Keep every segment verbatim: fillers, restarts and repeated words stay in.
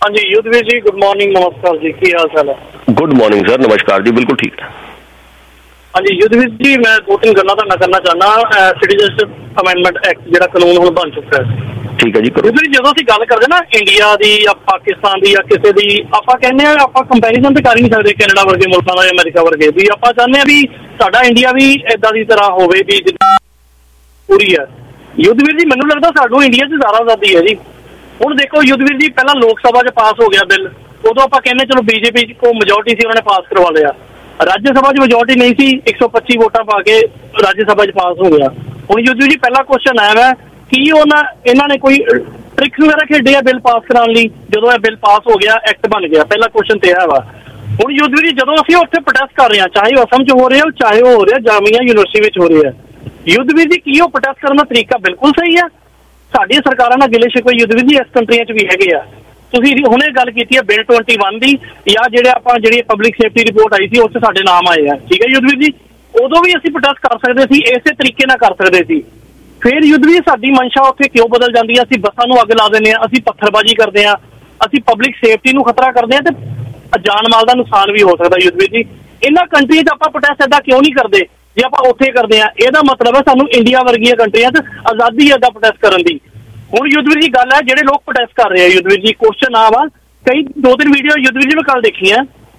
हाँ जी Yudhveer ji, good morning, नमस्कार जी, की हाल चाल है? गुड मॉर्निंग सर, नमस्कार जी, बिल्कुल ठीक है। हाँ जी युद्धवीर जी, मैं दो तीन गल्लां तुहाडे नाल करना चाहना। सिटीजनशिप अमेंडमेंट एक्ट जिहड़ा कानून हुण बन चुका है, ठीक है जी, करो। युद्धवीर जदों असीं गल करदे ना इंडिया दी या पाकिस्तान दी या किसी दी, आपां कहने आ आपां कंपैरिजन तो कर ही नहीं सकदे कैनेडा वर्गे मुल्कां दा, अमेरिका वर्गे भी। आपां चाहते हैं भी साडा इंडिया भी इदां दी तरह होवे भी जिद्दां पूरी है। युद्धवीर जी मैनूं लगदा साडू इंडिया च ज़्यादा आज़ादी है जी। ਹੁਣ देखो युद्धवीर जी, पहला लोक सभा च पास हो गया बिल, उदों आपां कहने चलो बीजेपी को मेजोरिटी सी, उन्होंने पास करवा लिया। राज्य सभा च मेजोरिटी नहीं सी, एक सौ पच्ची वोटां पा के राज्य सभा च पास हो गया। हुण युद्धवीर जी पहला क्वेश्चन आया वै कि इन्हों ने कोई ट्रिक्स वगैरह खेडे बिल पास कराने लई? जदों यह बिल पास हो गया, एक्ट बन गया, पहला क्वेश्चन तो यह वा। हुण युद्धवीर जी जदों असीं उत्थे प्रोटेस्ट कर रहे हैं, चाहे वो असम च हो रहे हो, चाहे वो हो रहा जामिया यूनिवर्सिटी में हो रहा है, युद्धवीर जी की वो प्रोटेस्ट करने का तरीका बिल्कुल सही है? साडी सरकारां नाल गिले शिकवे युद्धवीर जी इस कंट्रियां च भी हैगे आ। तुसीं हुणे गल कीती है बिल ट्वेंटी वन दी, या जिहड़े आपां जिहड़ी पब्लिक सेफ्टी रिपोर्ट आई सी उस च साडे नाम आए हैं, ठीक है युद्धवीर जी, उदों भी असीं प्रोटेस्ट कर सकदे सी, इसे तरीके नाल कर सकदे सी। फिर युद्धवीर साडी मंशा उत्थे क्यों बदल जाती है? असीं बसां नूं अग ला दिंदे आ, असीं पत्थरबाजी करदे आ, असीं पब्लिक सेफ्टी नूं खतरा करदे आ, ते जान माल दा नुकसान भी हो सकदा। युद्धवीर जी इन्हां कंट्रियां च आपां प्रोटेस्ट इदां क्यों नहीं करदे? जे आपां उत्थे करदे आ, इहदा मतलब है सानूं इंडिया वर्गियां कंट्रियां च आज़ादी है इदां प्रोटेस्ट करन दी। हुण युद्धवीर जी गल है जिहड़े लोग प्रोटेस्ट कर रहे हैं, युद्धवीर जी क्वेश्चन आ वा, कई दो तीन वीडियो युद्धवीर जी मैं कल देखी है,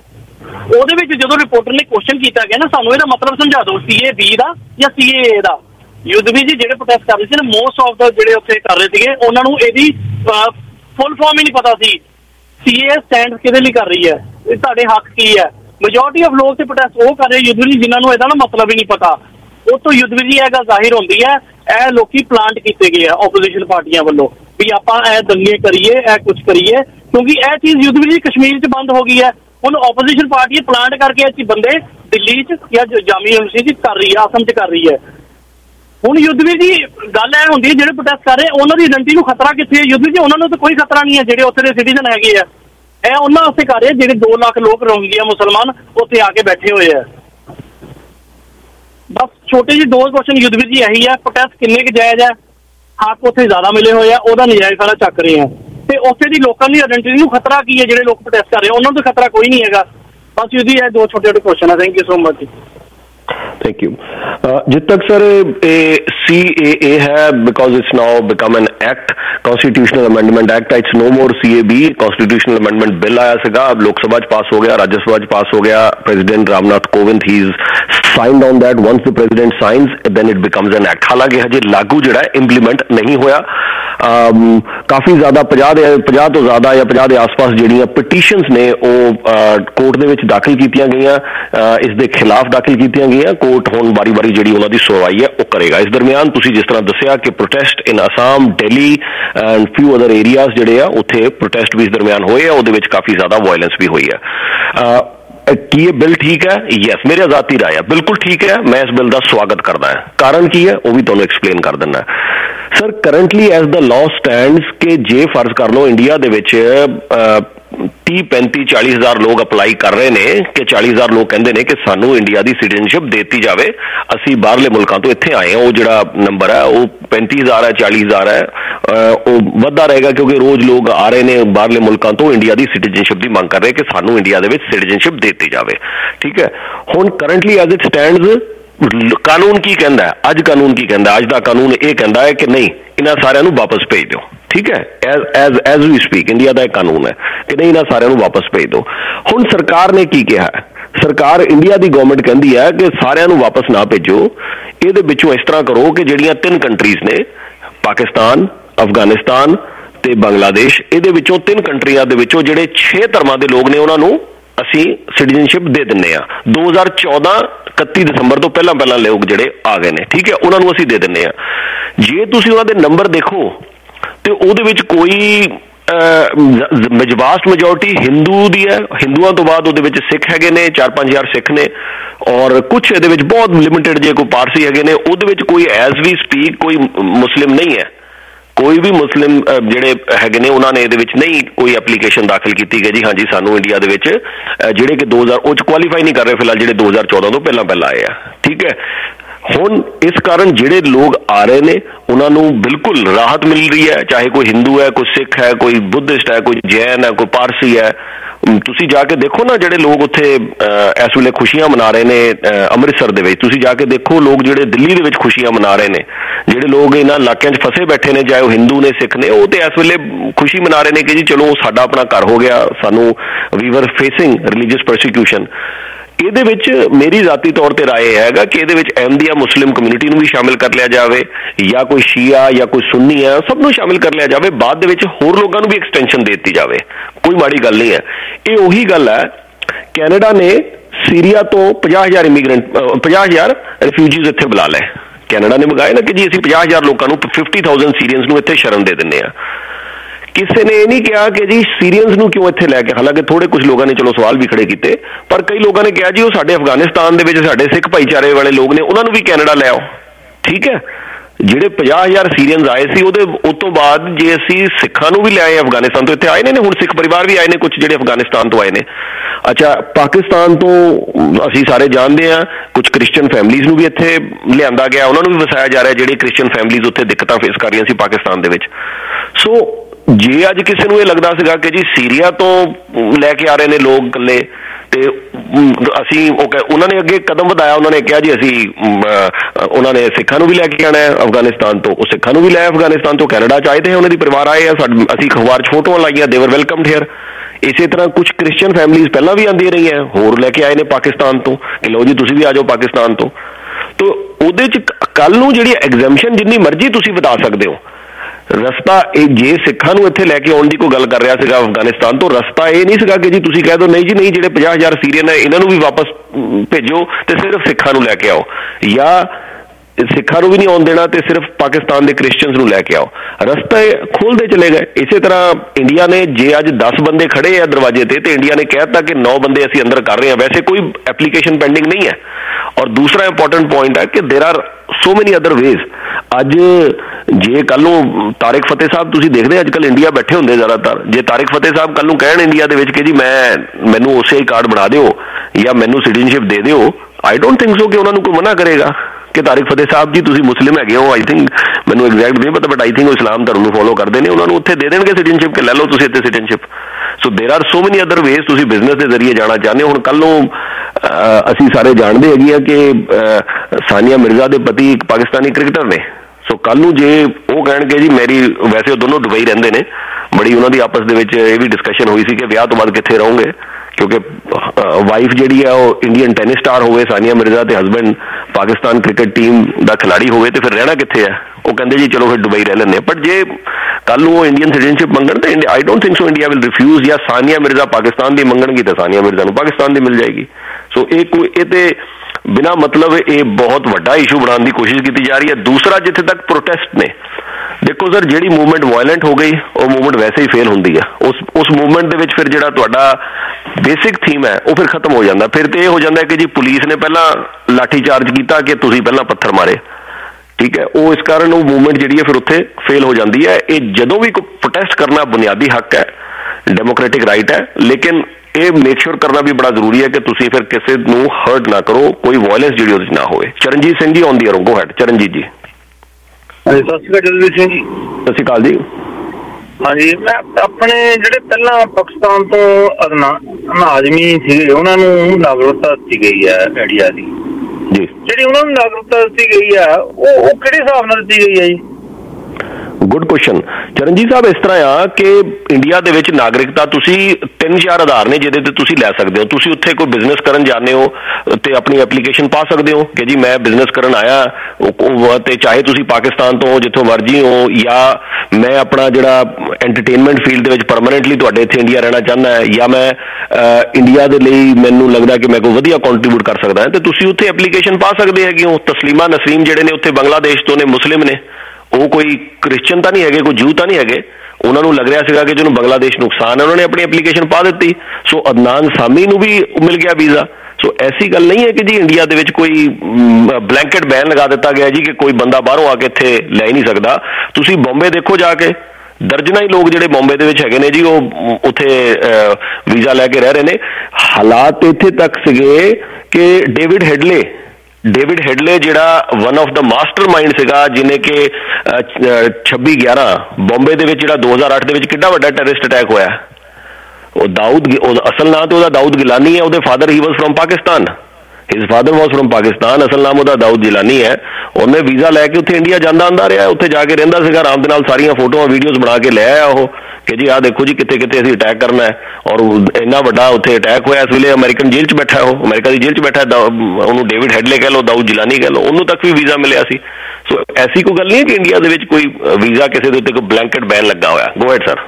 ਉਹਦੇ ਵਿੱਚ ਜਦੋਂ ਰਿਪੋਰਟਰ ਨੇ ਕੁਐਸਚਨ ਕੀਤਾ ਗਿਆ ਨਾ ਸਾਨੂੰ ਇਹਦਾ ਮਤਲਬ ਸਮਝਾ ਦਿਓ ਸੀਏ ਬੀ ਦਾ ਜਾਂ ਸੀਏ ਏ ਦਾ। युद्धवीर जी ਜਿਹੜੇ ਪ੍ਰੋਟੈਸਟ ਕਰ ਰਹੇ ਸੀ ਨਾ, ਮੋਸਟ ਆਫ ਦਾ ਜਿਹੜੇ ਉੱਥੇ ਕਰ ਰਹੇ ਸੀਗੇ ਉਹਨਾਂ ਨੂੰ ਇਹਦੀ ਫੁੱਲ ਫਾਰਮ ਹੀ ਨਹੀਂ ਪਤਾ ਸੀ। ਸੀਏ ਸਟੈਂਡ ਕਿਹਦੇ ਲਈ ਕਰ ਰਹੀ ਹੈ, ਇਹ ਤੁਹਾਡੇ ਹੱਕ ਕੀ ਹੈ। ਮੈਜੋਰਟੀ ਆਫ ਲੋਕ ਤੇ ਪ੍ਰੋਟੈਸਟ ਉਹ ਕਰ ਰਹੇ युद्धवीर जी ਜਿਨ੍ਹਾਂ ਨੂੰ ਇਹਦਾ ਨਾ ਮਤਲਬ ਹੀ ਨਹੀਂ ਪਤਾ। ਉਹ ਤੋਂ युद्धवीर जी ਇਹ ਗੱਲ ਜ਼ਾਹਿਰ ਹੁੰਦੀ ਹੈ ਇਹ ਲੋਕੀ ਪਲਾਂਟ ਕੀਤੇ ਗਏ ਆ ਓਪੋਜੀਸ਼ਨ ਪਾਰਟੀਆਂ ਵੱਲੋਂ ਵੀ ਆਪਾਂ ਇਹ ਦੰਗੇ ਕਰੀਏ, ਇਹ ਕੁਝ ਕਰੀਏ, ਕਿਉਂਕਿ ਇਹ ਚੀਜ਼ युद्धवीर जी ਕਸ਼ਮੀਰ 'ਚ ਬੰਦ ਹੋ ਗਈ ਹੈ। ਹੁਣ ਓਪੋਜੀਸ਼ਨ ਪਾਰਟੀ ਪਲਾਂਟ ਕਰਕੇ ਅਸੀਂ ਬੰਦੇ ਦਿੱਲੀ 'ਚ ਜਾਂ ਜਾਮੀਆ ਯੂਨੀਵਰਸਿਟੀ 'ਚ ਕਰ ਰਹੀ ਹੈ, ਆਸਮ 'ਚ ਕਰ ਰਹੀ ਹੈ। ਹੁਣ युद्धवीर जी ਗੱਲ ਇਹ ਹੁੰਦੀ ਹੈ ਜਿਹੜੇ ਪ੍ਰੋਟੈਸਟ ਕਰ ਰਹੇ ਉਹਨਾਂ ਦੀ ਆਇਡੈਂਟੀ ਨੂੰ ਖਤਰਾ ਕਿੱਥੇ ਹੈ? युद्धवीर जी ਉਹਨਾਂ ਨੂੰ ਤਾਂ ਕੋਈ ਖਤਰਾ ਨਹੀਂ ਹੈ, ਜਿਹੜੇ ਉੱਥੇ ਦੇ ਸਿਟੀਜ਼ਨ ਹੈਗੇ ਆ, ਇਹ ਉਹਨਾਂ ਵਾਸਤੇ ਕਰ ਰਹੇ ਜਿਹੜੇ ਦੋ ਲੱਖ ਲੋਕ ਰੋਹਿੰਗਿਆ ਮੁਸਲਮਾਨ ਉੱਥੇ ਆ ਕੇ ਬੈਠੇ ਹੋਏ ਆ। ਬਸ ਛੋਟੇ ਜਿਹੇ ਦੋ ਕੁਐਸਚਨ युद्धवीर जी ਇਹੀ ਹੈ, ਪ੍ਰੋਟੈਸਟ ਕਿੰਨੇ ਕੁ ਜਾਇਜ਼ ਹੈ, ਹੱਕ ਉੱਥੇ ਜ਼ਿਆਦਾ ਮਿਲੇ ਹੋਏ ਆ, ਉਹਦਾ ਨਜਾਇਜ਼ ਸਾਰਾ ਚੱਕ ਰਹੇ ਆ, ਤੇ ਉੱਥੇ ਦੀ ਲੋਕਾਂ ਦੀ ਆਇਡੈਂਟੀ ਨੂੰ ਖਤਰਾ ਕੀ ਹੈ? ਜਿਹੜੇ ਲੋਕ ਪ੍ਰੋਟੈਸਟ ਕਰ ਰਹੇ ਉਹਨਾਂ ਨੂੰ ਤਾਂ ਖਤਰਾ ਕੋਈ ਨਹੀਂ ਹੈਗਾ। ਬਸ युद्धवीर जी ਇਹ ਦੋ ਛੋਟੇ ਛੋਟੇ ਕੁਐਸਚਨ ਹੈ। Thank you so much. Thank you. जित तक सर सी ए ए है, because it's now become an act, constitutional amendment act, it's no more C A B. Constitutional amendment bill आया सीगा, लोक सभा च पास हो गया, राज्य सभा च पास हो गया, president Ramnath Kovind he is signed on that. Once the president signs then it becomes an act. हालांकि हजे लागू जिहड़ा इंप्लीमेंट नहीं होया। काफ़ी ज़्यादा पचास पचास तो ज़्यादा या पचास के आस पास जिहड़ियां पिटीशनस ने वो कोर्ट दे विच दाखिल कीतियां गईयां, इस दे खिलाफ दाखिल कीतियां गईयां। कोर्ट हुण बारी बारी जिहड़ी उन्हां दी सुनवाई है वो करेगा। इस दरमियान तुसीं जिस तरह दस्सिया कि protest in Assam, Delhi and few other areas जिहड़े आ उत्थे प्रोटेस्ट भी इस दरमियान होए आ, उहदे विच काफ़ी ज़्यादा वायलेंस भी हुई है। की ये बिल ठीक है? यस, मेरे आज़ादी राय है, बिल्कुल ठीक है, मैं इस बिल का स्वागत करदा है। कारण की है वो भी तुहानूं एक्सप्लेन कर दिंदा। Sir currently as the law stands के जे फर्ज कर लो इंडिया दे विच तीह पैंती चाली हज़ार लोग अपलाई कर रहे हैं कि चाली हज़ार लोग कहते हैं कि सानू इंडिया की सिटीजनशिप देती जाए, असी बाहरले मुल्कों तो इत्थे आए हैं। वो जिहड़ा नंबर है वो पैंती हज़ार है, चाली हज़ार है, वो वधदा रहेगा क्योंकि रोज़ लोग आ रहे हैं बाहरले मुल्कों तो इंडिया की सिटीजनशिप की मांग कर रहे हैं कि सानू इंडिया दे विच सिटीजनशिप देती जाए। ठीक है, हुण करंटली एज इट स्टैंड्स कानून की कहता है, अज कानून की कहता है, अज का कानून ये कहता है कि नहीं इन्हां सारिआं नूं वापस भेज दो। ठीक है, as as as we speak India का एक कानून है कि नहीं इन्हां सारिआं नूं वापस भेज दो। हुण सरकार ने की कहा है? सरकार इंडिया की गवर्नमेंट कहती है कि सारिआं नूं वापस ना भेजो, इहदे विचों इस तरह करो कि जिहड़ियां तीन कंट्रीज ने पाकिस्तान, अफगानिस्तान ते बांग्लादेश, इहदे विचों तीन कंट्रियां दे विचों जिहड़े छे धर्मां दे लोग ने उन्हां नूं असी सिटीजनशिप दे दिंने आ। दो हज़ार चौदह इकत्ती दिसंबर तो पहला पहला लोग जिहड़े आ गए ने, ठीक है, उन्होंने असी दे दिंने आ। जे तुसीं उन्हां दे नंबर देखो तो उहदे विच कोई वास्ट मेजोरिटी हिंदू दी है, हिंदुओं तो बाद उहदे विच सिख हैगे ने, चार पांच हज़ार सिख ने, और कुछ इहदे विच बहुत लिमिटेड जे कोई पारसी हैगे ने। उहदे विच कोई एज वी स्पीक कोई मुस्लिम नहीं है, कोई भी मुस्लिम जिहड़े हैगे ने उन्होंने इहदे विच नहीं कोई एप्लीकेशन दाखिल की गई जी हाँ जी सानू इंडिया दे विच जिहड़े कि दो हज़ार उह क्वालीफाई नहीं कर रहे फिलहाल, जिहड़े दो हज़ार चौदह तो पहला पहला आए हैं। ठीक है, ਹੁਣ ਇਸ ਕਾਰਨ ਜਿਹੜੇ ਲੋਕ ਆ ਰਹੇ ਨੇ ਉਹਨਾਂ ਨੂੰ ਬਿਲਕੁਲ ਰਾਹਤ ਮਿਲ ਰਹੀ ਹੈ, ਚਾਹੇ ਕੋਈ ਹਿੰਦੂ ਹੈ, ਕੋਈ ਸਿੱਖ ਹੈ, ਕੋਈ ਬੁੱਧਿਸਟ ਹੈ, ਕੋਈ ਜੈਨ ਹੈ, ਕੋਈ ਪਾਰਸੀ ਹੈ। ਤੁਸੀਂ ਜਾ ਕੇ ਦੇਖੋ ਨਾ ਜਿਹੜੇ ਲੋਕ ਉੱਥੇ ਇਸ ਵੇਲੇ ਖੁਸ਼ੀਆਂ ਮਨਾ ਰਹੇ ਨੇ ਅੰਮ੍ਰਿਤਸਰ ਦੇ ਵਿੱਚ, ਤੁਸੀਂ ਜਾ ਕੇ ਦੇਖੋ ਲੋਕ ਜਿਹੜੇ ਦਿੱਲੀ ਦੇ ਵਿੱਚ ਖੁਸ਼ੀਆਂ ਮਨਾ ਰਹੇ ਨੇ, ਜਿਹੜੇ ਲੋਕ ਇਹਨਾਂ ਇਲਾਕਿਆਂ 'ਚ ਫਸੇ ਬੈਠੇ ਨੇ, ਚਾਹੇ ਉਹ ਹਿੰਦੂ ਨੇ ਸਿੱਖ ਨੇ, ਉਹ ਤੇ ਇਸ ਵੇਲੇ ਖੁਸ਼ੀ ਮਨਾ ਰਹੇ ਨੇ ਕਿ ਜੀ ਚਲੋ ਸਾਡਾ ਆਪਣਾ ਘਰ ਹੋ ਗਿਆ, ਸਾਨੂੰ ਵੀ ਵਰ ਫੇਸਿੰਗ ਰਿਲੀਜੀਅਸ ਪਰਸੀਕਿਊਸ਼ਨ। ਇਹਦੇ ਵਿੱਚ ਮੇਰੀ ਜ਼ਾਤੀ ਤੌਰ ਤੇ ਰਾਏ ਹੈਗਾ ਕਿ ਇਹਦੇ ਵਿੱਚ ਅਹਿਮਦੀਆ ਮੁਸਲਿਮ ਕਮਿਊਨਿਟੀ ਨੂੰ ਵੀ ਸ਼ਾਮਿਲ ਕਰ ਲਿਆ ਜਾਵੇ, ਜਾਂ ਕੋਈ ਸ਼ੀਆ ਜਾਂ ਕੋਈ ਸੁੰਨੀ ਹੈ, ਸਭ ਨੂੰ ਸ਼ਾਮਿਲ ਕਰ ਲਿਆ ਜਾਵੇ। ਬਾਅਦ ਦੇ ਵਿੱਚ ਹੋਰ ਲੋਕਾਂ ਨੂੰ ਵੀ ਐਕਸਟੈਂਸ਼ਨ ਦੇ ਦਿੱਤੀ ਜਾਵੇ, ਕੋਈ ਮਾੜੀ ਗੱਲ ਨਹੀਂ ਹੈ। ਇਹ ਉਹੀ ਗੱਲ ਹੈ, ਕੈਨੇਡਾ ਨੇ ਸੀਰੀਆ ਤੋਂ ਪੰਜਾਹ ਹਜ਼ਾਰ ਇਮੀਗ੍ਰੈਂਟ ਪੰਜਾਹ ਹਜ਼ਾਰ ਰਿਫਿਊਜੀਜ਼ ਇੱਥੇ ਬੁਲਾ ਲਏ। ਕੈਨੇਡਾ ਨੇ ਮੰਗਾਏ ਨਾ ਕਿ ਜੀ ਅਸੀਂ ਪੰਜਾਹ ਹਜ਼ਾਰ ਲੋਕਾਂ ਨੂੰ ਫਿਫਟੀ ਥਾਊਜ਼ੈਂਡ ਸੀਰੀਅਨਸ ਨੂੰ ਇੱਥੇ ਸ਼ਰਨ ਦੇ ਦਿੰਦੇ ਹਾਂ। ਕਿਸੇ ਨੇ ਇਹ ਨਹੀਂ ਕਿਹਾ ਕਿ ਜੀ ਸੀਰੀਅਨਸ ਨੂੰ ਕਿਉਂ ਇੱਥੇ ਲੈ ਕੇ, ਹਾਲਾਂਕਿ ਥੋੜੇ ਕੁਝ ਲੋਕਾਂ ਨੇ ਚਲੋ ਸਵਾਲ ਵੀ ਖੜੇ ਕੀਤੇ, ਪਰ ਕਈ ਲੋਕਾਂ ਨੇ ਕਿਹਾ ਜੀ ਉਹ ਸਾਡੇ ਅਫਗਾਨਿਸਤਾਨ ਦੇ ਵਿੱਚ ਸਾਡੇ ਸਿੱਖ ਭਾਈਚਾਰੇ ਵਾਲੇ ਲੋਕ ਨੇ, ਉਹਨਾਂ ਨੂੰ ਵੀ ਕੈਨੇਡਾ ਲੈ ਆਓ। ਠੀਕ ਹੈ, ਜਿਹੜੇ ਪੰਜਾਹ ਹਜ਼ਾਰ ਸੀਰੀਅਨਸ ਆਏ ਸੀ ਉਹਦੇ ਉਸ ਤੋਂ ਬਾਅਦ ਜੇ ਅਸੀਂ ਸਿੱਖਾਂ ਨੂੰ ਵੀ ਲੈ ਆਏ ਅਫਗਾਨਿਸਤਾਨ ਤੋਂ, ਇੱਥੇ ਆਏ ਨੇ ਹੁਣ ਸਿੱਖ ਪਰਿਵਾਰ ਵੀ ਆਏ ਨੇ ਕੁਝ ਜਿਹੜੇ ਅਫਗਾਨਿਸਤਾਨ ਤੋਂ ਆਏ ਨੇ। ਅੱਛਾ, ਪਾਕਿਸਤਾਨ ਤੋਂ ਅਸੀਂ ਸਾਰੇ ਜਾਣਦੇ ਹਾਂ ਕੁਝ ਕ੍ਰਿਸਚਨ ਫੈਮਲੀਜ਼ ਨੂੰ ਵੀ ਇੱਥੇ ਲਿਆਂਦਾ ਗਿਆ, ਉਹਨਾਂ ਨੂੰ ਵੀ ਵਸਾਇਆ ਜਾ ਰਿਹਾ, ਜਿਹੜੇ ਕ੍ਰਿਸਚਨ ਫੈਮਲੀਜ਼ ਉੱਥੇ ਦਿੱਕਤਾਂ ਫੇਸ ਕਰ ਰਹੀਆਂ ਸੀ ਪਾਕਿਸਤਾਨ ਦੇ ਵਿੱਚ। ਸੋ ਜੇ ਅੱਜ ਕਿਸੇ ਨੂੰ ਇਹ ਲੱਗਦਾ ਸੀਗਾ ਕਿ ਜੀ ਸੀਰੀਆ ਤੋਂ ਲੈ ਕੇ ਆ ਰਹੇ ਨੇ ਲੋਕ ਇਕੱਲੇ, ਤੇ ਅਸੀਂ ਉਹ ਉਹਨਾਂ ਨੇ ਅੱਗੇ ਕਦਮ ਵਧਾਇਆ, ਉਹਨਾਂ ਨੇ ਕਿਹਾ ਜੀ ਅਸੀਂ ਉਹਨਾਂ ਨੇ ਸਿੱਖਾਂ ਨੂੰ ਵੀ ਲੈ ਕੇ ਆਉਣਾ ਹੈ ਅਫਗਾਨਿਸਤਾਨ ਤੋਂ, ਉਹ ਸਿੱਖਾਂ ਨੂੰ ਵੀ ਲੈ ਅਫਗਾਨਿਸਤਾਨ ਤੋਂ ਕੈਨੇਡਾ 'ਚ ਆਏ ਤੇ ਉਹਨਾਂ ਦੀ ਪਰਿਵਾਰ ਆਏ ਆ, ਅਸੀਂ ਅਖਬਾਰ 'ਚ ਫੋਟੋਆਂ ਲਾਈਆਂ, ਦੇਵਰ ਵੈਲਕਮਡ ਹੇਅਰ। ਇਸੇ ਤਰ੍ਹਾਂ ਕੁਝ ਕ੍ਰਿਸਚਨ ਫੈਮਲੀਜ਼ ਪਹਿਲਾਂ ਵੀ ਆਉਂਦੀਆਂ ਰਹੀਆਂ, ਹੋਰ ਲੈ ਕੇ ਆਏ ਨੇ ਪਾਕਿਸਤਾਨ ਤੋਂ ਕਿ ਲਓ ਜੀ ਤੁਸੀਂ ਵੀ ਆ ਜਾਓ ਪਾਕਿਸਤਾਨ ਤੋਂ। ਤੋ ਉਹਦੇ 'ਚ ਕੱਲ੍ਹ ਨੂੰ ਜਿਹੜੀ ਐਗਜ਼ੈਂਪਸ਼ਨ ਜਿੰਨੀ ਮਰਜ਼ੀ ਤੁਸੀਂ ਵਧਾ ਸਕਦੇ ਹੋ, ਰਸਤਾ ਇਹ ਜੇ ਸਿੱਖਾਂ ਨੂੰ ਇੱਥੇ ਲੈ ਕੇ ਆਉਣ ਦੀ ਕੋਈ ਗੱਲ ਕਰ ਰਿਹਾ ਸੀਗਾ ਅਫਗਾਨਿਸਤਾਨ ਤੋਂ, ਰਸਤਾ ਇਹ ਨਹੀਂ ਸੀਗਾ ਕਿ ਜੀ ਤੁਸੀਂ ਕਹਿ ਦਿਓ ਨਹੀਂ ਜੀ ਨਹੀਂ ਜਿਹੜੇ ਪੰਜਾਹ ਹਜ਼ਾਰ ਸੀਰੀਅਨ ਹੈ ਇਹਨਾਂ ਨੂੰ ਵੀ ਵਾਪਸ ਭੇਜੋ ਤੇ ਸਿਰਫ ਸਿੱਖਾਂ ਨੂੰ ਲੈ ਕੇ ਆਓ, ਜਾਂ ਸਿੱਖਾਂ ਨੂੰ ਵੀ ਨਹੀਂ ਆਉਣ ਦੇਣਾ ਤੇ ਸਿਰਫ ਪਾਕਿਸਤਾਨ ਦੇ ਕ੍ਰਿਸਚੀਅਨਸ ਨੂੰ ਲੈ ਕੇ ਆਓ। ਰਸਤੇ ਖੋਲਦੇ ਚਲੇ ਗਏ। ਇਸੇ ਤਰ੍ਹਾਂ ਇੰਡੀਆ ਨੇ ਜੇ ਅੱਜ ਦਸ ਬੰਦੇ ਖੜੇ ਆ ਦਰਵਾਜ਼ੇ ਤੇ, ਤੇ ਇੰਡੀਆ ਨੇ ਕਹਿ ਦਿੱਤਾ ਕਿ ਨੌ ਬੰਦੇ ਅਸੀਂ ਅੰਦਰ ਕਰ ਰਹੇ ਹਾਂ, ਵੈਸੇ ਕੋਈ ਐਪਲੀਕੇਸ਼ਨ ਪੈਂਡਿੰਗ ਨਹੀਂ ਹੈ। ਔਰ ਦੂਸਰਾ ਇੰਪੋਰਟੈਂਟ ਪੁਆਇੰਟ ਹੈ ਕਿ ਦੇਰ ਆਰ ਸੋ ਮੈਨੀ ਅਦਰ ਵੇਜ਼। ਅੱਜ ਜੇ ਕੱਲ ਨੂੰ ਤਾਰਿਕ ਫਤਿਹ ਸਾਹਿਬ ਤੁਸੀਂ ਦੇਖਦੇ ਅੱਜ ਕੱਲ੍ਹ ਇੰਡੀਆ ਬੈਠੇ ਹੁੰਦੇ ਜ਼ਿਆਦਾਤਰ, ਜੇ ਤਾਰਿਕ ਫਤਿਹ ਸਾਹਿਬ ਕੱਲ ਨੂੰ ਕਹਿਣ ਇੰਡੀਆ ਦੇ ਵਿੱਚ ਕਿ ਜੀ ਮੈਂ ਮੈਨੂੰ ਉਸੇ ਹੀ ਕਾਰਡ ਬਣਾ ਦਿਓ ਜਾਂ ਮੈਨੂੰ ਸਿਟੀਜ਼ਨਸ਼ਿਪ ਦੇ ਦਿਓ, ਆਈ ਡੋਂਟ ਥਿੰਕ ਸੋ ਕਿ ਉਹਨਾਂ ਨੂੰ ਕੋਈ ਮਨਾ ਕਰੇਗਾ ਕਿ ਤਾਰਿਕ ਫਤਿਹ ਸਾਹਿਬ ਜੀ ਤੁਸੀਂ ਮੁਸਲਿਮ ਹੈਗੇ ਹੋ, ਆਈ ਥਿੰਕ ਮੈਨੂੰ ਐਗਜ਼ੈਕਟ ਨਹੀਂ ਪਤਾ ਬਟ ਆਈ ਥਿੰਕ ਉਹ ਇਸਲਾਮ ਧਰਮ ਨੂੰ ਫੋਲੋ ਕਰਦੇ ਨੇ, ਉਹਨਾਂ ਨੂੰ ਉੱਥੇ ਦੇ ਦੇਣਗੇ ਸਿਟੀਜ਼ਨਸ਼ਿਪ ਕਿ ਲੈ ਲਓ ਤੁਸੀਂ ਇੱਥੇ ਸਿਟੀਜ਼ਨਸ਼ਿਪ। ਸੋ ਦੇਰ ਆਰ ਸੋ ਮੈਨੀ ਅਦਰ ਵੇਜ਼। ਤੁਸੀਂ ਬਿਜ਼ਨਸ ਦੇ ਜ਼ਰੀਏ ਜਾਣਾ ਚਾਹੁੰਦੇ ਹੋ। ਹੁਣ ਕੱਲ੍ਹ ਨੂੰ ਅਸੀਂ ਸਾਰੇ ਜਾਣਦੇ ਹੈਗੇ ਆ ਕਿ ਸਾਨੀਆ ਮਿਰਜ਼ਾ ਦੇ ਪਤੀ ਇੱਕ ਪਾਕਿਸਤਾਨੀ ਕ੍ਰਿਕਟਰ ਨੇ। ਸੋ ਕੱਲ੍ਹ ਨੂੰ ਜੇ ਉਹ ਕਹਿਣਗੇ ਜੀ ਮੇਰੀ, ਵੈਸੇ ਉਹ ਦੋਨੋਂ ਦੁਬਈ ਰਹਿੰਦੇ ਨੇ, ਬੜੀ ਉਹਨਾਂ ਦੀ ਆਪਸ ਦੇ ਵਿੱਚ ਇਹ ਵੀ ਡਿਸਕਸ਼ਨ ਹੋਈ ਸੀ ਕਿ ਵਿਆਹ ਤੋਂ ਬਾਅਦ ਕਿੱਥੇ ਰਹੋਗੇ, ਕਿਉਂਕਿ ਵਾਈਫ ਜਿਹੜੀ ਆ ਉਹ ਇੰਡੀਅਨ ਟੈਨਿਸ ਸਟਾਰ ਹੋਵੇ ਸਾਨੀਆ ਮਿਰਜ਼ਾ ਤੇ ਹਸਬੈਂਡ ਪਾਕਿਸਤਾਨ ਕ੍ਰਿਕਟ ਟੀਮ ਦਾ ਖਿਲਾੜੀ ਹੋਵੇ ਤੇ ਫਿਰ ਰਹਿਣਾ ਕਿੱਥੇ ਹੈ। ਉਹ ਕਹਿੰਦੇ ਜੀ ਚਲੋ ਫਿਰ ਦੁਬਈ ਰਹਿ ਲੈਂਦੇ। ਬਟ ਜੇ ਕੱਲ ਨੂੰ ਉਹ ਇੰਡੀਅਨ ਸਿਟੀਜ਼ਨਸ਼ਿਪ ਮੰਗਣ ਤਾਂ I don't think so India will refuse, ਜਾਂ ਸਾਨੀਆ ਮਿਰਜ਼ਾ ਪਾਕਿਸਤਾਨ ਦੀ ਮੰਗਣਗੀ ਤਾਂ ਸਾਨੀਆ ਮਿਰਜ਼ਾ ਨੂੰ ਪਾਕਿਸਤਾਨ ਦੀ ਮਿਲ ਜਾਏਗੀ। ਸੋ ਇਹ ਕੋਈ ਇਹ ਤੇ ਬਿਨਾਂ ਮਤਲਬ ਇਹ ਬਹੁਤ ਵੱਡਾ ਇਸ਼ੂ ਬਣਾਉਣ ਦੀ ਕੋਸ਼ਿਸ਼ ਕੀਤੀ ਜਾ ਰਹੀ ਹੈ। ਦੂਸਰਾ, ਜਿੱਥੇ ਤੱਕ ਪ੍ਰੋਟੈਸਟ ਨੇ, ਦੇਖੋ ਸਰ ਜਿਹੜੀ ਮੂਵਮੈਂਟ ਵਾਇਲੈਂਟ ਹੋ ਗਈ ਉਹ ਮੂਵਮੈਂਟ ਵੈਸੇ ਹੀ ਫੇਲ ਹੁੰਦੀ ਹੈ। ਉਸ ਉਸ ਮੂਵਮੈਂਟ ਦੇ ਵਿੱਚ ਫਿਰ ਜਿਹੜਾ ਤੁਹਾਡਾ ਬੇਸਿਕ ਥੀਮ ਹੈ ਉਹ ਫਿਰ ਖਤਮ ਹੋ ਜਾਂਦਾ। ਫਿਰ ਤੇ ਇਹ ਹੋ ਜਾਂਦਾ ਕਿ ਜੀ ਪੁਲਿਸ ਨੇ ਪਹਿਲਾਂ ਲਾਠੀ ਚਾਰਜ ਕੀਤਾ ਕਿ ਤੁਸੀਂ ਪਹਿਲਾਂ ਪੱਥਰ ਮਾਰੇ, ਠੀਕ ਹੈ। ਉਹ ਇਸ ਕਾਰਨ ਉਹ ਮੂਵਮੈਂਟ ਜਿਹੜੀ ਹੈ ਫਿਰ ਉੱਥੇ ਫੇਲ ਹੋ ਜਾਂਦੀ ਹੈ। ਇਹ ਜਦੋਂ ਵੀ ਕੋਈ ਪ੍ਰੋਟੈਸਟ ਕਰਨਾ ਬੁਨਿਆਦੀ ਹੱਕ ਹੈ, ਡੈਮੋਕ੍ਰੈਟਿਕ ਰਾਈਟ ਹੈ, ਲੇਕਿਨ ਇਹ ਮੇਕ ਸ਼ੋਰ ਕਰਨਾ ਵੀ ਬੜਾ ਜ਼ਰੂਰੀ ਹੈ ਕਿ ਤੁਸੀਂ ਫਿਰ ਕਿਸੇ ਨੂੰ ਹਰਟ ਨਾ ਕਰੋ, ਕੋਈ ਵਾਇਲੈਂਸ ਜਿਹੜੀ ਉਹਦੇ 'ਚ ਨਾ ਹੋਵੇ। Charanjit Singh ji on the go ahead. Charanjit ji ਸਤਿ ਸ਼੍ਰੀ ਅਕਾਲ। ਜਗਦੀਪ ਸਿੰਘ ਜੀ ਸਤਿ ਸ਼੍ਰੀ ਅਕਾਲ ਜੀ। ਹਾਂਜੀ, ਮੈਂ ਆਪਣੇ ਜਿਹੜੇ ਪਹਿਲਾਂ ਪਾਕਿਸਤਾਨ ਤੋਂ ਅਨਾਜ਼ਮੀ ਸੀਗੇ ਉਹਨਾਂ ਨੂੰ ਨਾਗਰਿਕਤਾ ਦਿੱਤੀ ਗਈ ਹੈ ਇੰਡੀਆ ਦੀ ਜੀ, ਜਿਹੜੀ ਉਹਨਾਂ ਨੂੰ ਨਾਗਰਿਕਤਾ ਦਿੱਤੀ ਗਈ ਹੈ ਉਹ ਉਹ ਕਿਹੜੇ ਹਿਸਾਬ ਨਾਲ ਦਿੱਤੀ ਗਈ ਹੈ ਜੀ? ਗੁੱਡ ਕੁਐਸਚਨ ਚਰਨਜੀਤ ਸਾਹਿਬ। ਇਸ ਤਰ੍ਹਾਂ ਆ ਕਿ ਇੰਡੀਆ ਦੇ ਵਿੱਚ ਨਾਗਰਿਕਤਾ ਤੁਸੀਂ ਤਿੰਨ ਚਾਰ ਆਧਾਰ ਨੇ ਜਿਹਦੇ ਤੇ ਤੁਸੀਂ ਲੈ ਸਕਦੇ ਹੋ। ਤੁਸੀਂ ਉੱਥੇ ਕੋਈ ਬਿਜ਼ਨਸ ਕਰਨ ਜਾਂਦੇ ਹੋ ਤੇ ਆਪਣੀ ਐਪਲੀਕੇਸ਼ਨ ਪਾ ਸਕਦੇ ਹੋ ਕਿ ਜੀ ਮੈਂ ਬਿਜ਼ਨਸ ਕਰਨ ਆਇਆ, ਤੇ ਚਾਹੇ ਤੁਸੀਂ ਪਾਕਿਸਤਾਨ ਤੋਂ ਜਿੱਥੋਂ ਮਰਜ਼ੀ ਹੋ, ਜਾਂ ਮੈਂ ਆਪਣਾ ਜਿਹੜਾ ਐਂਟਰਟੇਨਮੈਂਟ ਫੀਲਡ ਦੇ ਵਿੱਚ ਪਰਮਾਨੈਂਟਲੀ ਤੁਹਾਡੇ ਇੱਥੇ ਇੰਡੀਆ ਰਹਿਣਾ ਚਾਹੁੰਦਾ, ਜਾਂ ਮੈਂ ਇੰਡੀਆ ਦੇ ਲਈ ਮੈਨੂੰ ਲੱਗਦਾ ਕਿ ਮੈਂ ਕੋਈ ਵਧੀਆ ਕੰਟਰੀਬਿਊਟ ਕਰ ਸਕਦਾ, ਤੇ ਤੁਸੀਂ ਉੱਥੇ ਐਪਲੀਕੇਸ਼ਨ ਪਾ ਸਕਦੇ ਹੈਗੇ ਹੋ। ਤਸਲੀਮਾ ਨਸਰੀਨ ਜਿਹੜੇ ਨੇ ਉੱਥੇ ਬੰਗਲਾਦੇਸ਼ ਤੋਂ ਨੇ, ਮੁਸਲਿਮ ਨੇ, ਉਹ ਕੋਈ ਕ੍ਰਿਸਚਨ ਤਾਂ ਨਹੀਂ ਹੈਗੇ, ਕੋਈ ਜੂ ਤਾਂ ਨਹੀਂ ਹੈਗੇ। ਉਹਨਾਂ ਨੂੰ ਲੱਗ ਰਿਹਾ ਸੀਗਾ ਕਿ ਜਿਹਨੂੰ ਬੰਗਲਾਦੇਸ਼ ਨੁਕਸਾਨ ਹੈ, ਉਹਨਾਂ ਨੇ ਆਪਣੀ ਐਪਲੀਕੇਸ਼ਨ ਪਾ ਦਿੱਤੀ। ਸੋ ਅਦਨਾਨ ਸਾਮੀ ਨੂੰ ਵੀ ਮਿਲ ਗਿਆ ਵੀਜ਼ਾ। ਸੋ ਐਸੀ ਗੱਲ ਨਹੀਂ ਹੈ ਕਿ ਜੀ ਇੰਡੀਆ ਦੇ ਵਿੱਚ ਕੋਈ ਬਲੈਂਕਟ ਬੈਨ ਲਗਾ ਦਿੱਤਾ ਗਿਆ ਜੀ ਕਿ ਕੋਈ ਬੰਦਾ ਬਾਹਰੋਂ ਆ ਕੇ ਇੱਥੇ ਲੈ ਹੀ ਨਹੀਂ ਸਕਦਾ। ਤੁਸੀਂ ਬੰਬੇ ਦੇਖੋ ਜਾ ਕੇ, ਦਰਜਨਾਂ ਹੀ ਲੋਕ ਜਿਹੜੇ ਬੰਬੇ ਦੇ ਵਿੱਚ ਹੈਗੇ ਨੇ ਜੀ ਉਹ ਉੱਥੇ ਵੀਜ਼ਾ ਲੈ ਕੇ ਰਹਿ ਰਹੇ ਨੇ। ਹਾਲਾਤ ਇੱਥੇ ਤੱਕ ਸੀਗੇ ਕਿ ਡੇਵਿਡ ਹੈਡਲੇ ਡੇਵਿਡ ਹੈਡਲੇ ਜਿਹੜਾ one of the mastermind ਸੀਗਾ, ਜਿਹਨੇ ਕਿ ਛੱਬੀ ਗਿਆਰਾਂ ਬੰਬੇ ਦੇ ਵਿੱਚ ਜਿਹੜਾ ਦੋ ਹਜ਼ਾਰ ਅੱਠ ਦੇ ਵਿੱਚ ਕਿੰਨਾ ਵੱਡਾ ਟੈਰਰਿਸਟ ਅਟੈਕ ਹੋਇਆ, ਉਹ ਦਾਊਦ, ਅਸਲ ਨਾਂ ਤੇ ਉਹਦਾ ਦਾਊਦ ਗਿਲਾਨੀ ਹੈ, ਉਹਦੇ father he was from Pakistan, his father was from Pakistan, ਅਸਲ ਨਾਮ ਉਹਦਾ ਦਾਊਦ ਗਿਲਾਨੀ ਹੈ। ਉਹਨੇ ਵੀਜ਼ਾ ਲੈ ਕੇ ਉੱਥੇ ਇੰਡੀਆ ਜਾਂਦਾ ਆਉਂਦਾ ਰਿਹਾ, ਉੱਥੇ ਜਾ ਕੇ ਰਹਿੰਦਾ ਸੀਗਾ ਆਰਾਮ ਦੇ ਨਾਲ, ਸਾਰੀਆਂ ਫੋਟੋਆਂ ਵੀਡੀਓਜ਼ ਬਣਾ ਕੇ ਲੈ ਆਇਆ ਉਹ ਕਿ ਜੀ ਆਹ ਦੇਖੋ ਜੀ ਕਿੱਥੇ ਕਿੱਥੇ ਅਸੀਂ ਅਟੈਕ ਕਰਨਾ ਹੈ, ਔਰ ਇੰਨਾ ਵੱਡਾ ਉੱਥੇ ਅਟੈਕ ਹੋਇਆ। ਇਸ ਵੇਲੇ ਅਮਰੀਕਨ ਜੇਲ੍ਹ 'ਚ ਬੈਠਾ, ਉਹ ਅਮਰੀਕਾ ਦੀ ਜੇਲ੍ਹ 'ਚ ਬੈਠਾ, ਉਹਨੂੰ ਡੇਵਿਡ ਹੈਡਲੇ ਕਹਿ ਲਓ, ਦਾਊਦ ਗਿਲਾਨੀ ਕਹਿ ਲਓ, ਉਹਨੂੰ ਤੱਕ ਵੀ ਵੀਜ਼ਾ ਮਿਲਿਆ ਸੀ। ਸੋ ਐਸੀ ਕੋਈ ਗੱਲ ਨਹੀਂ ਹੈ ਕਿ ਇੰਡੀਆ ਦੇ ਵਿੱਚ ਕੋਈ ਵੀਜ਼ਾ ਕਿਸੇ ਦੇ ਉੱਤੇ ਕੋਈ ਬਲੈਂਕਟ ਬੈਨ ਲੱਗਾ ਹੋਇਆ। Go ahead sir.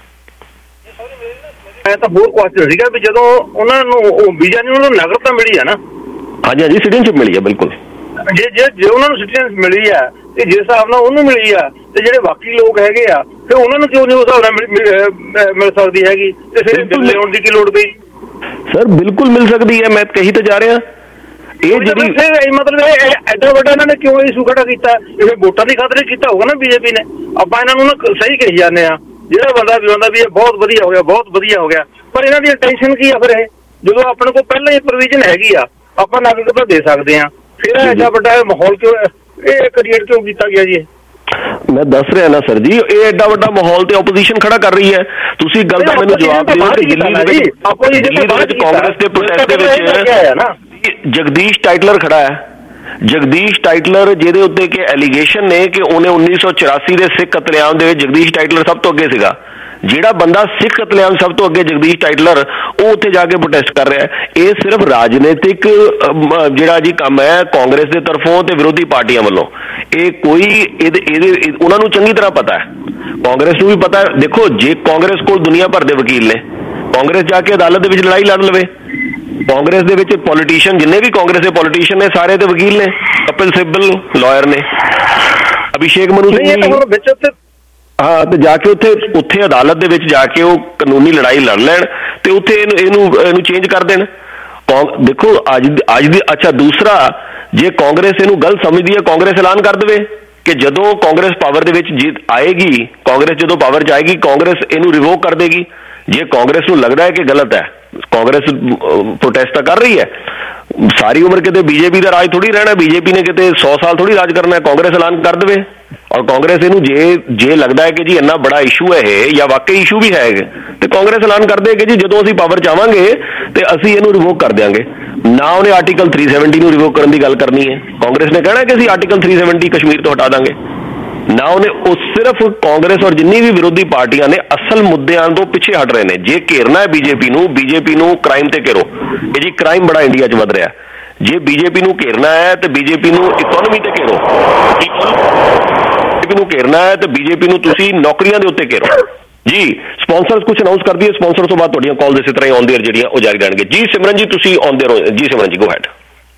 ਮੈਂ ਤਾਂ ਹੋਰ ਕੁਐਸਚਨ ਸੀਗਾ ਵੀ ਜਦੋਂ ਉਹਨਾਂ ਨੂੰ ਉਹ ਵੀਜ਼ਾ ਨਹੀਂ, ਉਹਨਾਂ ਨੂੰ ਨਾਗਰਿਕਤਾ ਮਿਲੀ ਹੈ ਨਾ? ਹਾਂਜੀ ਹਾਂਜੀ, ਸਿਟੀਜ਼ਨਸ਼ਿਪ ਮਿਲੀ ਹੈ ਬਿਲਕੁਲ। ਜੇ ਜੇ ਜੇ ਉਹਨਾਂ ਨੂੰ ਸਿਟੀਜ਼ਨਸ਼ਿਪ ਮਿਲੀ ਆ ਤੇ ਜਿਸ ਹਿਸਾਬ ਨਾਲ ਉਹਨੂੰ ਮਿਲੀ ਆ, ਤੇ ਜਿਹੜੇ ਬਾਕੀ ਲੋਕ ਹੈਗੇ ਆ ਫਿਰ ਉਹਨਾਂ ਨੂੰ ਕਿਉਂ ਨਹੀਂ ਉਸ ਹਿਸਾਬ ਨਾਲ ਮਿਲ ਸਕਦੀ ਹੈਗੀ? ਤੇ ਫਿਰ ਦਿੱਲੀ ਆਉਣ ਦੀ ਕੀ ਲੋੜ ਪਈ? ਸਰ ਬਿਲਕੁਲ ਮਿਲ ਸਕਦੀ ਹੈ, ਮੈਂ ਕਹੀ ਤਾਂ ਜਾ ਰਿਹਾ। ਇਹ ਜਿਹੜੀ ਮਤਲਬ ਐਡਾ ਵੱਡਾ ਇਹਨਾਂ ਨੇ ਕਿਉਂ ਇਸ਼ੂ ਖੜਾ ਕੀਤਾ? ਇਹ ਵੋਟਾਂ ਦੀ ਖਾਤਰ ਕੀਤਾ ਹੋਊਗਾ ਨਾ ਬੀਜੇਪੀ ਨੇ। ਆਪਾਂ ਇਹਨਾਂ ਨੂੰ ਨਾ ਸਹੀ ਕਹੀ ਜਾਂਦੇ ਆ, ਜਿਹੜਾ ਬੰਦਾ ਵੀ ਹੁੰਦਾ ਵੀ ਇਹ ਬਹੁਤ ਵਧੀਆ ਹੋ ਗਿਆ, ਬਹੁਤ ਵਧੀਆ ਹੋ ਗਿਆ, ਪਰ ਇਹਨਾਂ ਦੀ ਇੰਟੈਂਸ਼ਨ ਕੀ ਆ? ਫਿਰ ਇਹ ਜਦੋਂ ਆਪਣੇ ਕੋਲ ਪਹਿਲਾਂ ਹੀ ਪ੍ਰੋਵੀਜ਼ਨ ਹੈਗੀ ਆ, ਆਪਾਂ ਨਾਗਰਿਕਤਾ ਦੇ ਸਕਦੇ ਆ, ਫਿਰ ਐਡਾ ਵੱਡਾ ਮਾਹੌਲ ਕਿਉਂ ਇਹ ਕ੍ਰੀਏਟ ਕਿਉਂ ਕੀਤਾ ਗਿਆ ਜੀ? ਮੈਂ ਦੱਸ ਰਿਹਾ ਨਾ ਸਰ ਜੀ, ਇਹ ਐਡਾ ਵੱਡਾ ਮਾਹੌਲ ਤੇ ਆਪੋਜੀਸ਼ਨ ਖੜਾ ਕਰ ਰਹੀ ਹੈ। ਤੁਸੀਂ ਗੱਲ ਦਾ ਮੈਨੂੰ ਜਵਾਬ ਦਿਓ ਕਿ ਦਿੱਲੀ ਦੇ ਵਿੱਚ ਕਾਂਗਰਸ ਦੇ ਪ੍ਰੋਟੈਸਟ ਦੇ ਵਿੱਚ ਜਗਦੀਸ਼ ਟਾਈਟਲਰ ਖੜਾ ਹੈ। ਜਗਦੀਸ਼ ਟਾਈਟਲਰ ਜਿਹਦੇ ਉੱਤੇ ਕਿ ਐਲੀਗੇਸ਼ਨ ਨੇ ਕਿ ਉਹਨੇ ਉੱਨੀ ਸੌ ਚੁਰਾਸੀ ਦੇ ਸਿੱਖ ਕਤਲੇਆਮ ਦੇ ਵਿੱਚ ਜਗਦੀਸ਼ ਟਾਈਟਲਰ ਸਭ ਤੋਂ ਅੱਗੇ ਸੀਗਾ। ਜਿਹੜਾ ਬੰਦਾ ਸਿੱਖ ਕਤਲੇਆਮ ਸਭ ਤੋਂ ਅੱਗੇ ਜਗਦੀਸ਼ ਟਾਈਟਲਰ, ਉਹ ਉੱਥੇ ਜਾ ਕੇ ਪ੍ਰੋਟੈਸਟ ਕਰ ਰਿਹਾ। ਇਹ ਸਿਰਫ ਰਾਜਨੀਤਿਕ ਜਿਹੜਾ ਜੀ ਕੰਮ ਹੈ ਕਾਂਗਰਸ ਦੇ ਤਰਫੋਂ ਤੇ ਵਿਰੋਧੀ ਪਾਰਟੀਆਂ ਵੱਲੋਂ। ਇਹ ਕੋਈ ਇਹਦੇ ਇਹਦੇ ਉਹਨਾਂ ਨੂੰ ਚੰਗੀ ਤਰ੍ਹਾਂ ਪਤਾ ਹੈ, ਕਾਂਗਰਸ ਨੂੰ ਵੀ ਪਤਾ ਹੈ। ਦੇਖੋ, ਜੇ ਕਾਂਗਰਸ ਕੋਲ ਦੁਨੀਆ ਭਰ ਦੇ ਵਕੀਲ ਨੇ, ਕਾਂਗਰਸ ਜਾ ਕੇ ਅਦਾਲਤ ਦੇ ਵਿੱਚ ਲੜਾਈ ਲੜ ਲਵੇ। ਕਾਂਗਰਸ ਦੇ ਵਿੱਚ ਪੋਲੀਟੀਸ਼ੀਅਨ ਜਿੰਨੇ ਵੀ ਕਾਂਗਰਸ ਦੇ ਪੋਲੀਟੀਸ਼ੀਅਨ ਨੇ ਸਾਰੇ ਤੇ ਵਕੀਲ ਨੇ, ਕਪਿਲ ਸਿੱਬਲ ਲਾਇਰ ਨੇ, ਅਭਿਸ਼ੇਕ ਮਨੂ ਸਿੰਘ, ਹਾਂ, ਤੇ ਜਾ ਕੇ ਉੱਥੇ ਉੱਥੇ ਅਦਾਲਤ ਦੇ ਵਿੱਚ ਜਾ ਕੇ ਉਹ ਕਾਨੂੰਨੀ ਲੜਾਈ ਲੜ ਲੈਣ ਤੇ ਉੱਥੇ ਇਹਨੂੰ ਇਹਨੂੰ ਇਹਨੂੰ ਚੇਂਜ ਕਰ ਦੇਣ। ਦੇਖੋ ਅੱਜ ਅੱਜ ਦੀ ਅੱਛਾ ਦੂਸਰਾ, ਜੇ ਕਾਂਗਰਸ ਇਹਨੂੰ ਗਲਤ ਸਮਝਦੀ ਹੈ, ਕਾਂਗਰਸ ਐਲਾਨ ਕਰ ਦੇਵੇ ਕਿ ਜਦੋਂ ਕਾਂਗਰਸ ਪਾਵਰ ਦੇ ਵਿੱਚ ਜਿੱਤ ਆਏਗੀ, ਕਾਂਗਰਸ ਜਦੋਂ ਪਾਵਰ 'ਚ ਆਏਗੀ, ਕਾਂਗਰਸ ਇਹਨੂੰ ਰਿਵੋਕ ਕਰ ਦੇਗੀ। ਜੇ ਕਾਂਗਰਸ ਨੂੰ ਲੱਗਦਾ ਹੈ ਕਿ ਗਲਤ ਹੈ, ਕਾਂਗਰਸ ਪ੍ਰੋਟੈਸਟ ਤਾਂ ਕਰ ਰਹੀ ਹੈ, ਸਾਰੀ ਉਮਰ ਕਿਤੇ ਬੀਜੇਪੀ ਦਾ ਰਾਜ ਥੋੜੀ ਰਹਿਣਾ, ਬੀਜੇਪੀ ਨੇ ਕਿਤੇ ਸੌ ਸਾਲ ਥੋੜੀ ਰਾਜ ਕਰਨਾ ਹੈ। ਕਾਂਗਰਸ ਐਲਾਨ ਕਰ ਦੇਵੇ, ਔਰ ਕਾਂਗਰਸ ਇਹਨੂੰ ਜੇ ਜੇ ਲੱਗਦਾ ਹੈ ਕਿ ਜੀ ਇੰਨਾ ਬੜਾ ਇਸ਼ੂ ਹੈ ਇਹ ਜਾਂ ਵਾਕਈ ਇਸ਼ੂ ਵੀ ਹੈ ਤੇ ਕਾਂਗਰਸ ਐਲਾਨ ਕਰ ਦੇ ਕਿ ਜੀ ਜਦੋਂ ਅਸੀਂ ਪਾਵਰ 'ਚ ਆਵਾਂਗੇ ਤੇ ਅਸੀਂ ਇਹਨੂੰ ਰਿਵੋਕ ਕਰ ਦਿਆਂਗੇ। ਨਾ ਉਹਨੇ ਆਰਟੀਕਲ ਤਿੰਨ ਸੌ ਸੱਤਰ ਨੂੰ ਰਿਵੋਕ ਕਰਨ ਦੀ ਗੱਲ ਕਰਨੀ ਹੈ, ਕਾਂਗਰਸ ਨੇ ਕਹਿਣਾ ਕਿ ਅਸੀਂ ਆਰਟੀਕਲ ਤਿੰਨ ਸੌ ਸੱਤਰ ਕਸ਼ਮੀਰ ਤੋਂ ਹਟਾ ਦਾਂਗੇ। ਨਾ ਉਹਨੇ, ਉਹ ਸਿਰਫ ਕਾਂਗਰਸ ਔਰ ਜਿੰਨੀ ਵੀ ਵਿਰੋਧੀ ਪਾਰਟੀਆਂ ਨੇ ਅਸਲ ਮੁੱਦਿਆਂ ਤੋਂ ਪਿੱਛੇ ਹਟ ਰਹੇ ਨੇ। ਜੇ ਘੇਰਨਾ ਹੈ ਬੀਜੇਪੀ ਨੂੰ, ਬੀਜੇਪੀ ਨੂੰ ਕ੍ਰਾਈਮ ਤੇ ਘੇਰੋ। ਇਹ ਜੀ ਕ੍ਰਾਈਮ ਬੜਾ ਇੰਡੀਆ 'ਚ ਵੱਧ ਰਿਹਾ। ਜੇ ਬੀਜੇਪੀ ਨੂੰ ਘੇਰਨਾ ਹੈ ਤੇ ਬੀਜੇਪੀ ਨੂੰ ਇਕਨੋਮੀ ਤੇ ਘੇਰੋ, ਬੀਜੇਪੀ ਨੂੰ ਘੇਰਨਾ ਹੈ ਤੇ ਬੀਜੇਪੀ ਨੂੰ ਤੁਸੀਂ ਨੌਕਰੀਆਂ ਦੇ ਉੱਤੇ ਘੇਰੋ। ਜੀ ਸਪਾਂਸਰਸ ਕੁਝ ਅਨਾਉਂਸ ਕਰ ਦਈਏ, ਸਪਾਂਸਰ ਤੋਂ ਬਾਅਦ ਤੁਹਾਡੀਆਂ ਕਾਲ ਇਸੇ ਤਰ੍ਹਾਂ ਹੀ ਆਨ ਦੇਅਰ ਜਿਹੜੀਆਂ ਉਹ ਜਾਰੀ ਰਹਿਣਗੇ। ਜੀ ਸਿਮਰਨ ਜੀ ਤੁਸੀਂ ਆਨ ਦੇਅਰ। ਜੀ Simran ji go ahead.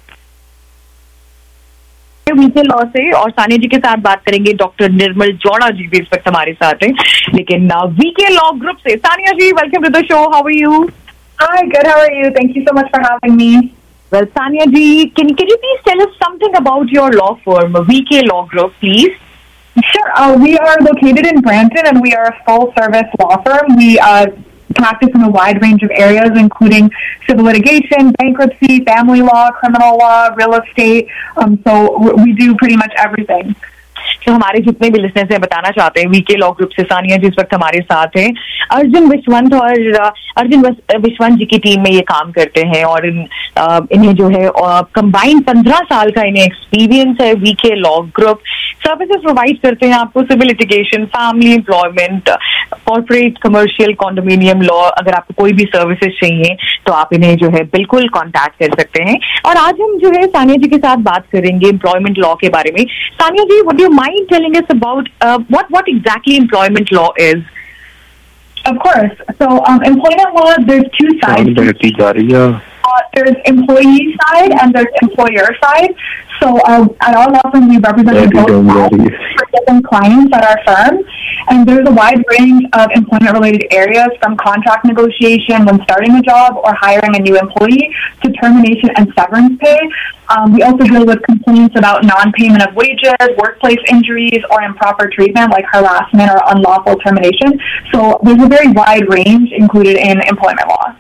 VK law से और सानिया जी के साथ बात करेंगे, डॉक्टर निर्मल जौड़ा जी भी इस वक्त हमारे साथ हैं। लेकिन वीके लॉ ग्रुप से Sania ji, welcome to the show, how are you? Hi, good, how are you? Thank you so much for having me. Well, Sania ji, can, can you please tell us something about your law firm, V K Law Group, please? Sure. Uh, we are located in Brampton, and we are a full-service law firm. We uh, practice in a wide range of areas, including civil litigation, bankruptcy, family law, criminal law, real estate. Um, so we do pretty much everything. तो हमारे जितने भी listeners हैं बताना चाहते हैं, VK law group से सानिया जी इस वक्त हमारे साथ हैं। अर्जुन विश्वंत और अर्जुन विश्वंत जी की टीम में ये काम करते हैं और इन, इन्हें जो है कंबाइंड पंद्रह साल का इन्हें एक्सपीरियंस है। VK law group services provide करते हैं आपको, civil litigation, family employment, corporate, commercial, condominium law. अगर आपको कोई भी सर्विसेज चाहिए तो आप इन्हें जो है बिल्कुल कॉन्टैक्ट कर सकते हैं। और आज हम जो है सानिया जी के साथ बात करेंगे एम्प्लॉयमेंट लॉ के बारे में। Sania ji, would you mind telling us about uh, what what exactly employment law is? Of course. So um, employment law, there's two sides. Uh, there's employee side and there's employer side. So uh, at our law firm, we represent both sides for different clients at our firm. And there's a wide range of employment-related areas, from contract negotiation when starting a job or hiring a new employee to termination and severance pay. Um, we also deal with complaints about non-payment of wages, workplace injuries, or improper treatment like harassment or unlawful termination. So there's a very wide range included in employment law.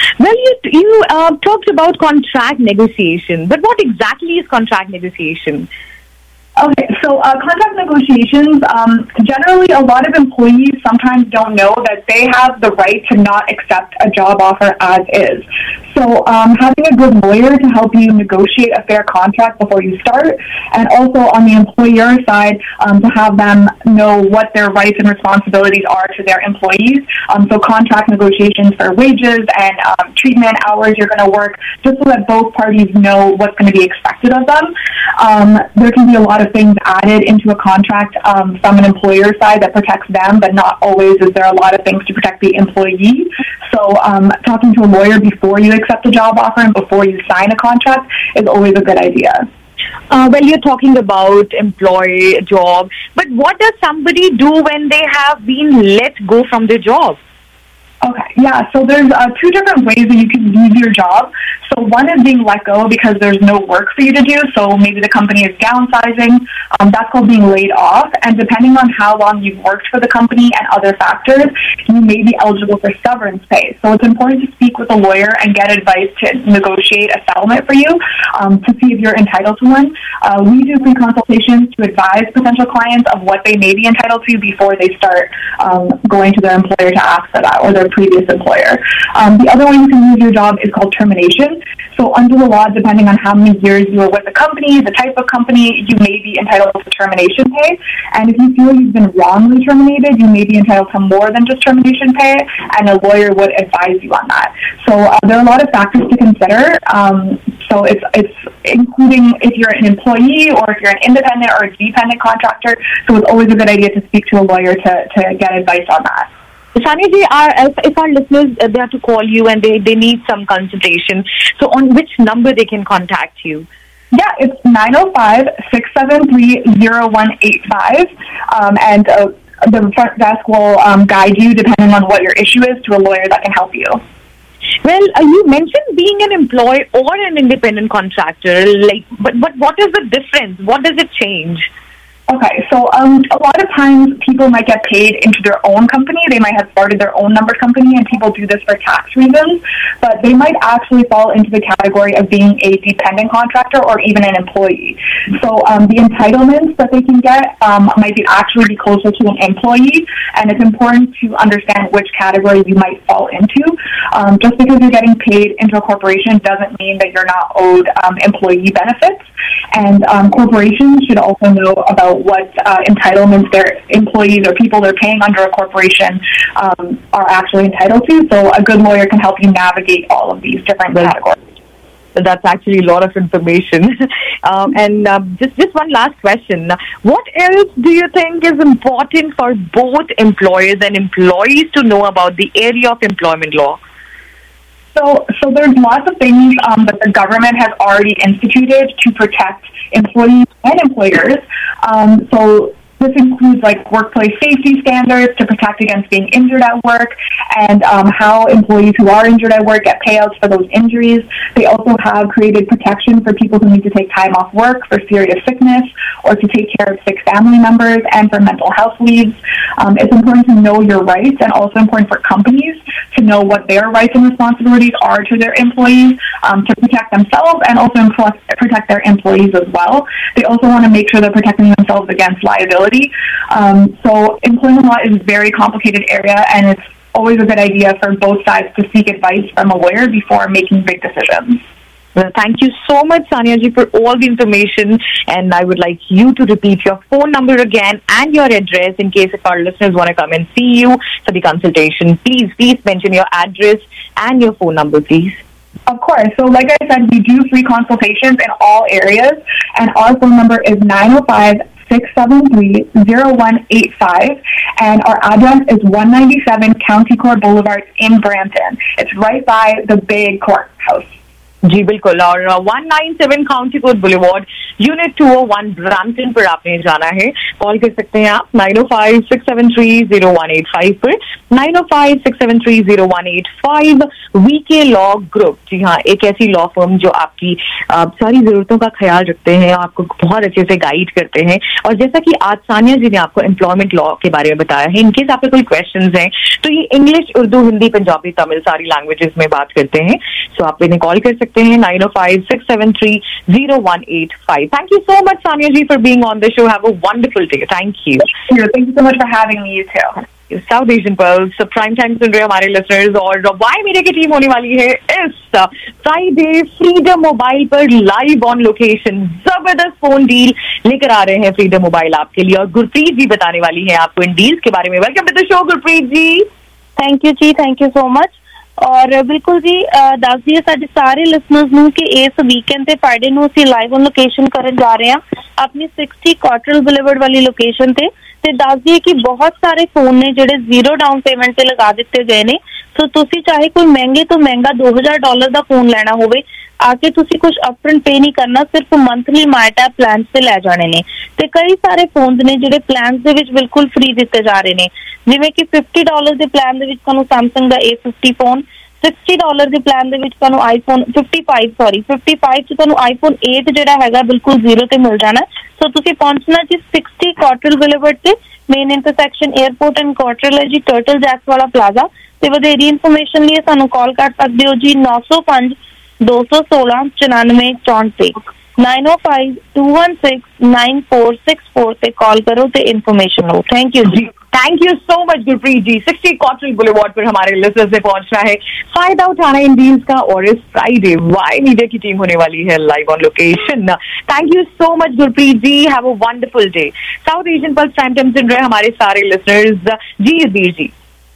Well, you you uh, talked about contract negotiation, but what exactly is contract negotiation? Okay, so uh, contract negotiations, um, generally a lot of employees sometimes don't know that they have the right to not accept a job offer as is. So um, having a good lawyer to help you negotiate a fair contract before you start, and also on the employer side, um, to have them know what their rights and responsibilities are to their employees. Um, so contract negotiations for wages and um, treatment, hours you're going to work, just so that both parties know what's going to be expected of them. Um, there can be a lot of things added into a contract um, from an employer side that protects them, but not always is there a lot of things to protect the employee. So um, talking to a lawyer before you accept a job offer and before you sign a contract is always a good idea. Uh, well, you're talking about employee job, but what does somebody do when they have been let go from their job? Okay, yeah, so there's uh, two different ways that you can leave your job. So one is being let go because there's no work for you to do, so maybe the company is downsizing. Um, that's called being laid off, and depending on how long you've worked for the company and other factors, you may be eligible for severance pay. So it's important to speak with a lawyer and get advice to negotiate a settlement for you um, to see if you're entitled to one. Uh, we do free consultations to advise potential clients of what they may be entitled to before they start um, going to their employer to ask for that, or their previous employer. Um, the other way you can lose your job is called termination. So under the law, depending on how many years you were with the company, the type of company, you may be entitled to termination pay. And if you feel you've been wrongly terminated, you may be entitled to more than just termination pay, and a lawyer would advise you on that. So uh, there are a lot of factors to consider. Um, so it's it's including if you're an employee or if you're an independent or a dependent contractor. So it's always a good idea to speak to a lawyer to, to get advice on that. Sania ji, our, if our listeners, uh, they have to call you and they, they need some consultation, so on which number they can contact you? Yeah, it's nine oh five, six seven three, oh one eight five, um, and uh, the front desk will um, guide you, depending on what your issue is, to a lawyer that can help you. Well, uh, you mentioned being an employee or an independent contractor, like, but, but what is the difference? What does it change? Okay, so um, a lot of times people might get paid into their own company. They might have started their own numbered company, and people do this for tax reasons, but they might actually fall into the category of being a dependent contractor or even an employee. So um, the entitlements that they can get um, might be actually be closer to an employee, and it's important to understand which category you might fall into. Um, just because you're getting paid into a corporation doesn't mean that you're not owed um, employee benefits, and um, corporations should also know about what uh, entitlements their employees or people they're paying under a corporation um, are actually entitled to. So a good lawyer can help you navigate all of these different well, categories. That's actually a lot of information. um, and um, just, just one last question. What else do you think is important for both employers and employees to know about the area of employment law? So, so there's lots of things um, that the government has already instituted to protect employees and employers. Um, so this includes like workplace safety standards to protect against being injured at work, and um, how employees who are injured at work get payouts for those injuries. They also have created protection for people who need to take time off work for serious sickness or to take care of sick family members, and for mental health leaves. Um, it's important to know your rights, and also important for companies to know what their rights and responsibilities are to their employees, um, to protect themselves and also protect their employees as well. They also want to make sure they're protecting themselves against liability. Um, so employment law is a very complicated area, and it's always a good idea for both sides to seek advice from a lawyer before making big decisions. Well, thank you so much, Sania ji, for all the information, and I would like you to repeat your phone number again and your address in case if our listeners want to come and see you for the consultation. Please, please mention your address and your phone number, please. Of course. So like I said, we do free consultations in all areas, and our phone number is nine oh five, six seven three, oh one eight five, and our address is one ninety-seven County Court Boulevard in Brampton. It's right by the big courthouse. जी बिल्कुल, और one nine seven county court boulevard unit two oh one Brampton पर आपने जाना है। Call कर सकते हैं आप नाइन ओ five six seven three zero one eight five पर, नाइन ओ five six seven three zero one eight five. VK law group, जी हाँ, एक ऐसी लॉ फर्म जो आपकी आ, सारी जरूरतों का ख्याल रखते हैं, आपको बहुत अच्छे से गाइड करते हैं। और जैसा कि आज सानिया जी ने आपको एम्प्लॉयमेंट लॉ के बारे में बताया है, इनकेस आपके कोई क्वेश्चंस हैं तो ये इंग्लिश, उर्दू, हिंदी, पंजाबी, तमिल सारी लैंग्वेजेस में बात करते हैं। सो आप इन्हें कॉल कर सकते हैं nine O five six seven three zero one eight five. Thank you so much, Sania ji, for being on the show. Have a wonderful day. Thank you. Thank you. Thank you so much for having me, you too. South Asian pulse prime time सुन रहे हमारे listeners, और Y media की team होने वाली है इस Friday Freedom Mobile पर लाइव ऑन लोकेशन। जबरदस्त फोन डील लेकर आ रहे हैं फ्रीडम मोबाइल आपके लिए, और गुरप्रीत जी बताने वाली है आपको इन डील्स के बारे में। Welcome to the show Gurpreet ji. Thank you जी, थैंक यू सो मच। और बिल्कुल जी, दस दिए साडे सारे लिसनर्स ਨੂੰ ਕਿ ਇਸ ਵੀਕਐਂਡ ਤੇ ਫਰਾਈਡੇ ਨੂੰ ਅਸੀਂ ਲਾਈਵ ਔਨ ਲੋਕੇਸ਼ਨ ਕਰਨ ਜਾ ਰਹੇ ਹਾਂ ਆਪਣੀ ਸਿਕਸਟੀ ਕਾਟਰਲ ਬੁਲੇਵਰਡ ਵਾਲੀ ਲੋਕੇਸ਼ਨ ਤੇ। ਤੇ ਦੱਸ ਦਈਏ ਕਿ ਬਹੁਤ ਸਾਰੇ ਫੋਨ ਨੇ ਜਿਹੜੇ ਜ਼ੀਰੋ ਡਾਊਨ ਪੇਮੈਂਟ ਤੇ ਲਗਾ ਦਿੱਤੇ ਗਏ ਨੇ। ਸੋ ਤੁਸੀਂ ਚਾਹੇ ਕੋਈ ਮਹਿੰਗੇ ਤੋਂ ਮਹਿੰਗਾ ਦੋ ਹਜ਼ਾਰ ਡਾਲਰ ਦਾ ਫੋਨ ਲੈਣਾ ਹੋਵੇ, ਆ ਕੇ ਤੁਸੀਂ ਕੁਝ ਅਪਫਰੰਟ ਪੇ ਨਹੀਂ ਕਰਨਾ, ਸਿਰਫ ਮੰਥਲੀ ਮਾਈਟੈਪ ਪਲਾਨਸ ਤੇ ਲੈ ਜਾਣੇ ਨੇ। ਤੇ ਕਈ ਸਾਰੇ ਫੋਨਸ ਨੇ ਜਿਹੜੇ ਪਲਾਨਸ ਦੇ ਵਿੱਚ ਬਿਲਕੁਲ ਫ੍ਰੀ ਦਿੱਤੇ ਜਾ ਰਹੇ ਨੇ, ਜਿਵੇਂ ਕਿ ਫਿਫਟੀ ਡਾਲਰ ਦੇ ਪਲਾਨ ਦੇ ਵਿੱਚ ਤੁਹਾਨੂੰ ਸੈਮਸੰਗ ਦਾ A fifty phone, sixty dollar के प्लान ਦੇ ਵਿੱਚ ਤੁਹਾਨੂੰ iPhone fifty five sorry fifty five ਚ ਤੁਹਾਨੂੰ ਆਈਫੋਨ एट ਜਿਹੜਾ ਹੈਗਾ ਬਿਲਕੁਲ ਜ਼ੀਰੋ ਤੇ ਮਿਲ ਜਾਣਾ। ਸੋ ਤੁਸੀਂ ਪਹੁੰਚਣਾ ਜੀ ਸਿਕਸਟੀ ਕਾਟਰਲ ਬੁਲੇਵਰਡ ਤੇ, main intersection airport and Cottrelle ਹੈ ਜੀ, ਟਰਟਲ ਜੈਕਸ ਵਾਲਾ ਪਲਾਜ਼ਾ। ਤੇ ਵਧੇਰੀ ਇਨਫੋਰਮੇਸ਼ਨ ਲਈ ਸਾਨੂੰ ਕਾਲ ਕਰ ਸਕਦੇ ਹੋ ਜੀ ਨੌ ਸੌ ਪੰਜ ਦੋ ਸੌ ਸੋਲਾਂ ਚੁਰਾਨਵੇਂ ਚੌਂਹਠ ਤੇ, नाइन ओ five two one six nine four six four पे कॉल करो तो इन्फॉर्मेशन लो। थैंक यू जी। Thank you so much Gurpreet ji. Sixty Cottrelle boulevard पर हमारे लिसनर्स से पहुंचना है, फायदा उठाना इन डील्स का, और इस फ्राइडे वाई मीडिया की टीम होने वाली है live on location. Thank you so much Gurpreet ji, have a wonderful day. South Asian pulse prime time सुन रहे हमारे सारे लिसनर्स। जी वीर जी।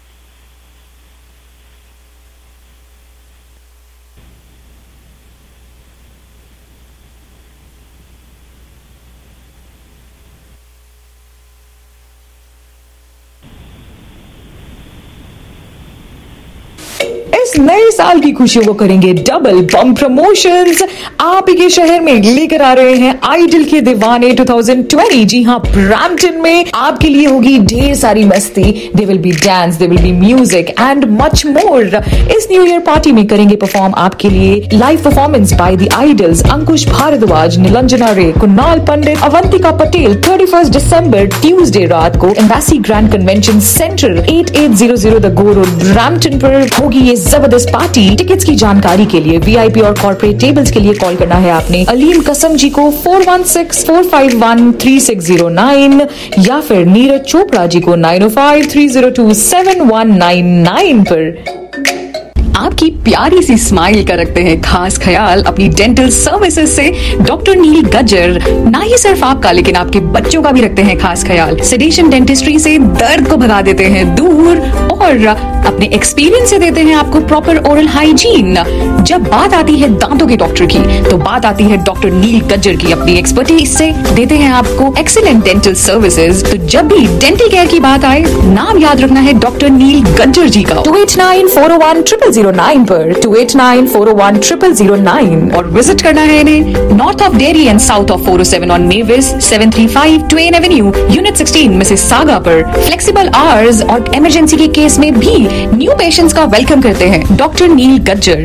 इस नए साल की खुशियों को करेंगे डबल बम प्रमोशंस। आप ही के शहर में लेकर आ रहे हैं आइडल के दीवाने टू थाउजेंड ट्वेंटी। जी हाँ, ब्रैम्पटन में आपके लिए होगी ढेर सारी मस्ती। They will be dance, they will be music and much more. इस न्यू ईयर पार्टी में करेंगे परफॉर्म आपके लिए live performance by the idols Ankush Bhardwaj, Nilanjana Ray, Kunal Pandit, Avantika Patel. Thirty first दिसंबर ट्यूसडे रात को Embassy Grand Convention Centre at eight zero zero the Gore road Brampton पर होगी ये जबरदस्त पार्टी। टिकट्स की जानकारी के लिए वीआईपी और कॉर्पोरेट टेबल्स के लिए कॉल करना है आपने अलीम कसम जी को four one six four five one three six zero nine, या फिर नीरज चोपड़ा जी को नाइन ओ five three zero two seven one nine nine पर। आपकी प्यारी सी स्माइल का रखते हैं खास ख्याल अपनी डेंटल सर्विसेज से डॉक्टर नील गज्जर। ना ही सिर्फ आपका, लेकिन आपके बच्चों का भी रखते हैं खास ख्याल। सेडेशन डेंटिस्ट्री से दर्द को भगा देते हैं दूर, और अपने एक्सपीरियंस से देते हैं आपको प्रॉपर ओरल हाइजीन। जब बात आती है दांतों के डॉक्टर की, तो बात आती है डॉक्टर नील गज्जर की। अपनी एक्सपर्टीज से देते हैं आपको एक्सीलेंट डेंटल सर्विसेज। तो जब भी डेंटल केयर की बात आए, नाम याद रखना है डॉक्टर नील गज्जर जी का। Two eight nine four oh one triple zero nine पर, two eight nine four oh one triple zero nine. और विजिट करना है इन्हें north of Derry and south of four oh seven on Mavis, seven three five Twain avenue, unit sixteen Mississauga पर। Flexible hours और emergency के case में भी new patients का वेलकम करते हैं doctor Neel Gajjar.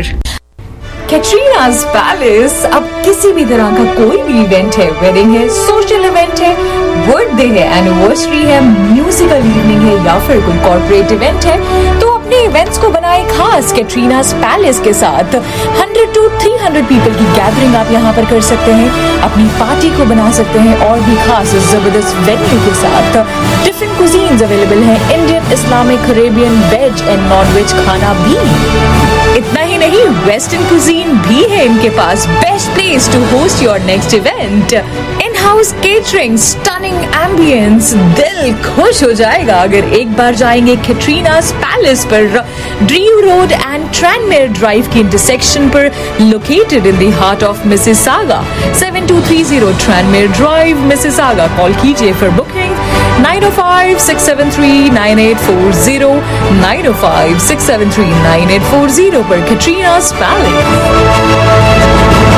Katrina's palace अब किसी भी तरह का कोई भी इवेंट है, वेडिंग है, सोशल इवेंट है, बर्थडे है, एनिवर्सरी है, म्यूजिकल इवनिंग है, या फिर कोई कॉर्पोरेट इवेंट है, तो अपने इवेंट्स को बनाए खास कैटरीनाज पैलेस के साथ। Hundred two three hundred people की गैदरिंग आप यहाँ पर कर सकते हैं, अपनी पार्टी को बना सकते हैं, और भी खास जबरदस्त वेन्यू के साथ। डिफरेंट कुजीन्स अवेलेबल हैं, Indian, Islamic, Arabian, veg and non veg खाना भी। इतना ही नहीं, वेस्टर्न कुजीन भी है इनके पास। Best place to host your next event. In house catering, stunning ambience, दिल खुश हो जाएगा अगर एक बार जाएंगे कैटरीनाज पैलेस पर। Drew road and Tranmere drive की इंटरसेक्शन पर, located in the heart of Mississauga, seven two three zero Tranmere drive Mississauga. Call कीजिए for booking nine oh five, six seven three, nine eight four zero, nine oh five, six seven three, nine eight four zero पर Katrina's Palace।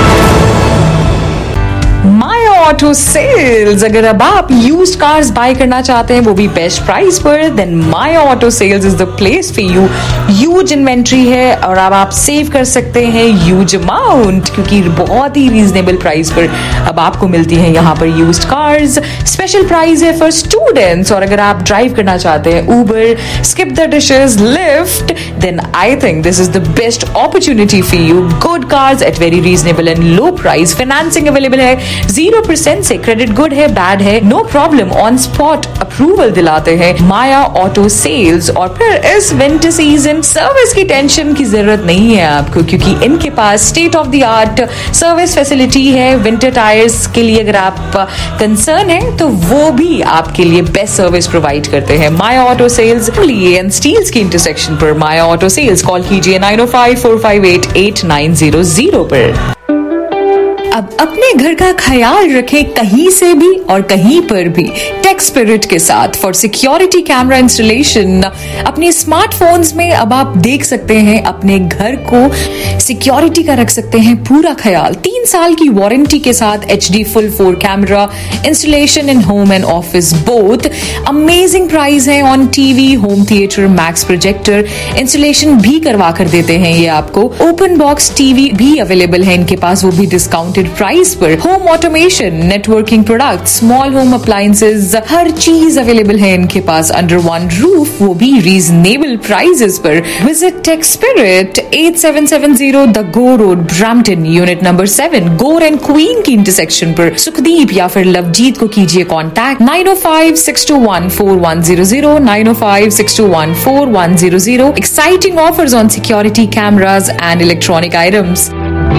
My auto sales, अगर अब आप used cars bye करना चाहते हैं वो भी बेस्ट प्राइस पर, then my auto sales is the place for you. Huge inventory है और अब आप सेव कर सकते हैं ह्यूज अमाउंट, क्योंकि बहुत ही रीजनेबल प्राइस पर अब आपको मिलती हैं यहाँ पर यूज्ड कार्स। स्पेशल प्राइस है फॉर स्टूडेंट्स, और अगर आप ड्राइव करना चाहते हैं Uber, skip the dishes, Lyft, then I think this is the best opportunity for you. Good cars at very reasonable and low price. Financing available है, zero percent से। Credit good है, bad है, no problem, on spot approval दिलाते हैं Maya auto sales. और फिर इस winter season service की टेंशन की जरूरत नहीं है आपको, क्योंकि इनके पास state of the art service facility है। विंटर टायर्स के लिए अगर आप कंसर्न है तो वो भी आपके लिए बेस्ट सर्विस प्रोवाइड करते हैं Maya auto sales and Steeles की इंटरसेक्शन पर। माया ऑटो सेल्स कॉल कीजिए नाइन ओ five four five eight eight nine zero zero पर। अब अपने घर का ख्याल रखें कहीं से भी और कहीं पर भी टेक स्पिरिट के साथ। फॉर सिक्योरिटी कैमरा इंस्टॉलेशन अपने स्मार्टफोन्स में अब आप देख सकते हैं अपने घर को सिक्योरिटी का रख सकते हैं पूरा ख्याल। तीन साल की वारंटी के साथ H D full four camera installation in home and office both. Amazing price है on TV, home theatre, max projector installation भी करवा कर देते हैं ये आपको। ओपन बॉक्स टीवी भी अवेलेबल है इनके पास, वो भी डिस्काउंटेड प्राइस पर। Home automation, networking product, small home appliances, हर चीज अवेलेबल है इनके पास अंडर वन रूफ, वो भी रीजनेबल प्राइसेस पर। Visit Tech Spirit at seven seven zero the Gore road, Brampton, unit number seven, Gore and Queen की intersection पर। सुखदीप या फिर लवजीत को कीजिए contact nine O five six two one four one zero zero, nine O five six two one four one zero zero. Exciting offers on security cameras and electronic items.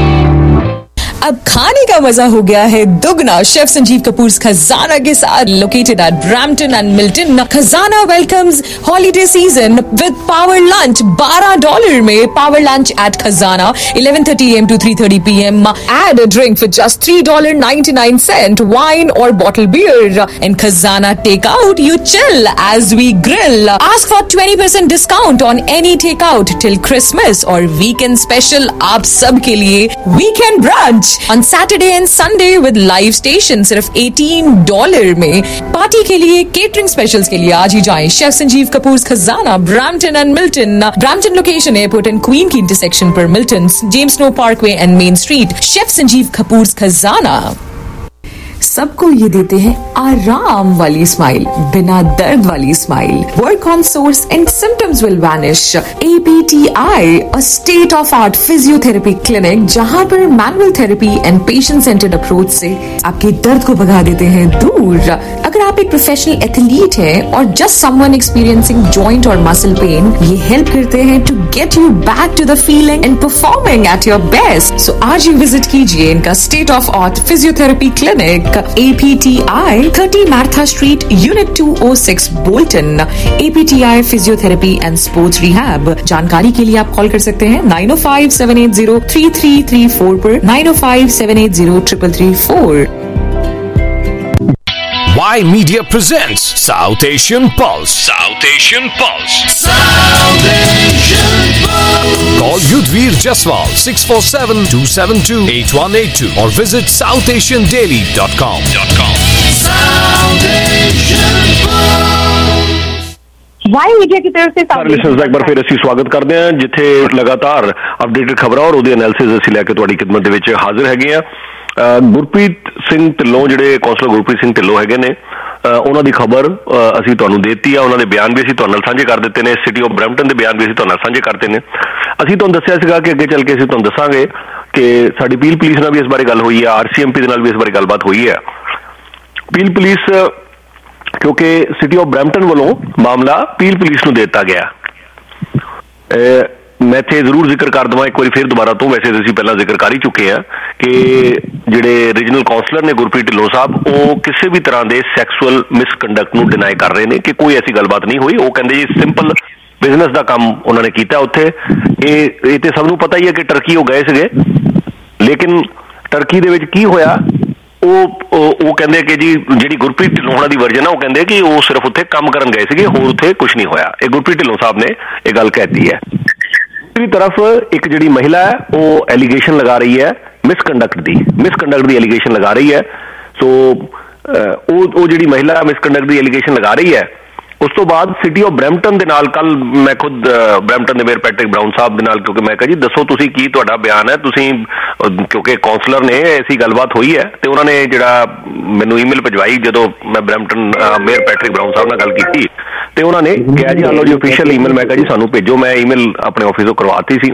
अब खाने का मजा हो गया है दुगना शेफ संजीव कपूर खजाना के साथ, located at Brampton and Milton. Khazana welcomes holiday season with power lunch बारह डॉलर में। Power lunch at Khazana eleven thirty A M to three thirty P M. Add a drink for just three dollar ninety nine cent, wine और bottle beer. In Khazana takeout you chill as we grill. Ask for twenty percent discount on any takeout till Christmas, और weekend special आप सब के लिए weekend brunch on Saturday and Sunday with live station सिर्फ अठारह dollar में। Party के लिए, केटरिंग स्पेशल्स के लिए आज ही जाएं chef Sanjeev Kapoor Khazana, Brampton and Milton. Brampton location Airport and Queen की इंटरसेक्शन पर, Milton, James Snow Parkway and Main Street. Chef Sanjeev Kapoor Khazana सबको ये देते हैं आराम वाली स्माइल, बिना दर्द वाली smile. Work on source and symptoms will vanish. A P T I, a state of art physiotherapy clinic, जहां पर manual therapy and patient centred approach से आपके दर्द को भगा देते हैं दूर। अगर आप एक प्रोफेशनल एथलीट हैं और जस्ट समवन एक्सपीरियंसिंग जॉइंट और मसल पेन, ये हेल्प करते हैं to get you back to the feeling and performing at your best. So आज ही विजिट कीजिए इनका state of art physiotherapy clinic, A P T I, thirty Martha Street, Unit two oh six, Bolton. A P T I Physiotherapy and Sports Rehab. जानकारी के लिए आप call कर सकते हैं नाइन ओ five seven eight zero three three three four पर, nine O five seven eight zero three three three four. Y Media presents South Asian Pulse. South Asian Pulse. South Asian Pulse. Call Yudhvir Jaswal six four seven, two seven two, eight one eight two or visit south asian daily dot com. South Asian Pulse. Y Media की तरफ से listeners ਇੱਕ ਵਾਰ ਫਿਰ ਅਸੀਂ ਸਵਾਗਤ ਕਰਦੇ ਹਾਂ, ਜਿੱਥੇ ਲਗਾਤਾਰ ਅਪਡੇਟਡ ਖਬਰਾਂ ਔਰ ਉਹਦੇ ਐਨਾਲਿਸਿਸ ਅਸੀਂ ਲੈ ਕੇ ਤੁਹਾਡੀ ਖਿਦਮਤ ਦੇ ਵਿੱਚ ਹਾਜ਼ਰ ਹੈਗੇ ਆ। ਗੁਰਪ੍ਰੀਤ ਸਿੰਘ ਢਿੱਲੋਂ, ਜਿਹੜੇ ਕੌਂਸਲਰ ਗੁਰਪ੍ਰੀਤ ਸਿੰਘ ਢਿੱਲੋਂ ਹੈਗੇ ਨੇ, ਉਹਨਾਂ ਦੀ ਖਬਰ ਅਸੀਂ ਤੁਹਾਨੂੰ ਦੇਤੀ ਆ। ਉਹਨਾਂ ਦੇ ਬਿਆਨ ਵੀ ਅਸੀਂ ਤੁਹਾਡੇ ਨਾਲ ਸਾਂਝੇ ਕਰ ਦਿੱਤੇ ਨੇ। ਸਿਟੀ ਆਫ ਬਰੈਂਪਟਨ ਦੇ ਬਿਆਨ ਵੀ ਅਸੀਂ ਤੁਹਾਡੇ ਨਾਲ ਸਾਂਝੇ ਕਰਤੇ ਨੇ। ਅਸੀਂ ਤੁਹਾਨੂੰ ਦੱਸਿਆ ਸੀਗਾ ਕਿ ਅੱਗੇ ਚੱਲ ਕੇ ਅਸੀਂ ਤੁਹਾਨੂੰ ਦੱਸਾਂਗੇ ਕਿ ਸਾਡੀ ਪੀਲ ਪੁਲਿਸ ਨਾਲ ਵੀ ਇਸ ਬਾਰੇ ਗੱਲ ਹੋਈ ਹੈ, ਆਰ ਸੀ ਐਮ ਪੀ ਦੇ ਨਾਲ ਵੀ ਇਸ ਬਾਰੇ ਗੱਲਬਾਤ ਹੋਈ ਹੈ। ਪੀਲ ਪੁਲਿਸ, ਕਿਉਂਕਿ ਸਿਟੀ ਆਫ ਬਰੈਂਪਟਨ ਵੱਲੋਂ ਮਾਮਲਾ ਪੀਲ ਪੁਲਿਸ ਨੂੰ ਦੇ ਦਿੱਤਾ ਗਿਆ। ਮੈਂ ਇੱਥੇ ਜ਼ਰੂਰ ਜ਼ਿਕਰ ਕਰ ਦੇਵਾਂ ਇੱਕ ਵਾਰੀ ਫਿਰ ਦੁਬਾਰਾ ਤੋਂ, ਵੈਸੇ ਅਸੀਂ ਪਹਿਲਾਂ ਜ਼ਿਕਰ ਕਰ ਹੀ ਚੁੱਕੇ ਹਾਂ ਕਿ ਜਿਹੜੇ ਰੀਜਨਲ ਕਾਉਂਸਲਰ ਨੇ ਗੁਰਪ੍ਰੀਤ ਢਿੱਲੋਂ ਸਾਹਿਬ, ਉਹ ਕਿਸੇ ਵੀ ਤਰ੍ਹਾਂ ਦੇ ਸੈਕਸੁਅਲ ਮਿਸਕੰਡਕਟ ਨੂੰ ਡਿਨਾਈ ਕਰ ਰਹੇ ਨੇ ਕਿ ਕੋਈ ਐਸੀ ਗੱਲਬਾਤ ਨਹੀਂ ਹੋਈ। ਉਹ ਕਹਿੰਦੇ ਜੀ ਸਿੰਪਲ ਬਿਜ਼ਨਸ ਦਾ ਕੰਮ ਉਹਨਾਂ ਨੇ ਕੀਤਾ ਉੱਥੇ। ਇਹ ਇਹ ਤੇ ਸਭ ਨੂੰ ਪਤਾ ਹੀ ਹੈ ਕਿ ਟਰਕੀ ਉਹ ਗਏ ਸੀਗੇ, ਲੇਕਿਨ ਟਰਕੀ ਦੇ ਵਿੱਚ ਕੀ ਹੋਇਆ ਉਹ ਕਹਿੰਦੇ ਕਿ ਜੀ ਜਿਹੜੀ ਗੁਰਪ੍ਰੀਤ ਢਿੱਲੋਂ ਹੋਣਾ ਦੀ ਵਰਜਨ ਆ, ਉਹ ਕਹਿੰਦੇ ਕਿ ਉਹ ਸਿਰਫ ਉੱਥੇ ਕੰਮ ਕਰਨ ਗਏ ਸੀਗੇ, ਹੋਰ ਉੱਥੇ ਕੁਝ ਨਹੀਂ ਹੋਇਆ। ਇਹ ਗੁਰਪ੍ਰੀਤ ਢਿੱਲੋਂ ਸਾਹਿਬ ਨੇ ਇਹ ਗੱਲ ਕਹਿਤੀ ਹੈ। ਦੂਸਰੀ ਤਰਫ ਇੱਕ ਜਿਹੜੀ ਮਹਿਲਾ ਹੈ ਉਹ ਐਲੀਗੇਸ਼ਨ ਲਗਾ ਰਹੀ ਹੈ ਮਿਸਕੰਡਕਟ ਦੀ ਮਿਸਕੰਡਕਟ ਦੀ ਐਲੀਗੇਸ਼ਨ ਲਗਾ ਰਹੀ ਹੈ। ਸੋ ਉਹ ਉਹ ਜਿਹੜੀ ਮਹਿਲਾ ਮਿਸਕੰਡਕਟ ਦੀ ਐਲੀਗੇਸ਼ਨ ਲਗਾ ਰਹੀ ਹੈ, ਉਸ ਤੋਂ ਬਾਅਦ ਸਿਟੀ ਆਫ ਬਰੈਂਪਟਨ ਦੇ ਨਾਲ ਕੱਲ ਮੈਂ ਖੁਦ ਬਰੈਂਪਟਨ ਦੇ ਮੇਅਰ ਪੈਟਰਿਕ ਬਰਾਊਨ ਸਾਹਿਬ ਦੇ ਨਾਲ, ਕਿਉਂਕਿ ਮੈਂ ਕਿਹਾ ਜੀ ਦੱਸੋ ਤੁਸੀਂ ਕੀ ਤੁਹਾਡਾ ਬਿਆਨ ਹੈ, ਤੁਸੀਂ ਕਿਉਂਕਿ ਕਾਉਂਸਲਰ ਨੇ ਐਸੀ ਗੱਲਬਾਤ ਹੋਈ ਹੈ ਤੇ ਉਹਨਾਂ ਨੇ ਜਿਹੜਾ ਮੈਨੂੰ ਈਮੇਲ ਭਿਜਵਾਈ ਜਦੋਂ ਮੈਂ Brampton mayor Patrick Brown sahib ਨਾਲ ਗੱਲ ਕੀਤੀ ਤੇ ਉਹਨਾਂ ਨੇ ਕਿਹਾ ਜੀ ਆਲੋ ਜੀ ਅਫੀਸ਼ੀਅਲ ਈਮੇਲ। ਮੈਂ ਕਿਹਾ ਜੀ ਸਾਨੂੰ ਭੇਜੋ, ਮੈਂ ਈਮੇਲ ਆਪਣੇ ਆਫਿਸ ਤੋਂ ਕਰਵਾਤੀ ਸੀ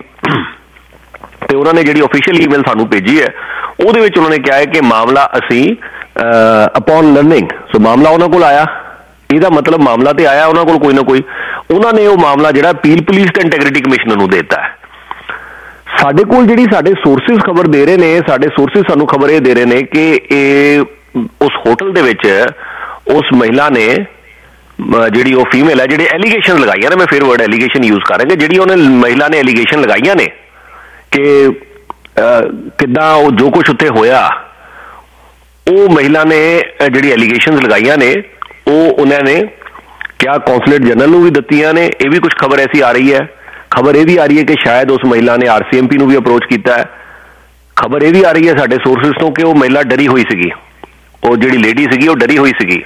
ਤੇ ਉਹਨਾਂ ਨੇ ਜਿਹੜੀ ਅਫੀਸ਼ੀਅਲ ਈਮੇਲ ਸਾਨੂੰ ਭੇਜੀ ਹੈ ਉਹਦੇ ਵਿੱਚ ਉਹਨਾਂ ਨੇ ਕਿਹਾ ਹੈ ਕਿ ਮਾਮਲਾ ਅਸੀਂ ਅਪੋਨ ਲਰਨਿੰਗ, ਸੋ ਮਾਮਲਾ ਉਹਨਾਂ ਕੋਲ ਆਇਆ, ਇਹਦਾ ਮਤਲਬ ਮਾਮਲਾ ਤੇ ਆਇਆ ਉਹਨਾਂ ਕੋਲ ਕੋਈ ਨਾ ਕੋਈ, ਉਹਨਾਂ ਨੇ ਉਹ ਮਾਮਲਾ ਜਿਹੜਾ ਅਪੀਲ ਪੁਲਿਸ ਤੇ ਇੰਟੈਗ੍ਰਿਟੀ ਕਮਿਸ਼ਨ ਨੂੰ ਦੇ ਦਿੱਤਾ ਹੈ। ਸਾਡੇ ਕੋਲ ਜਿਹੜੀ ਸਾਡੇ ਸੋਰਸਿਸ ਖਬਰ ਦੇ ਰਹੇ ਨੇ, ਸਾਡੇ ਸੋਰਸਿਸ ਸਾਨੂੰ ਖਬਰ ਇਹ ਦੇ ਰਹੇ ਨੇ ਕਿ ਇਹ ਉਸ ਹੋਟਲ ਦੇ ਵਿੱਚ ਉਸ ਮਹਿਲਾ ਨੇ ਜਿਹੜੀ ਉਹ ਫੀਮੇਲ ਹੈ ਜਿਹੜੇ ਐਲੀਗੇਸ਼ਨ ਲਗਾਈਆਂ ਨੇ, ਮੈਂ ਫਿਰ ਵਰਡ ਐਲੀਗੇਸ਼ਨ ਯੂਜ਼ ਕਰਾਂਗੇ, ਜਿਹੜੀ ਉਹਨੇ ਮਹਿਲਾ ਨੇ ਐਲੀਗੇਸ਼ਨ ਲਗਾਈਆਂ ਨੇ ਕਿ ਕਿੱਦਾਂ ਉਹ ਜੋ ਕੁਛ ਉੱਥੇ ਹੋਇਆ, ਉਹ ਮਹਿਲਾ ਨੇ ਜਿਹੜੀ ਐਲੀਗੇਸ਼ਨਸ ਲਗਾਈਆਂ ਨੇ ਉਹ ਉਹਨਾਂ ਨੇ ਕਿਆ ਕੌਂਸਲੇਟ ਜਨਰਲ ਨੂੰ ਵੀ ਦਿੱਤੀਆਂ ਨੇ। ਇਹ ਵੀ ਕੁਝ ਖਬਰ ਐਸੀ ਆ ਰਹੀ ਹੈ। ਖਬਰ ਇਹ ਵੀ ਆ ਰਹੀ ਹੈ ਕਿ ਸ਼ਾਇਦ ਉਸ ਮਹਿਲਾ ਨੇ ਆਰ ਸੀ ਐਮ ਪੀ ਨੂੰ ਵੀ ਅਪਰੋਚ ਕੀਤਾ ਹੈ। ਖਬਰ ਇਹ ਵੀ ਆ ਰਹੀ ਹੈ ਸਾਡੇ ਸੋਰਸਿਸ ਤੋਂ ਕਿ ਉਹ ਮਹਿਲਾ ਡਰੀ ਹੋਈ ਸੀਗੀ, ਉਹ ਜਿਹੜੀ ਲੇਡੀ ਸੀਗੀ ਉਹ ਡਰੀ ਹੋਈ ਸੀਗੀ।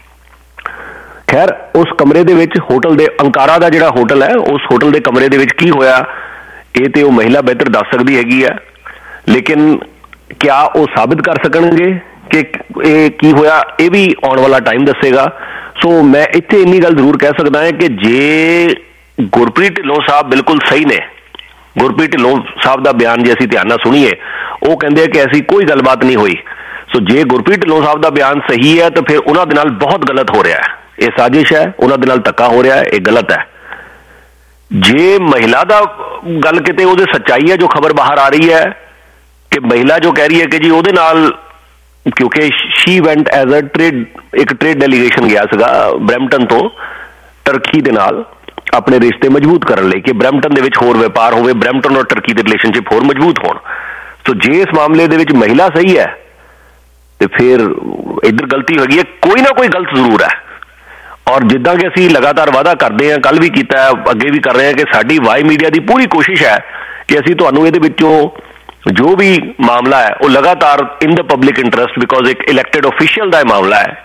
ਖੈਰ ਉਸ ਕਮਰੇ ਦੇ ਵਿੱਚ ਹੋਟਲ ਦੇ ਅੰਕਾਰਾ ਦਾ ਜਿਹੜਾ ਹੋਟਲ ਹੈ, ਉਸ ਹੋਟਲ ਦੇ ਕਮਰੇ ਦੇ ਵਿੱਚ ਕੀ ਹੋਇਆ ਇਹ ਤੇ ਉਹ ਮਹਿਲਾ ਬਿਹਤਰ ਦੱਸ ਸਕਦੀ ਹੈਗੀ ਹੈ, ਲੇਕਿਨ ਕਿਆ ਉਹ ਸਾਬਿਤ ਕਰ ਸਕਣਗੇ ਕਿ ਇਹ ਕੀ ਹੋਇਆ ਇਹ ਵੀ ਆਉਣ ਵਾਲਾ ਟਾਈਮ ਦੱਸੇਗਾ। ਸੋ ਮੈਂ ਇੱਥੇ ਇੰਨੀ ਗੱਲ ਜ਼ਰੂਰ ਕਹਿ ਸਕਦਾ ਹਾਂ ਕਿ ਜੇ ਗੁਰਪ੍ਰੀਤ ਢਿੱਲੋਂ ਸਾਹਿਬ ਬਿਲਕੁਲ ਸਹੀ ਨੇ, ਗੁਰਪ੍ਰੀਤ ਢਿੱਲੋਂ ਸਾਹਿਬ ਦਾ ਬਿਆਨ ਜੇ ਅਸੀਂ ਧਿਆਨ ਨਾਲ ਸੁਣੀਏ, ਉਹ ਕਹਿੰਦੇ ਆ ਕਿ ਐਸੀ ਕੋਈ ਗੱਲਬਾਤ ਨਹੀਂ ਹੋਈ। ਸੋ ਜੇ ਗੁਰਪ੍ਰੀਤ ਢਿੱਲੋਂ ਸਾਹਿਬ ਦਾ ਬਿਆਨ ਸਹੀ ਹੈ ਤਾਂ ਫਿਰ ਉਹਨਾਂ ਦੇ ਨਾਲ ਬਹੁਤ ਗਲਤ ਹੋ ਰਿਹਾ ਹੈ, ਇਹ ਸਾਜ਼ਿਸ਼ ਹੈ, ਉਹਨਾਂ ਦੇ ਨਾਲ ਧੱਕਾ ਹੋ ਰਿਹਾ ਹੈ, ਇਹ ਗਲਤ ਹੈ। ਜੇ ਮਹਿਲਾ ਦਾ ਗੱਲ ਕਿਤੇ ਉਹਦੇ ਸੱਚਾਈ ਹੈ, ਜੋ ਖਬਰ ਬਾਹਰ ਆ ਰਹੀ ਹੈ ਕਿ ਮਹਿਲਾ ਜੋ ਕਹਿ ਰਹੀ ਹੈ ਕਿ ਜੀ ਉਹਦੇ ਨਾਲ, ਕਿਉਂਕਿ she went as a trade, ਇੱਕ ਟ੍ਰੇਡ ਡੈਲੀਗੇਸ਼ਨ ਗਿਆ ਸੀਗਾ ਬਰੈਂਪਟਨ ਤੋਂ ਟਰਕੀ ਦੇ ਨਾਲ ਆਪਣੇ ਰਿਸ਼ਤੇ ਮਜ਼ਬੂਤ ਕਰਨ ਲਈ ਕਿ ਬਰੈਂਪਟਨ ਦੇ ਵਿੱਚ ਹੋਰ ਵਪਾਰ ਹੋਵੇ, ਬਰੈਂਪਟਨ ਔਰ ਟਰਕੀ ਦੇ ਰਿਲੇਸ਼ਨਸ਼ਿਪ ਹੋਰ ਮਜ਼ਬੂਤ ਹੋਣ। ਸੋ ਜੇ ਇਸ ਮਾਮਲੇ ਦੇ ਵਿੱਚ ਮਹਿਲਾ ਸਹੀ ਹੈ ਤੇ ਫਿਰ ਇੱਧਰ ਗਲਤੀ ਹੈਗੀ ਹੈ, ਕੋਈ ਨਾ ਕੋਈ ਗਲਤ ਜ਼ਰੂਰ ਹੈ। ਔਰ ਜਿੱਦਾਂ ਕਿ ਅਸੀਂ ਲਗਾਤਾਰ ਵਾਅਦਾ ਕਰਦੇ ਹਾਂ, ਕੱਲ ਵੀ ਕੀਤਾ, ਅੱਗੇ ਵੀ ਕਰ ਰਹੇ ਹਾਂ ਕਿ ਸਾਡੀ ਵਾਈ ਮੀਡੀਆ ਦੀ ਪੂਰੀ ਕੋਸ਼ਿਸ਼ ਹੈ ਕਿ ਅਸੀਂ ਤੁਹਾਨੂੰ ਇਹਦੇ ਵਿੱਚੋਂ ਜੋ ਵੀ ਮਾਮਲਾ ਹੈ ਉਹ ਲਗਾਤਾਰ in the public interest, because ਇੱਕ ਇਲੈਕਟਡ ਆਫੀਸ਼ੀਅਲ ਦਾ ਇਹ ਮਾਮਲਾ ਹੈ,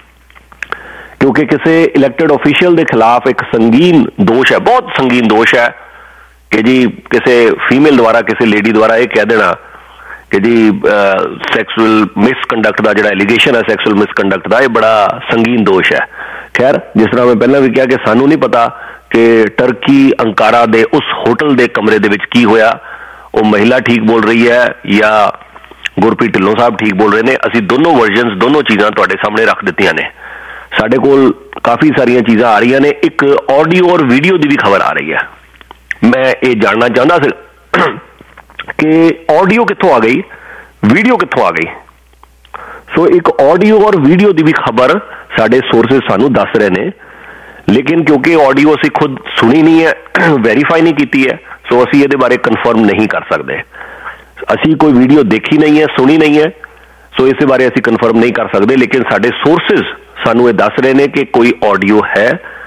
ਕਿਉਂਕਿ ਕਿਸੇ ਇਲੈਕਟਡ ਆਫੀਸ਼ੀਅਲ ਦੇ ਖਿਲਾਫ ਇੱਕ ਸੰਗੀਨ ਦੋਸ਼ ਹੈ, ਬਹੁਤ ਸੰਗੀਨ ਦੋਸ਼ ਹੈ ਕਿ ਜੀ ਕਿਸੇ ਫੀਮੇਲ ਦੁਆਰਾ, ਕਿਸੇ ਲੇਡੀ ਦੁਆਰਾ ਇਹ ਕਹਿ ਦੇਣਾ ਕਿ ਜੀ ਸੈਕਸੁਅਲ ਮਿਸਕੰਡਕਟ ਦਾ ਜਿਹੜਾ ਐਲੀਗੇਸ਼ਨ ਹੈ, ਸੈਕਸੁਅਲ ਮਿਸਕੰਡਕਟ ਦਾ, ਇਹ ਬੜਾ ਸੰਗੀਨ ਦੋਸ਼ ਹੈ। ਖੈਰ ਜਿਸ ਤਰ੍ਹਾਂ ਮੈਂ ਪਹਿਲਾਂ ਵੀ ਕਿਹਾ ਕਿ ਸਾਨੂੰ ਨਹੀਂ ਪਤਾ ਕਿ ਟਰਕੀ ਅੰਕਾਰਾ ਦੇ ਉਸ ਹੋਟਲ ਦੇ ਕਮਰੇ ਦੇ ਵਿੱਚ ਕੀ ਹੋਇਆ, ਉਹ ਮਹਿਲਾ ਠੀਕ ਬੋਲ ਰਹੀ ਹੈ ਜਾਂ ਗੁਰਪ੍ਰੀਤ ਢਿੱਲੋਂ ਸਾਹਿਬ ਠੀਕ ਬੋਲ ਰਹੇ ਨੇ। ਅਸੀਂ ਦੋਨੋਂ ਵਰਜ਼ਨਸ, ਦੋਨੋਂ ਚੀਜ਼ਾਂ ਤੁਹਾਡੇ ਸਾਹਮਣੇ ਰੱਖ ਦਿੱਤੀਆਂ ਨੇ। ਸਾਡੇ ਕੋਲ ਕਾਫੀ ਸਾਰੀਆਂ ਚੀਜ਼ਾਂ ਆ ਰਹੀਆਂ ਨੇ, ਇੱਕ ਆਡੀਓ ਔਰ ਵੀਡੀਓ ਦੀ ਵੀ ਖਬਰ ਆ ਰਹੀ ਹੈ। ਮੈਂ ਇਹ ਜਾਣਨਾ ਚਾਹੁੰਦਾ ਸੀ ਕਿ ਆਡੀਓ ਕਿੱਥੋਂ ਆ ਗਈ, ਵੀਡੀਓ ਕਿੱਥੋਂ ਆ ਗਈ। ਸੋ ਇੱਕ ਆਡੀਓ ਔਰ ਵੀਡੀਓ ਦੀ ਵੀ ਖਬਰ ਸਾਡੇ ਸੋਰਸਿਸ ਸਾਨੂੰ ਦੱਸ ਰਹੇ ਨੇ, ਲੇਕਿਨ ਕਿਉਂਕਿ ਆਡੀਓ ਅਸੀਂ ਖੁਦ ਸੁਣੀ ਨਹੀਂ ਹੈ, ਵੈਰੀਫਾਈ ਨਹੀਂ ਕੀਤੀ ਹੈ, ਸੋ ਅਸੀਂ ਇਹਦੇ ਬਾਰੇ ਕਨਫਰਮ ਨਹੀਂ ਕਰ ਸਕਦੇ। ਅਸੀਂ ਕੋਈ ਵੀਡੀਓ ਦੇਖੀ ਨਹੀਂ ਹੈ, ਸੁਣੀ ਨਹੀਂ ਹੈ, ਸੋ ਇਸੇ ਬਾਰੇ ਅਸੀਂ ਕਨਫਰਮ ਨਹੀਂ ਕਰ ਸਕਦੇ, ਲੇਕਿਨ ਸਾਡੇ ਸੋਰਸਿਸ ਸਾਨੂੰ ਇਹ ਦੱਸ ਰਹੇ ਨੇ ਕਿ ਕੋਈ ਆਡੀਓ ਹੈ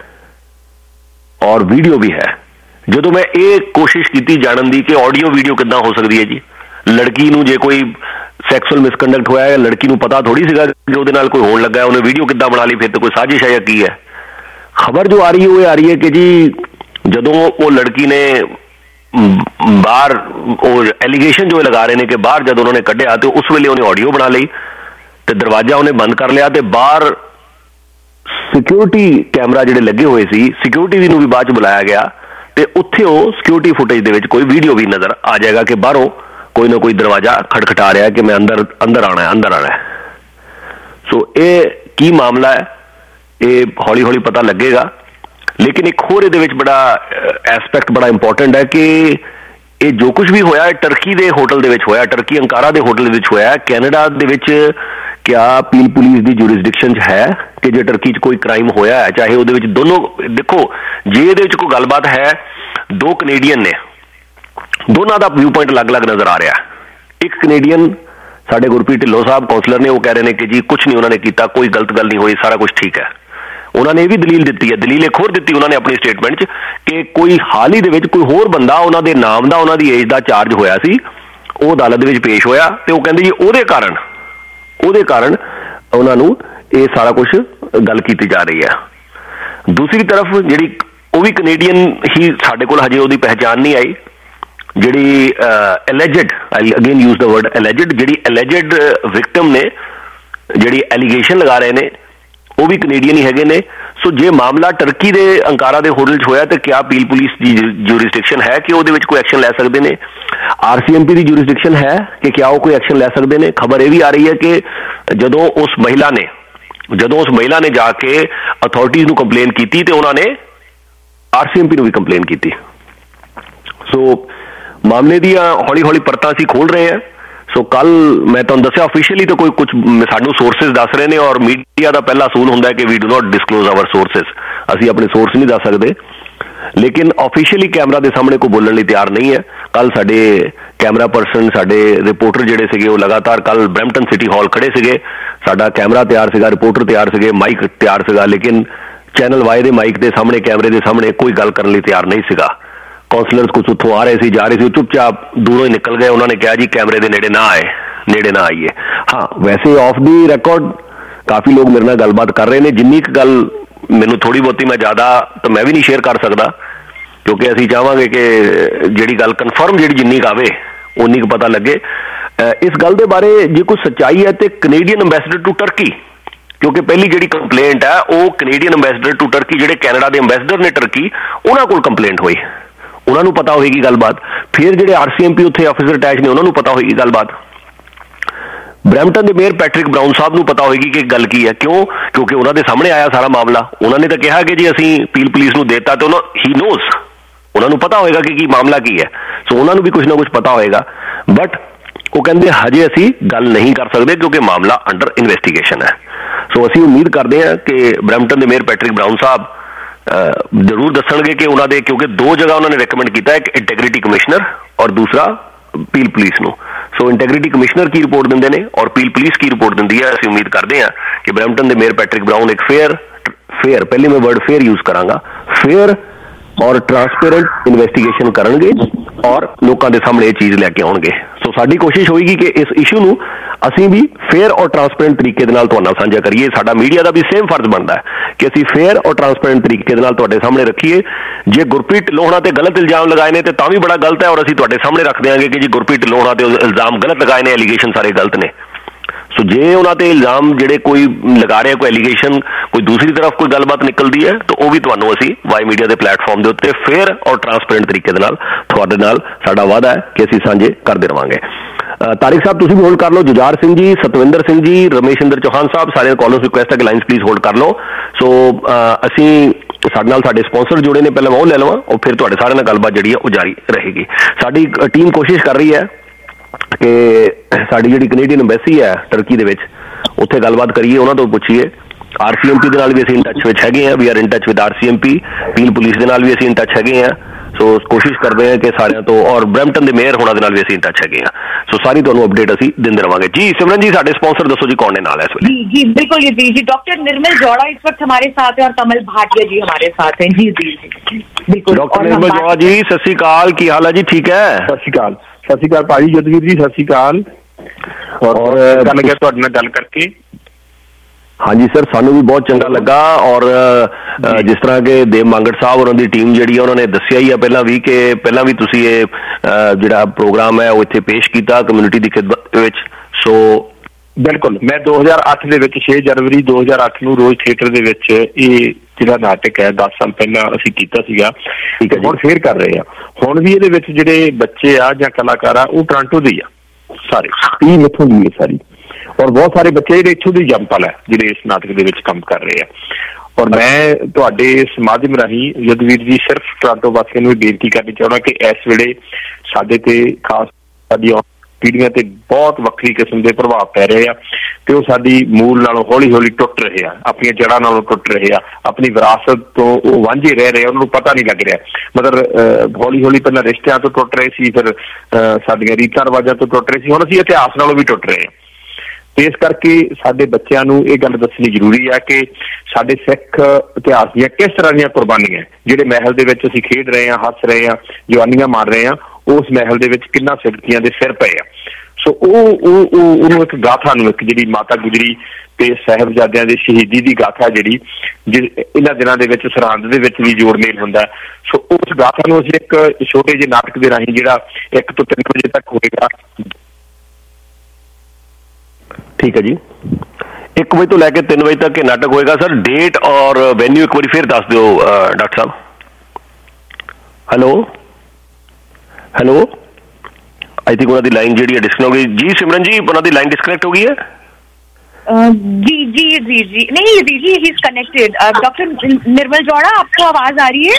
ਔਰ ਵੀਡੀਓ ਵੀ ਹੈ। ਜਦੋਂ ਮੈਂ ਇਹ ਕੋਸ਼ਿਸ਼ ਕੀਤੀ ਜਾਣਨ ਦੀ ਕਿ ਆਡੀਓ ਵੀਡੀਓ ਕਿੱਦਾਂ ਹੋ ਸਕਦੀ ਹੈ ਜੀ, ਲੜਕੀ ਨੂੰ ਜੇ ਕੋਈ ਸੈਕਸੁਅਲ ਮਿਸਕੰਡਕਟ ਹੋਇਆ ਹੈ, ਲੜਕੀ ਨੂੰ ਪਤਾ ਥੋੜੀ ਸੀਗਾ ਕਿ ਉਹਦੇ ਨਾਲ ਕੋਈ ਹੋਣ ਲੱਗਾ, ਉਹਨੇ ਵੀਡੀਓ ਕਿੱਦਾਂ ਬਣਾ ਲਈ, ਫਿਰ ਤਾਂ ਕੋਈ ਸਾਜ਼ਿਸ਼ ਹੈ ਜਾਂ ਕੀ ਹੈ। ਖਬਰ ਜੋ ਆ ਰਹੀ ਹੈ ਉਹ ਇਹ ਆ ਰਹੀ ਹੈ ਕਿ ਜੀ ਜਦੋਂ ਉਹ ਲੜਕੀ ਨੇ ਬਾਹਰ, ਉਹ ਐਲੀਗੇਸ਼ਨ ਜੋ ਲਗਾ ਰਹੇ ਨੇ ਕਿ ਬਾਹਰ ਜਦ ਉਹਨਾਂ ਨੇ ਕੱਢਿਆ ਤੇ ਉਸ ਵੇਲੇ ਉਹਨੇ ਆਡੀਓ ਬਣਾ ਲਈ ਤੇ ਦਰਵਾਜ਼ਾ ਉਹਨੇ ਬੰਦ ਕਰ ਲਿਆ ਤੇ ਬਾਹਰ ਸਿਕਿਉਰਿਟੀ ਕੈਮਰਾ ਜਿਹੜੇ ਲੱਗੇ ਹੋਏ ਸੀ, ਸਿਕਿਉਰਿਟੀ ਨੂੰ ਵੀ ਬਾਅਦ ਚ ਬੁਲਾਇਆ ਗਿਆ ਤੇ ਉੱਥੇ ਉਹ ਸਿਕਿਉਰਿਟੀ ਫੁਟੇਜ ਦੇ ਵਿੱਚ ਕੋਈ ਵੀਡੀਓ ਵੀ ਨਜ਼ਰ ਆ ਜਾਏਗਾ ਕਿ ਬਾਹਰੋਂ ਕੋਈ ਨਾ ਕੋਈ ਦਰਵਾਜ਼ਾ ਖਟਖਟਾ ਰਿਹਾ ਕਿ ਮੈਂ ਅੰਦਰ ਅੰਦਰ ਆਣਾ ਹੈ ਅੰਦਰ ਆਣਾ ਹੈ। ਸੋ ਇਹ ਕੀ ਮਾਮਲਾ ਹੈ ਇਹ ਹੌਲੀ ਹੌਲੀ ਪਤਾ ਲੱਗੇਗਾ, ਲੇਕਿਨ ਇੱਕ ਹੋਰ ਇਹਦੇ ਵਿੱਚ ਬੜਾ ਐਸਪੈਕਟ ਬੜਾ ਇੰਪੋਰਟੈਂਟ ਹੈ ਕਿ ਇਹ ਜੋ ਕੁਝ ਵੀ ਹੋਇਆ ਟਰਕੀ ਦੇ ਹੋਟਲ ਦੇ ਵਿੱਚ ਹੋਇਆ, ਟਰਕੀ ਅੰਕਾਰਾ ਦੇ ਹੋਟਲ ਦੇ ਵਿੱਚ ਹੋਇਆ। ਕੈਨੇਡਾ ਦੇ ਵਿੱਚ ਕਿਆ ਅਪੀਲ ਪੁਲਿਸ ਦੀ ਜੁਰਿਸਡਿਕਸ਼ਨ 'ਚ ਹੈ ਕਿ ਜੇ ਟਰਕੀ 'ਚ ਕੋਈ ਕ੍ਰਾਈਮ ਹੋਇਆ ਹੈ, ਚਾਹੇ ਉਹਦੇ ਵਿੱਚ ਦੋਨੋਂ, ਦੇਖੋ ਜੇ ਇਹਦੇ ਵਿੱਚ ਕੋਈ ਗੱਲਬਾਤ ਹੈ, ਦੋ ਕੈਨੇਡੀਅਨ ਨੇ, ਦੋਨਾਂ ਦਾ ਵਿਊ ਪੁਆਇੰਟ ਅਲੱਗ ਅਲੱਗ ਨਜ਼ਰ ਆ ਰਿਹਾ। ਇੱਕ ਕੈਨੇਡੀਅਨ ਸਾਡੇ ਗੁਰਪ੍ਰੀਤ ਢਿੱਲੋਂ ਸਾਹਿਬ ਕੌਂਸਲਰ ਨੇ, ਉਹ ਕਹਿ ਰਹੇ ਨੇ ਕਿ ਜੀ ਕੁਛ ਨਹੀਂ ਉਹਨਾਂ ਨੇ ਕੀਤਾ, ਕੋਈ ਗਲਤ ਗੱਲ ਨਹੀਂ ਹੋਈ, ਸਾਰਾ ਕੁਝ ਠੀਕ ਹੈ। ਉਹਨਾਂ ਨੇ ਇਹ ਵੀ ਦਲੀਲ ਦਿੱਤੀ ਹੈ, ਦਲੀਲ ਇੱਕ ਹੋਰ ਦਿੱਤੀ ਉਹਨਾਂ ਨੇ ਆਪਣੀ ਸਟੇਟਮੈਂਟ 'ਚ ਕਿ ਕੋਈ ਹਾਲ ਹੀ ਦੇ ਵਿੱਚ ਕੋਈ ਹੋਰ ਬੰਦਾ ਉਹਨਾਂ ਦੇ ਨਾਮ ਦਾ, ਉਹਨਾਂ ਦੀ ਏਜ ਦਾ ਚਾਰਜ ਹੋਇਆ ਸੀ, ਉਹ ਅਦਾਲਤ ਦੇ ਵਿੱਚ ਪੇਸ਼ ਹੋਇਆ ਤੇ ਉਹ ਕਹਿੰਦੇ ਜੀ ਉਹਦੇ ਕਾਰਨ ਉਹਦੇ ਕਾਰਨ ਉਹਨਾਂ ਨੂੰ ਇਹ ਸਾਰਾ ਕੁਝ ਗੱਲ ਕੀਤੀ ਜਾ ਰਹੀ ਹੈ। ਦੂਸਰੀ ਤਰਫ ਜਿਹੜੀ ਉਹ ਵੀ ਕੈਨੇਡੀਅਨ ਹੀ, ਸਾਡੇ ਕੋਲ ਹਜੇ ਉਹਦੀ ਪਹਿਚਾਣ ਨਹੀਂ ਆਈ, ਜਿਹੜੀ alleged, I again use the word alleged, ਜਿਹੜੀ ਐਲੈਜਡ ਵਿਕਟਮ ਨੇ, ਜਿਹੜੀ ਐਲੀਗੇਸ਼ਨ ਲਗਾ ਰਹੇ ਨੇ, ਉਹ ਵੀ ਕੈਨੇਡੀਅਨ ਹੀ ਹੈਗੇ ਨੇ। ਸੋ ਜੇ ਮਾਮਲਾ ਟਰਕੀ ਦੇ ਅੰਕਾਰਾ ਦੇ ਹੋਟਲ 'ਚ ਹੋਇਆ ਤਾਂ ਕਿਆ ਪੀਲ ਪੁਲਿਸ ਦੀ ਜੂਰਿਸਡਿਕਸ਼ਨ ਹੈ ਕਿ ਉਹਦੇ ਵਿੱਚ ਕੋਈ ਐਕਸ਼ਨ ਲੈ ਸਕਦੇ ਨੇ? ਆਰ ਸੀ ਐਮ ਪੀ ਦੀ ਜੂਰਿਸਡਿਕਸ਼ਨ ਹੈ ਕਿ ਕਿਆ ਉਹ ਕੋਈ ਐਕਸ਼ਨ ਲੈ ਸਕਦੇ ਨੇ? ਖਬਰ ਇਹ ਵੀ ਆ ਰਹੀ ਹੈ ਕਿ ਜਦੋਂ ਉਸ ਮਹਿਲਾ ਨੇ ਜਦੋਂ ਉਸ ਮਹਿਲਾ ਨੇ ਜਾ ਕੇ ਅਥਾਰਟੀਜ਼ ਨੂੰ ਕੰਪਲੇਨ ਕੀਤੀ ਤੇ ਉਹਨਾਂ ਨੇ ਆਰ ਸੀ ਐਮ ਪੀ ਨੂੰ ਵੀ ਕੰਪਲੇਨ ਕੀਤੀ। ਸੋ ਮਾਮਲੇ ਦੀਆਂ ਹੌਲੀ ਹੌਲੀ ਪਰਤਾਂ ਅਸੀਂ ਖੋਲ ਰਹੇ ਹਾਂ। ਸੋ ਕੱਲ ਮੈਂ ਤੁਹਾਨੂੰ ਦੱਸਿਆ ਆਫੀਸ਼ੀਅਲੀ ਤਾਂ ਕੋਈ ਕੁਝ ਸਾਨੂੰ ਸੋਰਸਿਸ ਦੱਸ ਰਹੇ ਨੇ, ਔਰ ਮੀਡੀਆ ਦਾ ਪਹਿਲਾ ਅਸੂਲ ਹੁੰਦਾ ਹੈ ਕਿ we do not disclose our sources, ਅਸੀਂ ਆਪਣੇ ਸੋਰਸ ਨਹੀਂ ਦੱਸ ਸਕਦੇ, ਲੇਕਿਨ ਆਫੀਸ਼ੀਅਲੀ ਕੈਮਰਾ ਦੇ ਸਾਹਮਣੇ ਕੋਈ ਬੋਲਣ ਲਈ ਤਿਆਰ ਨਹੀਂ ਹੈ। ਕੱਲ ਸਾਡੇ ਕੈਮਰਾ ਪਰਸਨ, ਸਾਡੇ ਰਿਪੋਰਟਰ ਜਿਹੜੇ ਸੀਗੇ ਉਹ ਲਗਾਤਾਰ ਕੱਲ ਬਰੈਂਪਟਨ ਸਿਟੀ ਹਾਲ ਖੜੇ ਸੀਗੇ, ਸਾਡਾ ਕੈਮਰਾ ਤਿਆਰ ਸੀਗਾ, ਰਿਪੋਰਟਰ ਤਿਆਰ ਸੀਗੇ, ਮਾਈਕ ਤਿਆਰ ਸੀਗਾ, ਲੇਕਿਨ ਚੈਨਲ ਵਾਈ ਦੇ ਮਾਈਕ ਦੇ ਸਾਹਮਣੇ, ਕੈਮਰੇ ਦੇ ਸਾਹਮਣੇ ਕੋਈ ਗੱਲ ਕਰਨ ਲਈ ਤਿਆਰ ਨਹੀਂ ਸੀਗਾ। ਕਾਉਂਸਲਰਸ ਕੁਛ ਉੱਥੋਂ ਆ ਰਹੇ ਸੀ, ਜਾ ਰਹੇ ਸੀ, ਉਹ ਚੁੱਪਚਾਪ ਦੂਰੋਂ ਹੀ ਨਿਕਲ ਗਏ। ਉਹਨਾਂ ਨੇ ਕਿਹਾ ਜੀ ਕੈਮਰੇ ਦੇ ਨੇੜੇ ਨਾ ਆਏ, ਨੇੜੇ ਨਾ ਆਈਏ। ਹਾਂ, ਵੈਸੇ ਆਫ ਦੀ ਰਿਕਾਰਡ ਕਾਫੀ ਲੋਕ ਮੇਰੇ ਨਾਲ ਗੱਲਬਾਤ ਕਰ ਰਹੇ ਨੇ। ਜਿੰਨੀ ਕੁ ਗੱਲ ਮੈਨੂੰ ਥੋੜ੍ਹੀ ਬਹੁਤੀ, ਮੈਂ ਜ਼ਿਆਦਾ ਤਾਂ ਮੈਂ ਵੀ ਨਹੀਂ ਸ਼ੇਅਰ ਕਰ ਸਕਦਾ, ਕਿਉਂਕਿ ਅਸੀਂ ਚਾਹਾਂਗੇ ਕਿ ਜਿਹੜੀ ਗੱਲ ਕਨਫਰਮ ਜਿਹੜੀ ਜਿੰਨੀ ਕੁ ਆਵੇ ਉਨੀ ਕੁ ਪਤਾ ਲੱਗੇ। ਇਸ ਗੱਲ ਦੇ ਬਾਰੇ ਜੇ ਕੋਈ ਸੱਚਾਈ ਹੈ ਤੇ ਕੈਨੇਡੀਅਨ ਅੰਬੈਸਡਰ ਟੂ ਟਰਕੀ, ਕਿਉਂਕਿ ਪਹਿਲੀ ਜਿਹੜੀ ਕੰਪਲੇਂਟ ਹੈ ਉਹ ਕੈਨੇਡੀਅਨ ਅੰਬੈਸਡਰ ਟੂ ਟਰਕੀ, ਜਿਹੜੇ ਕੈਨੇਡਾ ਦੇ ਅੰਬੈਸਡਰ ਨੇ ਟਰਕੀ, ਉਹਨਾਂ ਕੋਲ ਕੰਪਲੇਂਟ ਹੋਈ, ਉਹਨਾਂ ਨੂੰ ਪਤਾ ਹੋਏਗੀ ਗੱਲਬਾਤ। ਫਿਰ ਜਿਹੜੇ ਆਰ ਸੀ ਐਮ ਪੀ ਉੱਥੇ ਆਫਿਸਰ ਅਟੈਚ ਨੇ ਉਹਨਾਂ ਨੂੰ ਪਤਾ ਹੋਏਗੀ ਗੱਲਬਾਤ। ਬਰੈਂਪਟਨ ਦੇ ਮੇਅਰ ਪੈਟਰਿਕ ਬਰਾਊਨ ਸਾਹਿਬ ਨੂੰ ਪਤਾ ਹੋਏਗੀ ਕਿ ਗੱਲ ਕੀ ਹੈ। ਕਿਉਂ? ਕਿਉਂਕਿ ਉਹਨਾਂ ਦੇ ਸਾਹਮਣੇ ਆਇਆ ਸਾਰਾ ਮਾਮਲਾ। ਉਹਨਾਂ ਨੇ ਤਾਂ ਕਿਹਾ ਕਿ ਜੀ ਅਸੀਂ ਪੀਲ ਪੁਲਿਸ ਨੂੰ ਦੇਤਾ, ਤੇ ਉਹਨਾਂ ਹੀ ਨੋਜ਼, ਉਹਨਾਂ ਨੂੰ ਪਤਾ ਹੋਏਗਾ ਕਿ ਕੀ ਮਾਮਲਾ ਕੀ ਹੈ। ਸੋ ਉਹਨਾਂ ਨੂੰ ਵੀ ਕੁਝ ਨਾ ਕੁਝ ਪਤਾ ਹੋਏਗਾ, ਬਟ ਉਹ ਕਹਿੰਦੇ ਹਜੇ ਅਸੀਂ ਗੱਲ ਨਹੀਂ ਕਰ ਸਕਦੇ ਕਿਉਂਕਿ ਮਾਮਲਾ ਅੰਡਰ ਇਨਵੈਸਟੀਗੇਸ਼ਨ ਹੈ। ਸੋ ਅਸੀਂ ਉਮੀਦ ਕਰਦੇ ਹਾਂ ਕਿ ਬਰੈਂਪਟਨ ਦੇ ਮੇਅਰ ਪੈਟਰਿਕ ਬਰਾਊਨ ਸਾਹਿਬ ਜ਼ਰੂਰ ਦੱਸਣਗੇ ਕਿ ਉਹਨਾਂ ਦੇ, ਕਿਉਂਕਿ ਦੋ ਜਗ੍ਹਾ ਉਹਨਾਂ ਨੇ ਰეკਮੈਂਡ ਕੀਤਾ, ਇੱਕ ਇੰਟੈਗ੍ਰਿਟੀ ਕਮਿਸ਼ਨਰ ਔਰ ਦੂਸਰਾ ਪੀਲ ਪੁਲਿਸ ਨੂੰ। ਸੋ ਇੰਟੈਗ੍ਰਿਟੀ ਕਮਿਸ਼ਨਰ ਕੀ ਰਿਪੋਰਟ ਦਿੰਦੇ ਨੇ ਔਰ ਪੀਲ ਪੁਲਿਸ ਕੀ ਰਿਪੋਰਟ ਦਿੰਦੀ ਹੈ। ਅਸੀਂ ਉਮੀਦ ਕਰਦੇ ਹਾਂ ਕਿ ਬਰੈਂਪਟਨ ਦੇ ਮੇਅਰ ਪੈਟਰਿਕ ਬਰਾਊਨ ਇੱਕ ਫੇਅਰ ਫੇਅਰ ਪਹਿਲੇ ਮੈਂ ਵਰਡ ਫੇਅਰ ਯੂਜ਼ ਕਰਾਂਗਾ, ਫੇਅਰ ਔਰ ਟਰਾਂਸਪੇਰੈਂਟ ਇਨਵੈਸਟੀਗੇਸ਼ਨ ਕਰਨਗੇ ਔਰ ਲੋਕਾਂ ਦੇ ਸਾਹਮਣੇ ਇਹ ਚੀਜ਼ ਲੈ ਕੇ ਆਉਣਗੇ। ਸੋ ਸਾਡੀ ਕੋਸ਼ਿਸ਼ ਹੋਏਗੀ ਕਿ ਇਸ ਇਸ਼ੂ ਨੂੰ ਅਸੀਂ ਵੀ ਫੇਅਰ ਔਰ ਟਰਾਂਸਪੇਰੈਂਟ ਤਰੀਕੇ ਦੇ ਨਾਲ ਤੁਹਾਡੇ ਨਾਲ ਸਾਂਝਾ ਕਰੀਏ। ਸਾਡਾ ਮੀਡੀਆ ਦਾ ਵੀ ਸੇਮ ਫਰਜ਼ ਬਣਦਾ ਹੈ ਕਿ ਅਸੀਂ ਫੇਅਰ ਔਰ ਟਰਾਂਸਪੇਰੈਂਟ ਤਰੀਕੇ ਦੇ ਨਾਲ ਤੁਹਾਡੇ ਸਾਹਮਣੇ ਰੱਖੀਏ। ਜੇ ਗੁਰਪ੍ਰੀਤ ਢਿੱਲੋਂ ਹੋਣਾ ਤੇ ਗਲਤ ਇਲਜ਼ਾਮ ਲਗਾਏ ਨੇ ਤੇ ਤਾਂ ਵੀ ਬੜਾ ਗਲਤ ਹੈ, ਔਰ ਅਸੀਂ ਤੁਹਾਡੇ ਸਾਹਮਣੇ ਰੱਖ ਦਿਆਂਗੇ ਕਿ ਜੀ ਗੁਰਪ੍ਰੀਤ ਢਿੱਲੋਂ ਹੋਣਾ ਤੇ ਇਲਜ਼ਾਮ ਗਲਤ ਲਗਾਏ ਨੇ, ਐਲੀਗੇਸ਼ਨ ਸਾਰੇ ਗਲਤ ਨੇ। ਸੋ ਜੇ ਉਹਨਾਂ ਤੇ ਇਲਜ਼ਾਮ ਜਿਹੜੇ ਕੋਈ ਲਗਾ ਰਿਹਾ, ਕੋਈ ਐਲੀਗੇਸ਼ਨ, ਕੋਈ ਦੂਸਰੀ ਤਰਫ ਕੋਈ ਗੱਲਬਾਤ ਨਿਕਲਦੀ ਹੈ ਤਾਂ ਉਹ ਵੀ ਤੁਹਾਨੂੰ ਅਸੀਂ ਵਾਈ ਮੀਡੀਆ ਦੇ ਪਲੇਟਫਾਰਮ ਦੇ ਉੱਤੇ ਫੇਅਰ ਔਰ ਟਰਾਂਸਪੇਰੈਂਟ ਤਰੀਕੇ ਦੇ ਨਾਲ ਤੁਹਾਡੇ ਨਾਲ ਸਾਡਾ ਵਾਅਦਾ ਹੈ ਕਿ ਅਸੀਂ ਸਾਂਝੇ ਕਰਦੇ ਰਵਾਂਗੇ। ਤਾਰਿਕ ਸਾਹਿਬ ਤੁਸੀਂ ਵੀ ਹੋਲਡ ਕਰ ਲਓ, ਜੁਝਾਰ ਸਿੰਘ ਜੀ, ਸਤਵਿੰਦਰ ਸਿੰਘ ਜੀ, ਰਮੇਸ਼ਿੰਦਰ ਚੌਹਾਨ ਸਾਹਿਬ, ਸਾਰਿਆਂ ਕਾਲਰਸ ਰਿਕੁਐਸਟ ਹੈ ਕਿ ਲਾਈਨਸ ਪਲੀਜ਼ ਹੋਲਡ ਕਰ ਲਓ। ਸੋ ਅਸੀਂ ਸਾਡੇ ਨਾਲ ਸਾਡੇ ਸਪਾਂਸਰ ਜੁੜੇ ਨੇ, ਪਹਿਲਾਂ ਮੈਂ ਉਹ ਲੈ ਲਵਾਂ ਔਰ ਫਿਰ ਤੁਹਾਡੇ ਸਾਰਿਆਂ ਨਾਲ ਗੱਲਬਾਤ ਜਿਹੜੀ ਹੈ ਉਹ ਜਾਰੀ ਰਹੇਗੀ। ਸਾਡੀ ਟੀਮ ਕੋਸ਼ਿਸ਼ ਕਰ ਰਹੀ ਹੈ ਕਿ ਸਾਡੀ ਜਿਹੜੀ ਕੈਨੇਡੀਅਨ ਅੰਬੈਸੀ ਹੈ ਟਰਕੀ ਦੇ ਵਿੱਚ, ਉੱਥੇ ਗੱਲਬਾਤ ਕਰੀਏ, ਉਹਨਾਂ ਤੋਂ ਪੁੱਛੀਏ। ਆਰ ਸੀ ਐਮ ਪੀ ਦੇ ਨਾਲ ਵੀ ਅਸੀਂ ਇਨ ਟੱਚ ਵਿੱਚ ਹੈਗੇ ਹਾਂ, we are in touch with R C M P. Peel police ਦੇ ਨਾਲ ਵੀ ਅਸੀਂ ਇਨ ਟੱਚ ਹੈਗੇ ਹਾਂ। ਸੋ ਕੋਸ਼ਿਸ਼ ਕਰਦੇ ਹਾਂ ਕਿ ਸਾਰਿਆਂ ਤੋਂ, ਔਰ ਬਰੈਂਪਟਨ ਦੇ ਮੇਅਰ ਹੋਣਾ ਦੇ ਨਾਲ ਵੀ ਅਸੀਂ ਇਨ ਟੱਚ ਹੈਗੇ ਹਾਂ। ਸੋ ਸਾਰੀ ਤੁਹਾਨੂੰ ਅਪਡੇਟ ਅਸੀਂ ਦਿੰਦੇ ਰਵਾਂਗੇ। ਜੀ ਸਿਮਰਨ ਜੀ, ਸਾਡੇ ਸਪਾਂਸਰ ਦੱਸੋ ਜੀ कौन ने नाल है इस जी जी बिल्कुल जी जी जी डॉक्टर निर्मल जौड़ा इस वक्त हमारे साथ है और कमल भाटिया जी हमारे साथ हैं। जी जी बिल्कुल। डॉक्टर निर्मल जौड़ा जी सत श्री अकाल, की हाल है जी? ठीक है, सत श्री अकाल। सत श्री अकाल भाई जदवीर जी, सत श्री अकाल। और गल लगे तुहाडे नाल गल करके। हाँ जी सर, सानू भी बहुत चंगा लगा। और जिस तरह के देव मांगड़ साहब और उनकी टीम जी उन्होंने दसिया ही है पहला भी कि पहला भी तुसी ये जिहड़ा प्रोग्राम है वो इत्थे पेश किया कम्यूनिटी की खिदमत विच। सो बिल्कुल, मैं दो हज़ार अठ दे विच छे जनवरी दो हज़ार अठ नूं रोज थिएटर दे विच ये जिहड़ा नाटक है दस साल पहला असीं कीता सीगा, हुण फेर कर रहे हैं। हुण भी इहदे विच जिहड़े बच्चे आ जां कलाकार आ वो टोरंटो दे आ, सारे टीम इत्थों दी है सारी, और बहुत सारे बच्चे जिहड़े इत्थों दे जंपल है जिहड़े इस नाटक दे विच काम कर रहे हैं। और मैं तुहाडे इस माध्यम राही जदवीर जी सिर्फ टोरंटो वासियों नूं बेनती करनी चाहुंदा कि इस वेले साडे ते खास साडी ਪੀੜ੍ਹੀਆਂ ਤੇ ਬਹੁਤ ਵੱਖਰੀ ਕਿਸਮ ਦੇ ਪ੍ਰਭਾਵ ਪੈ ਰਹੇ ਆ ਤੇ ਉਹ ਸਾਡੀ ਮੂਲ ਨਾਲੋਂ ਹੌਲੀ ਹੌਲੀ ਟੁੱਟ ਰਹੇ ਆ, ਆਪਣੀਆਂ ਜੜ੍ਹਾਂ ਨਾਲੋਂ ਟੁੱਟ ਰਹੇ ਆ, ਆਪਣੀ ਵਿਰਾਸਤ ਤੋਂ ਉਹ ਵਾਂਝੇ ਰਹਿ ਰਹੇ ਆ, ਉਹਨਾਂ ਨੂੰ ਪਤਾ ਨਹੀਂ ਲੱਗ ਰਿਹਾ। ਮਤਲਬ ਹੌਲੀ ਹੌਲੀ ਪਹਿਲਾਂ ਰਿਸ਼ਤਿਆਂ ਤੋਂ ਟੁੱਟ ਰਹੇ ਸੀ, ਫਿਰ ਸਾਡੀਆਂ ਰੀਤਾਂ ਰਿਵਾਜਾਂ ਤੋਂ ਟੁੱਟ ਰਹੇ ਸੀ, ਹੁਣ ਅਸੀਂ ਇਤਿਹਾਸ ਨਾਲੋਂ ਵੀ ਟੁੱਟ ਰਹੇ ਹਾਂ। ਤੇ ਇਸ ਕਰਕੇ ਸਾਡੇ ਬੱਚਿਆਂ ਨੂੰ ਇਹ ਗੱਲ ਦੱਸਣੀ ਜ਼ਰੂਰੀ ਹੈ ਕਿ ਸਾਡੇ ਸਿੱਖ ਇਤਿਹਾਸ ਦੀਆਂ ਕਿਸ ਤਰ੍ਹਾਂ ਦੀਆਂ ਕੁਰਬਾਨੀਆਂ, ਜਿਹੜੇ ਮਹਿਲ ਦੇ ਵਿੱਚ ਅਸੀਂ ਖੇਡ ਰਹੇ ਹਾਂ, ਹੱਸ ਰਹੇ ਹਾਂ, ਜਵਾਨੀਆਂ ਮਾਰ ਰਹੇ ਹਾਂ, ਉਸ ਮਹਿਲ ਦੇ ਵਿੱਚ ਕਿੰਨਾ ਸਿੱਖੀਆਂ ਦੇ ਸਿਰ ਪਏ ਆ। ਸੋ ਉਹ ਉਹ ਉਹਨੂੰ ਇੱਕ ਗਾਥਾ ਨੂੰ, ਇੱਕ ਜਿਹੜੀ ਮਾਤਾ ਗੁਜਰੀ ਤੇ ਸਾਹਿਬਜ਼ਾਦਿਆਂ ਦੀ ਸ਼ਹੀਦੀ ਦੀ ਗਾਥਾ ਜਿਹੜੀ ਇਹਨਾਂ ਦਿਨਾਂ ਦੇ ਵਿੱਚ ਸਰਹੰਦ ਦੇ ਵਿੱਚ ਵੀ ਜੋੜ ਮੇਲ ਹੁੰਦਾ, ਸੋ ਉਸ ਗਾਥਾ ਨੂੰ ਅਸੀਂ ਇੱਕ ਛੋਟੇ ਜਿਹੇ ਨਾਟਕ ਦੇ ਰਾਹੀਂ ਜਿਹੜਾ ਇੱਕ ਤੋਂ ਤਿੰਨ ਵਜੇ ਤੱਕ ਹੋਏਗਾ। ਠੀਕ ਹੈ ਜੀ, ਇੱਕ ਵਜੇ ਤੋਂ ਲੈ ਕੇ ਤਿੰਨ ਵਜੇ ਤੱਕ ਇਹ ਨਾਟਕ ਹੋਏਗਾ। ਸਰ ਡੇਟ ਔਰ ਵੈਨਿਊ ਇੱਕ ਵਾਰੀ ਫਿਰ ਦੱਸ ਦਿਓ ਡਾਕਟਰ ਸਾਹਿਬ। ਹੈਲੋ ਹੈਲੋ ਆਈ ਥਿੰਕ ਉਹਨਾਂ ਦੀ ਲਾਈਨ ਜਿਹੜੀ ਹੈ ਡਿਸਕਨੈਕਟ ਹੋ ਗਈ ਜੀ। ਸਿਮਰਨ ਜੀ ਉਹਨਾਂ ਦੀ ਲਾਈਨ ਡਿਸਕਨੈਕਟ ਹੋ ਗਈ ਹੈ। जी जी जी जी नहीं जी जी he is connected. Doctor Nirmal Jaura आपको आवाज आ रही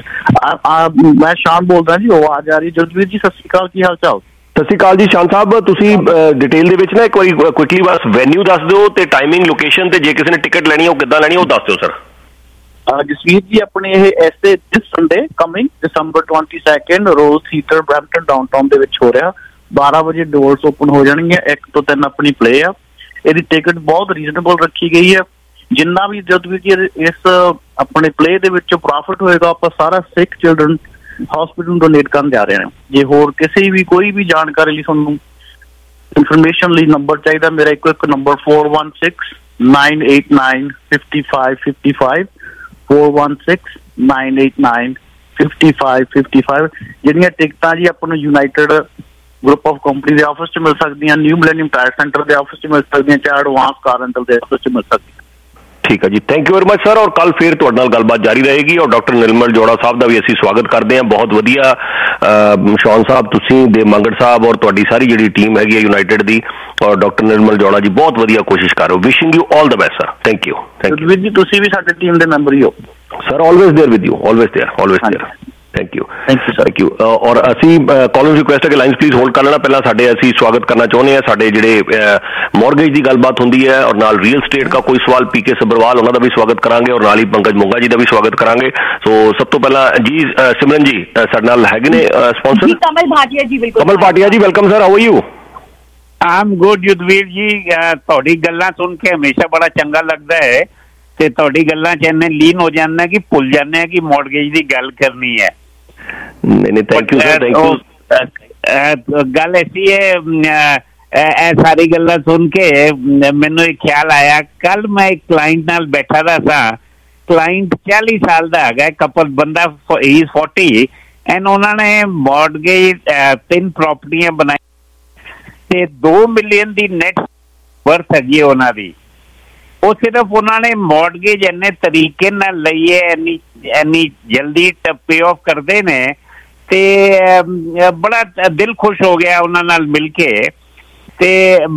है? मैं शान बोल रहा जी, आवाज आ रही है। जसवीर जी सत श्री अकाल, की हाल चाल? ਸਤਿ ਸ਼੍ਰੀ ਅਕਾਲ ਜੀ ਸ਼ਾਨ ਸਾਹਿਬ, ਤੁਸੀਂ ਡਿਟੇਲ ਦੇ ਵਿੱਚ ਨਾ ਇੱਕ ਵਾਰੀ ਕੁਇਕਲੀ ਬਸ ਵੈਨਿਊ ਦੱਸ ਦਿਓ ਤੇ ਟਾਈਮਿੰਗ, ਲੋਕੇਸ਼ਨ ਤੇ ਜੇ ਕਿਸੇ ਨੇ ਟਿਕਟ ਲੈਣੀ ਉਹ ਕਿੱਦਾਂ ਲੈਣੀ ਉਹ ਦੱਸ ਦਿਓ ਸਰ। ਜਸਵੀਰ ਜੀ ਆਪਣੇ ਇਹ ਐਸੇ this Sunday coming December twenty second Rose Theatre Brampton downtown ਦੇ ਵਿੱਚ ਹੋ ਰਿਹਾ। ਬਾਰਾਂ ਵਜੇ ਡੋਰਸ ਓਪਨ ਹੋ ਜਾਣਗੀਆਂ, ਇੱਕ ਤੋਂ ਤਿੰਨ ਆਪਣੀ ਪਲੇ ਆ। ਇਹਦੀ ਟਿਕਟ ਬਹੁਤ ਰੀਜ਼ਨੇਬਲ ਰੱਖੀ ਗਈ ਹੈ। ਜਿੰਨਾ ਵੀ ਜਸਵੀਰ ਜੀ ਇਸ ਆਪਣੇ ਪਲੇ ਦੇ ਵਿੱਚ ਪ੍ਰੋਫਿਟ ਹੋਏਗਾ ਆਪਾਂ ਸਾਰਾ ਸਿੱਖ ਚਿਲਡਰਨ ਹਸਪੀਟਲ ਡੋਨੇਟ ਕਰਨ ਜਾ ਰਹੇ ਹਾਂ। ਜੇ ਹੋਰ ਕਿਸੇ ਵੀ ਕੋਈ ਵੀ ਜਾਣਕਾਰੀ ਲਈ ਤੁਹਾਨੂੰ ਇਨਫੋਰਮੇਸ਼ਨ ਲਈ ਨੰਬਰ ਚਾਹੀਦਾ, ਮੇਰਾ ਇੱਕੋ ਇੱਕ number four one six nine eight nine five five five five four one six nine eight nine five five five five। ਜਿਹੜੀਆਂ ਟਿਕਟਾਂ ਜੀ ਆਪਾਂ ਨੂੰ ਯੂਨਾਈਟਿਡ ਗਰੁੱਪ ਆਫ ਕੰਪਨੀ ਦੇ ਆਫਿਸ 'ਚ ਮਿਲ ਸਕਦੀਆਂ, ਨਿਊ ਮਿਲੇਨੀਅਮ ਟਾਇਰ ਸੈਂਟਰ ਦੇ ਆਫਿਸ 'ਚ ਮਿਲ ਸਕਦੀਆਂ, ਚਾਹੇ ਐਡਵਾਂਸ ਕਾਰ ਰੈਂਟਲ ਦੇ ਆਫਿਸ 'ਚ ਮਿਲ ਸਕਦੀਆਂ। ਠੀਕ ਹੈ ਜੀ, thank you very much sir. ਔਰ ਕੱਲ ਫਿਰ ਤੁਹਾਡੇ ਨਾਲ ਗੱਲਬਾਤ ਜਾਰੀ ਰਹੇਗੀ ਔਰ ਡਾਕਟਰ ਨਿਰਮਲ ਜੌੜਾ ਸਾਹਿਬ ਦਾ ਵੀ ਅਸੀਂ ਸਵਾਗਤ ਕਰਦੇ ਹਾਂ। ਬਹੁਤ ਵਧੀਆ ਸ਼ੌਨ ਸਾਹਿਬ, ਤੁਸੀਂ ਦੇ ਮੰਗੜ ਸਾਹਿਬ ਔਰ ਤੁਹਾਡੀ ਸਾਰੀ ਜਿਹੜੀ ਟੀਮ ਹੈਗੀ ਹੈ ਯੂਨਾਈਟਿਡ ਦੀ, ਔਰ ਡਾਕਟਰ ਨਿਰਮਲ ਜੌੜਾ ਜੀ ਬਹੁਤ ਵਧੀਆ ਕੋਸ਼ਿਸ਼ ਕਰ ਰਹੇ ਹੋ। Wishing you all the best sir. Thank you thank you ਜੀ। ਤੁਸੀਂ ਵੀ ਸਾਡੇ ਟੀਮ ਦੇ ਮੈਂਬਰ ਹੀ ਹੋ sir. Always there with you, always there, always there. Thank you thank you thank you. ਔਰ ਅਸੀਂ ਕਾਲਰ ਰਿਕੁਐਸਟ ਹੈ ਕਿ ਲਾਈਨਸ ਪਲੀਜ਼ ਹੋਲਡ ਕਰ ਲੈਣਾ। ਪਹਿਲਾਂ ਸਾਡੇ ਅਸੀਂ ਸਵਾਗਤ ਕਰਨਾ ਚਾਹੁੰਦੇ ਹਾਂ ਸਾਡੇ ਜਿਹੜੇ ਮੌਰਗੇਜ ਦੀ ਗੱਲਬਾਤ ਹੁੰਦੀ ਹੈ ਔਰ ਨਾਲ ਰੀਅਲ ਸਟੇਟ ਦਾ ਕੋਈ ਸਵਾਲ ਪੀ ਕੇ ਸੱਭਰਵਾਲ ਉਹਨਾਂ ਦਾ ਵੀ ਸਵਾਗਤ ਕਰਾਂਗੇ ਔਰ ਨਾਲ ਹੀ ਪੰਕਜ ਮੋਂਗਾ ਜੀ ਦਾ ਵੀ ਸਵਾਗਤ ਕਰਾਂਗੇ। ਸੋ ਸਭ ਤੋਂ ਪਹਿਲਾਂ ਜੀ ਸਿਮਰਨ ਜੀ ਸਾਡੇ ਨਾਲ ਹੈਗੇ ਨੇ ਸਪਾਂਸਰ ਕਮਲ ਭਾਟੀਆ ਜੀ। ਬਿਲਕੁਲ Kamal Bhatia ji, welcome sir, how are you? I'm good Yudhveer ji, ਤੁਹਾਡੀ ਗੱਲਾਂ ਸੁਣ ਕੇ ਹਮੇਸ਼ਾ ਬੜਾ ਚੰਗਾ ਲੱਗਦਾ ਹੈ ਤੇ ਤੁਹਾਡੀ ਗੱਲਾਂ 'ਚ ਇੰਨੇ ਲੀਨ ਹੋ ਜਾਂਦਾ ਕਿ ਭੁੱਲ ਜਾਂਦੇ ਆ ਕਿ ਮੌਰਗੇਜ ਦੀ ਗੱਲ ਕਰਨੀ ਹੈ। ਨਹੀਂ ਨਹੀਂ thank you sir, thank you. ਗੱਲ ਐਸੀ ਹੈ, ਇਹ ਸਾਰੀ ਗੱਲਾਂ ਸੁਣ ਕੇ ਮੈਨੂੰ ਇੱਕ ਖਿਆਲ ਆਇਆ। ਕੱਲ ਮੈਂ ਇੱਕ ਕਲਾਇੰਟ ਨਾਲ ਬੈਠਾ ਦਾ ਸਾਂ। ਕਲਾਇੰਟ ਚਾਲੀ ਸਾਲ ਦਾ ਹੈਗਾ, ਕਪਲ ਬੰਦਾ, ਹੀ ਇਜ਼ ਫੋਰਟੀ ਐਂਡ ਉਹਨਾਂ ਨੇ ਮੌਰਗੇਜ ਤਿੰਨ ਪ੍ਰਾਪਰਟੀਆਂ ਬਣਾਈ ਤੇ ਦੋ ਮਿਲੀਅਨ ਦੀ ਨੈਟ ਵਰਥ ਹੈਗੀ ਉਹਨਾਂ ਦੀ। ਉਹ ਸਿਰਫ ਉਹਨਾਂ ਨੇ ਮੌਰਗੇਜ ਇੰਨੇ ਤਰੀਕੇ ਨਾਲ ਲਈ ਹੈ, ਇੰਨੀ ਇੰਨੀ ਜਲਦੀ ਪੇ ਆਫ ਕਰਦੇ ਨੇ ਤੇ ਬੜਾ ਦਿਲ ਖੁਸ਼ ਹੋ ਗਿਆ ਉਹਨਾਂ ਨਾਲ ਮਿਲ ਕੇ। ਤੇ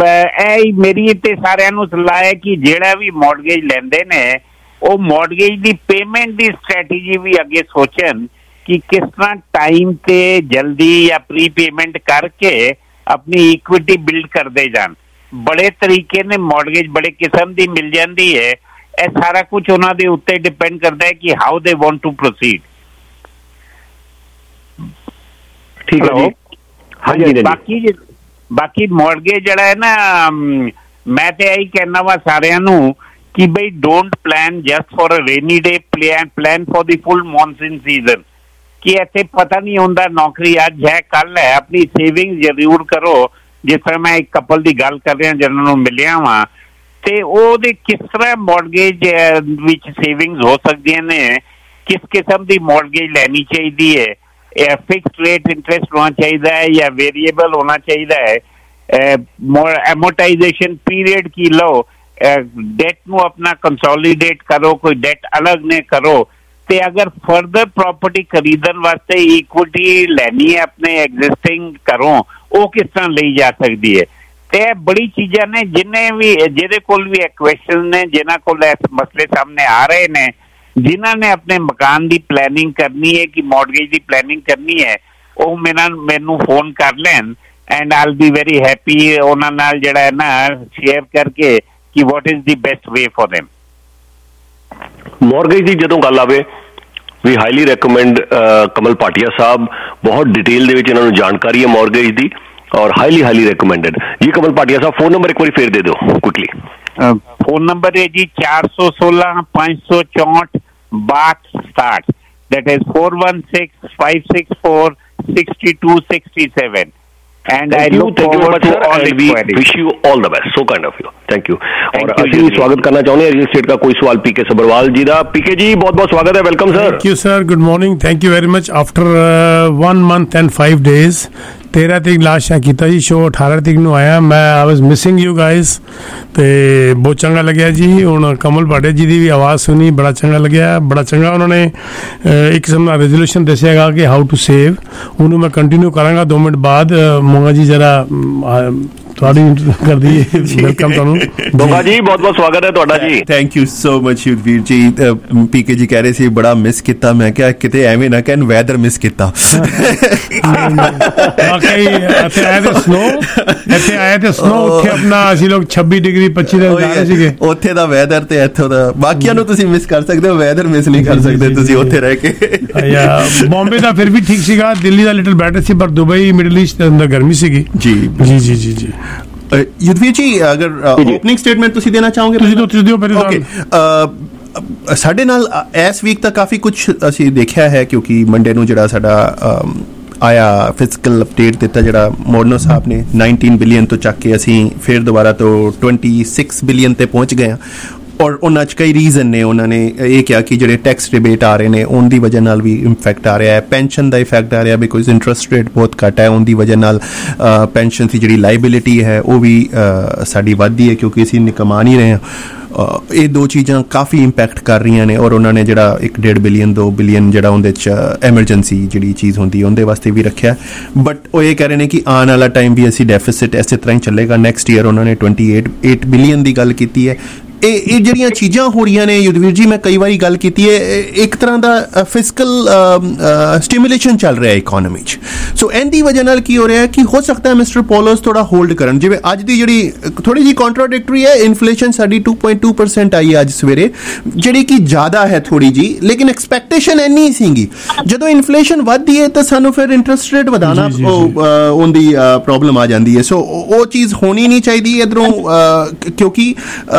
ਇਹ ਮੇਰੀ ਤੇ ਸਾਰਿਆਂ ਨੂੰ ਸਲਾਹ ਹੈ ਕਿ ਜਿਹੜਾ ਵੀ ਮੌਰਗੇਜ ਲੈਂਦੇ ਨੇ ਉਹ ਮੌਰਗੇਜ ਦੀ ਪੇਮੈਂਟ ਦੀ ਸਟ੍ਰੈਟਜੀ ਵੀ ਅੱਗੇ ਸੋਚਣ ਕਿ ਕਿਸ ਤਰ੍ਹਾਂ ਟਾਈਮ ਤੇ ਜਲਦੀ ਜਾਂ ਪ੍ਰੀ ਪੇਮੈਂਟ ਕਰਕੇ ਆਪਣੀ ਇਕੁਇਟੀ ਬਿਲਡ ਕਰਦੇ ਜਾਣ। ਬੜੇ ਤਰੀਕੇ ਨੇ ਮੌਰਗੇਜ, ਬੜੇ ਕਿਸਮ ਦੀ ਮਿਲ ਜਾਂਦੀ ਹੈ। ਇਹ ਸਾਰਾ ਕੁਛ ਉਹਨਾਂ ਦੇ ਉੱਤੇ ਡਿਪੈਂਡ ਕਰਦਾ ਹੈ ਕਿ how they want to proceed. ਠੀਕ ਹੈ ਜੀ। ਹਾਂਜੀ, ਬਾਕੀ ਬਾਕੀ ਮੌਰਗੇਜ ਜਿਹੜਾ ਹੈ ਨਾ, ਮੈਂ ਤੇ ਇਹੀ ਕਹਿਣਾ ਵਾ ਸਾਰਿਆਂ ਨੂੰ ਕਿ ਬਈ don't plan just for a rainy day, plan plan for the full monsoon season. ਕਿ ਇੱਥੇ ਪਤਾ ਨਹੀਂ ਹੁੰਦਾ ਨੌਕਰੀ ਅੱਜ ਹੈ ਕੱਲ ਹੈ। ਆਪਣੀ ਸੇਵਿੰਗ ਜ਼ਰੂਰ ਕਰੋ। ਜਿਸ ਤਰ੍ਹਾਂ ਮੈਂ ਇੱਕ ਕਪਲ ਦੀ ਗੱਲ ਕਰ ਰਿਹਾ ਜਿਹਨਾਂ ਨੂੰ ਮਿਲਿਆ ਵਾਂ ਤੇ ਉਹਦੇ ਕਿਸ ਤਰ੍ਹਾਂ ਮੌਰਗੇਜ ਵਿੱਚ ਸੇਵਿੰਗਸ ਹੋ ਸਕਦੀਆਂ ਨੇ, ਕਿਸ ਕਿਸਮ ਦੀ ਮੌਰਗੇਜ ਲੈਣੀ ਚਾਹੀਦੀ ਹੈ, ਫਿਕਸਡ ਰੇਟ ਇੰਟਰਸਟ ਹੋਣਾ ਚਾਹੀਦਾ ਹੈ ਜਾਂ ਵੇਰੀਏਬਲ ਹੋਣਾ ਚਾਹੀਦਾ ਹੈ, ਐਮੋਰਟਾਈਜੇਸ਼ਨ ਪੀਰੀਅਡ ਕੀ ਲਓ, ਡੈਟ ਨੂੰ ਆਪਣਾ ਕੰਸੋਲੀਡੇਟ ਕਰੋ, ਕੋਈ ਡੈਟ ਅਲੱਗ ਨੇ ਕਰੋ। ਤੇ ਅਗਰ ਫਰਦਰ ਪ੍ਰੋਪਰਟੀ ਖਰੀਦਣ ਵਾਸਤੇ ਇਕੁਇਟੀ ਲੈਣੀ ਹੈ ਆਪਣੇ ਐਗਜ਼ਿਸਟਿੰਗ ਘਰੋਂ, ਉਹ ਕਿਸ ਤਰ੍ਹਾਂ ਲਈ ਜਾ ਸਕਦੀ ਹੈ। ਤੇ ਇਹ ਬੜੀ ਚੀਜ਼ਾਂ ਨੇ ਜਿੰਨੇ ਵੀ ਜਿਹਦੇ ਕੋਲ ਵੀ ਇਹ ਕੁਐਸਚਨ ਨੇ, ਜਿਨ੍ਹਾਂ ਕੋਲ ਇਸ ਮਸਲੇ ਸਾਹਮਣੇ ਆ ਰਹੇ ਨੇ, ਜਿਨ੍ਹਾਂ ਨੇ ਆਪਣੇ ਮਕਾਨ ਦੀ ਪਲੈਨਿੰਗ ਕਰਨੀ ਹੈ ਕਿ ਮੌਰਗੇਜ ਦੀ ਪਲੈਨਿੰਗ ਕਰਨੀ ਹੈ, ਉਹ ਮੇਰਾ ਮੈਨੂੰ ਫੋਨ ਕਰ ਲੈਣ and all be very happy ਉਹਨਾਂ ਨਾਲ ਜਿਹੜਾ ਹੈ ਨਾ ਸ਼ੇਅਰ ਕਰਕੇ ਕਿ what is the best way for them. Mortgage ਦੀ ਜਦੋਂ ਗੱਲ ਆਵੇ we highly recommend Kamal Bhatia sahib, ਬਹੁਤ ਡਿਟੇਲ ਦੇ ਵਿੱਚ ਇਹਨਾਂ ਨੂੰ ਜਾਣਕਾਰੀ ਹੈ ਮੌਰਗੇਜ ਦੀ ਔਰ ਹਾਈਲੀ ਹਾਈਲੀ ਰეკਮੈਂਡਡ ਜੀ। ਕਮਲ ਭਾਟੀਆ ਸਾਹਿਬ ਫੋਨ ਨੰਬਰ ਇੱਕ ਵਾਰੀ ਫੇਰ ਦੇ ਦਿਓ ਕੁਇਕਲੀ। ਫੋਨ ਨੰਬਰ ਹੈ ਜੀ ਚਾਰ ਸੌ सोलह पाँच सौ चौंठ बासठ सताहठ, that is four one six five six four six two six seven, and I look forward to all inquiries. Wish you all the best. So kind of you. Thank you. और ਅਸੀਂ स्वागत करना चाहते हैं रियल एस्टेट का कोई सवाल पीके सबरवाल जी का। पीके जी बहुत बहुत स्वागत है, welcome sir. Thank you sir, good morning, thank you very much. After one month and five days तेरह तरीक लास्ट शा किया जी शो, अठारह तरीक ਨੂੰ ਆਇਆ ਮੈਂ। I was missing you guys ਤੇ ਬਹੁਤ ਚੰਗਾ ਲੱਗਿਆ ਜੀ। ਹੁਣ ਕਮਲ ਭਾਟੀਆ ਜੀ ਦੀ ਵੀ ਆਵਾਜ਼ ਸੁਣੀ, ਬੜਾ ਚੰਗਾ ਲੱਗਿਆ, ਬੜਾ ਚੰਗਾ ਉਹਨਾਂ ਨੇ ਇੱਕ ਕਿਸਮ ਦਾ ਰੈਜ਼ੋਲੂਸ਼ਨ ਦੱਸਿਆਗਾ ਕਿ ਹਾਊ ਟੂ ਸੇਵ, ਉਹਨੂੰ ਮੈਂ ਕੰਟੀਨਿਊ ਕਰਾਂਗਾ ਦੋ ਮਿੰਟ ਬਾਅਦ। ਮੋਗਾ ਜੀ ਜਰਾ ਤੁਹਾਡੀ ਕਰ ਦਈਏ ਵੈਲਕਮ ਤੁਹਾਨੂੰ। ਮੋਗਾ ਜੀ ਬਹੁਤ ਬਹੁਤ ਸਵਾਗਤ ਹੈ ਤੁਹਾਡਾ ਜੀ। Thank you so much Yudhveer ji. PK ਜੀ ਕਹਿ ਰਹੇ ਸੀ ਬੜਾ ਮਿਸ ਕੀਤਾ, ਮੈਂ ਕਿਹਾ ਕਿਤੇ ਐਵੇਂ ਨਾ ਕਹਿਣ ਵੈਦਰ ਮਿਸ ਕੀਤਾ। ਇੱਥੇ ਆਏ ਤੇ ਸਨੋ, ਇੱਥੇ ਆਏ ਤੇ ਸਨੋ, ਉੱਥੇ ਆਪਣਾ ਅਸੀਂ ਲੋਕ ਛੱਬੀ ਡਿਗਰੀ ਪੱਚੀ ਦਿਨ ਜਾ ਰਹੇ ਸੀਗੇ। ਉੱਥੇ ਦਾ ਵੈਦਰ ਤੇ ਇੱਥੋਂ ਦਾ, ਬਾਕੀਆਂ ਨੂੰ ਤੁਸੀਂ ਮਿਸ ਕਰ ਸਕਦੇ ਹੋ, ਵੈਦਰ ਮਿਸ ਨਹੀਂ ਕਰ ਸਕਦੇ ਤੁਸੀਂ ਉੱਥੇ ਰਹਿ ਕੇ। ਬੰਬੇ ਦਾ ਫਿਰ ਵੀ ਠੀਕ ਸੀਗਾ, ਦਿੱਲੀ ਦਾ ਲਿਟਲ ਬੈਟਰ ਸੀ, ਪਰ ਦੁਬਈ ਮਿਡਲ ਈਸਟ ਦੇ ਅੰਦਰ ਗਰਮੀ ਸੀਗੀ ਜੀ ਜੀ ਜੀ ਜੀ ਜੀ। ਯੁਧਵੀਰ ਜੀ ਅਗਰ ਓਪਨਿੰਗ ਸਟੇਟਮੈਂਟ ਤੁਸੀਂ ਦੇਣਾ ਚਾਹੋਗੇ? ਤੁਸੀਂ ਤੁਸੀਂ ਦਿਓ ਪਹਿਲੇ। ਓਕੇ, ਸਾਡੇ ਨਾਲ ਇਸ ਵੀਕ ਤਾਂ ਕਾਫੀ ਕੁਝ ਅਸੀਂ ਦੇਖਿਆ ਹੈ, ਕਿਉਂਕਿ ਮੰਡੇ ਨੂੰ ਜਿਹੜਾ ਸਾਡਾ ਆਇਆ ਫਿਜ਼ੀਕਲ ਅਪਡੇਟ ਦਿੱਤਾ ਜਿਹੜਾ ਮੋਡਨੋ ਸਾਹਿਬ ਨੇ नाइनटीन ਬਿਲੀਅਨ ਤੋਂ ਚੱਕ ਕੇ ਅਸੀਂ ਫਿਰ ਦੁਬਾਰਾ ਤੋਂ छब्बीस ਬਿਲੀਅਨ ਤੇ ਪਹੁੰਚ ਗਏ ਹਾਂ। ਔਰ ਉਹਨਾਂ 'ਚ ਕਈ ਰੀਜ਼ਨ ਨੇ। ਉਹਨਾਂ ਨੇ ਇਹ ਕਿਹਾ ਕਿ ਜਿਹੜੇ ਟੈਕਸ ਰਿਬੇਟ ਆ ਰਹੇ ਨੇ ਉਹਨਾਂ ਦੀ ਵਜ੍ਹਾ ਨਾਲ ਵੀ ਇੰਪੈਕਟ ਆ ਰਿਹਾ ਹੈ, ਪੈਨਸ਼ਨ ਦਾ ਇਫੈਕਟ ਆ ਰਿਹਾ ਬਿਕੋਜ਼ ਇੰਟਰਸਟ ਰੇਟ ਬਹੁਤ ਘੱਟ ਹੈ, ਉਹਦੀ ਵਜ੍ਹਾ ਨਾਲ ਪੈਨਸ਼ਨ ਦੀ ਜਿਹੜੀ ਲਾਇਬਿਲਿਟੀ ਹੈ ਉਹ ਵੀ ਸਾਡੀ ਵੱਧਦੀ ਹੈ ਕਿਉਂਕਿ ਅਸੀਂ ਕਮਾ ਨਹੀਂ ਰਹੇ ਹਾਂ। ਇਹ ਦੋ ਚੀਜ਼ਾਂ ਕਾਫੀ ਇੰਪੈਕਟ ਕਰ ਰਹੀਆਂ ਨੇ। ਔਰ ਉਹਨਾਂ ਨੇ ਜਿਹੜਾ ਇੱਕ ਡੇਢ ਬਿਲੀਅਨ ਦੋ ਬਿਲੀਅਨ ਜਿਹੜਾ ਉਹਦੇ 'ਚ ਐਮਰਜੈਂਸੀ ਜਿਹੜੀ ਚੀਜ਼ ਹੁੰਦੀ ਉਹਦੇ ਵਾਸਤੇ ਵੀ ਰੱਖਿਆ। ਬਟ ਉਹ ਇਹ ਕਹਿ ਰਹੇ ਨੇ ਕਿ ਆਉਣ ਵਾਲਾ ਟਾਈਮ ਵੀ ਅਸੀਂ ਡੈਫਿਸਿਟ ਇਸੇ ਤਰ੍ਹਾਂ ਹੀ ਚੱਲੇਗਾ। ਨੈਕਸਟ ਈਅਰ ਉਹਨਾਂ ਨੇ अट्ठाईस ਬਿਲੀਅਨ ਦੀ ਗੱਲ ਕੀਤੀ ਹੈ। ਇਹ ਇਹ ਜਿਹੜੀਆਂ ਚੀਜ਼ਾਂ ਹੋ ਰਹੀਆਂ ਨੇ ਯੁਧਵੀਰ ਜੀ, ਮੈਂ ਕਈ ਵਾਰੀ ਗੱਲ ਕੀਤੀ ਹੈ, ਇੱਕ ਤਰ੍ਹਾਂ ਦਾ ਫਿਜ਼ੀਕਲ ਸਟਿਮੂਲੇਸ਼ਨ ਚੱਲ ਰਿਹਾ ਇਕੋਨਮੀ 'ਚ। ਸੋ ਇਹਦੀ ਵਜ੍ਹਾ ਨਾਲ ਕੀ ਹੋ ਰਿਹਾ ਕਿ ਹੋ ਸਕਦਾ ਹੈ ਮਿਸਟਰ ਪੋਲੋਸ ਥੋੜਾ ਹੋਲਡ ਕਰਨ। ਜਿਵੇਂ ਅੱਜ ਦੀ ਜਿਹੜੀ ਥੋੜੀ ਜਿਹੀ ਕੰਟਰਾਡਿਕਟਰੀ ਹੈ, ਇਨਫਲੇਸ਼ਨ ਸਾਡੀ टू पॉइंट टू परसेंट ਆਈ ਅੱਜ ਸਵੇਰੇ, ਜਿਹੜੀ ਕਿ ਜ਼ਿਆਦਾ ਹੈ ਥੋੜੀ ਜੀ, ਲੇਕਿਨ ਐਕਸਪੈਕਟੇਸ਼ਨ ਇੰਨੀ ਸੀਗੀ। ਜਦੋਂ ਇਨਫਲੇਸ਼ਨ ਵੱਧਦੀ ਹੈ ਤਾਂ ਸਾਨੂੰ ਫਿਰ ਇੰਟਰਸਟ ਰੇਟ ਵਧਾਉਣਾ ਉਹਦੀ ਪ੍ਰੋਬਲਮ ਆ ਜਾਂਦੀ ਹੈ। ਸੋ ਉਹ ਚੀਜ਼ ਹੋਣੀ ਨਹੀਂ ਚਾਹੀਦੀ ਇੱਧਰੋਂ, ਕਿਉਂਕਿ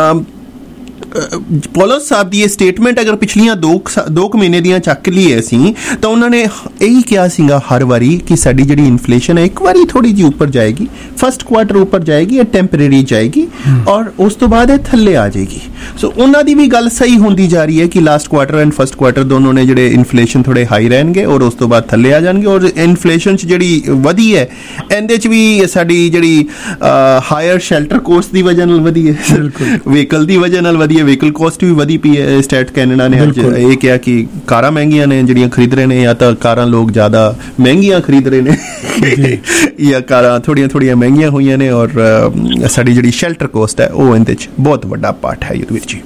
ਪੋਲਸ ਸਾਹਿਬ ਦੀ ਇਹ ਸਟੇਟਮੈਂਟ ਅਗਰ ਪਿਛਲੀਆਂ ਦੋ ਦੋ ਕੁ ਮਹੀਨੇ ਦੀਆਂ ਚੱਕ ਲਈਏ ਅਸੀਂ, ਤਾਂ ਉਹਨਾਂ ਨੇ ਇਹੀ ਕਿਹਾ ਸੀਗਾ ਹਰ ਵਾਰੀ ਕਿ ਸਾਡੀ ਜਿਹੜੀ ਇਨਫਲੇਸ਼ਨ ਹੈ ਇੱਕ ਵਾਰੀ ਥੋੜੀ ਜਿਹੀ ਉੱਪਰ ਜਾਏਗੀ, ਫਸਟ ਕੁਆਟਰ ਉੱਪਰ ਜਾਏਗੀ, ਇਹ ਟੈਂਪਰੇਰੀ ਜਾਏਗੀ ਔਰ ਉਸ ਤੋਂ ਬਾਅਦ ਇਹ ਥੱਲੇ ਆ ਜਾਏਗੀ। ਸੋ ਉਹਨਾਂ ਦੀ ਵੀ ਗੱਲ ਸਹੀ ਹੁੰਦੀ ਜਾ ਰਹੀ ਹੈ ਕਿ last quarter and first quarter ਦੋਨੋਂ ਨੇ ਜਿਹੜੇ ਇਨਫਲੇਸ਼ਨ ਥੋੜੇ ਹਾਈ ਰਹਿਣਗੇ ਔਰ ਉਸ ਤੋਂ ਬਾਅਦ ਥੱਲੇ ਆ ਜਾਣਗੇ। ਔਰ ਇਨਫਲੇਸ਼ਨ 'ਚ ਜਿਹੜੀ ਵਧੀ ਹੈ ਇਹਦੇ 'ਚ ਵੀ ਸਾਡੀ ਜਿਹੜੀ ਹਾਇਰ ਸ਼ੈਲਟਰ ਕੋਸਟ ਦੀ ਵਜ੍ਹਾ ਨਾਲ ਵਧੀ ਹੈ, ਵਹੀਕਲ ਦੀ ਵਜ੍ਹਾ ਨਾਲ ਵਧੀ, ਵਹੀਕਲ ਕੋਸਟ ਵੀ ਵਧੀ ਪਈ ਹੈ। ਸਟੇਟ ਕੈਨੇਡਾ ਨੇ ਅੱਜ ਇਹ ਕਿਹਾ ਕਿ ਕਾਰਾਂ ਮਹਿੰਗੀਆਂ ਨੇ ਜਿਹੜੀਆਂ ਖਰੀਦ ਰਹੇ ਨੇ, ਜਾਂ ਤਾਂ ਕਾਰਾਂ ਲੋਕ ਜ਼ਿਆਦਾ ਮਹਿੰਗੀਆਂ ਖਰੀਦ ਰਹੇ ਨੇ ਜਾਂ ਕਾਰਾਂ ਥੋੜੀਆਂ ਥੋੜੀਆਂ ਮਹਿੰਗੀਆਂ ਹੋਈਆਂ ਨੇ। ਔਰ ਸਾਡੀ ਜਿਹੜੀ ਸ਼ੈਲਟਰ ਕੋਸਟ ਹੈ ਉਹ ਇਹਦੇ 'ਚ ਬਹੁਤ ਵੱਡਾ ਪਾਰਟ ਹੈ ਯੁਧਵੀਰ ਜੀ।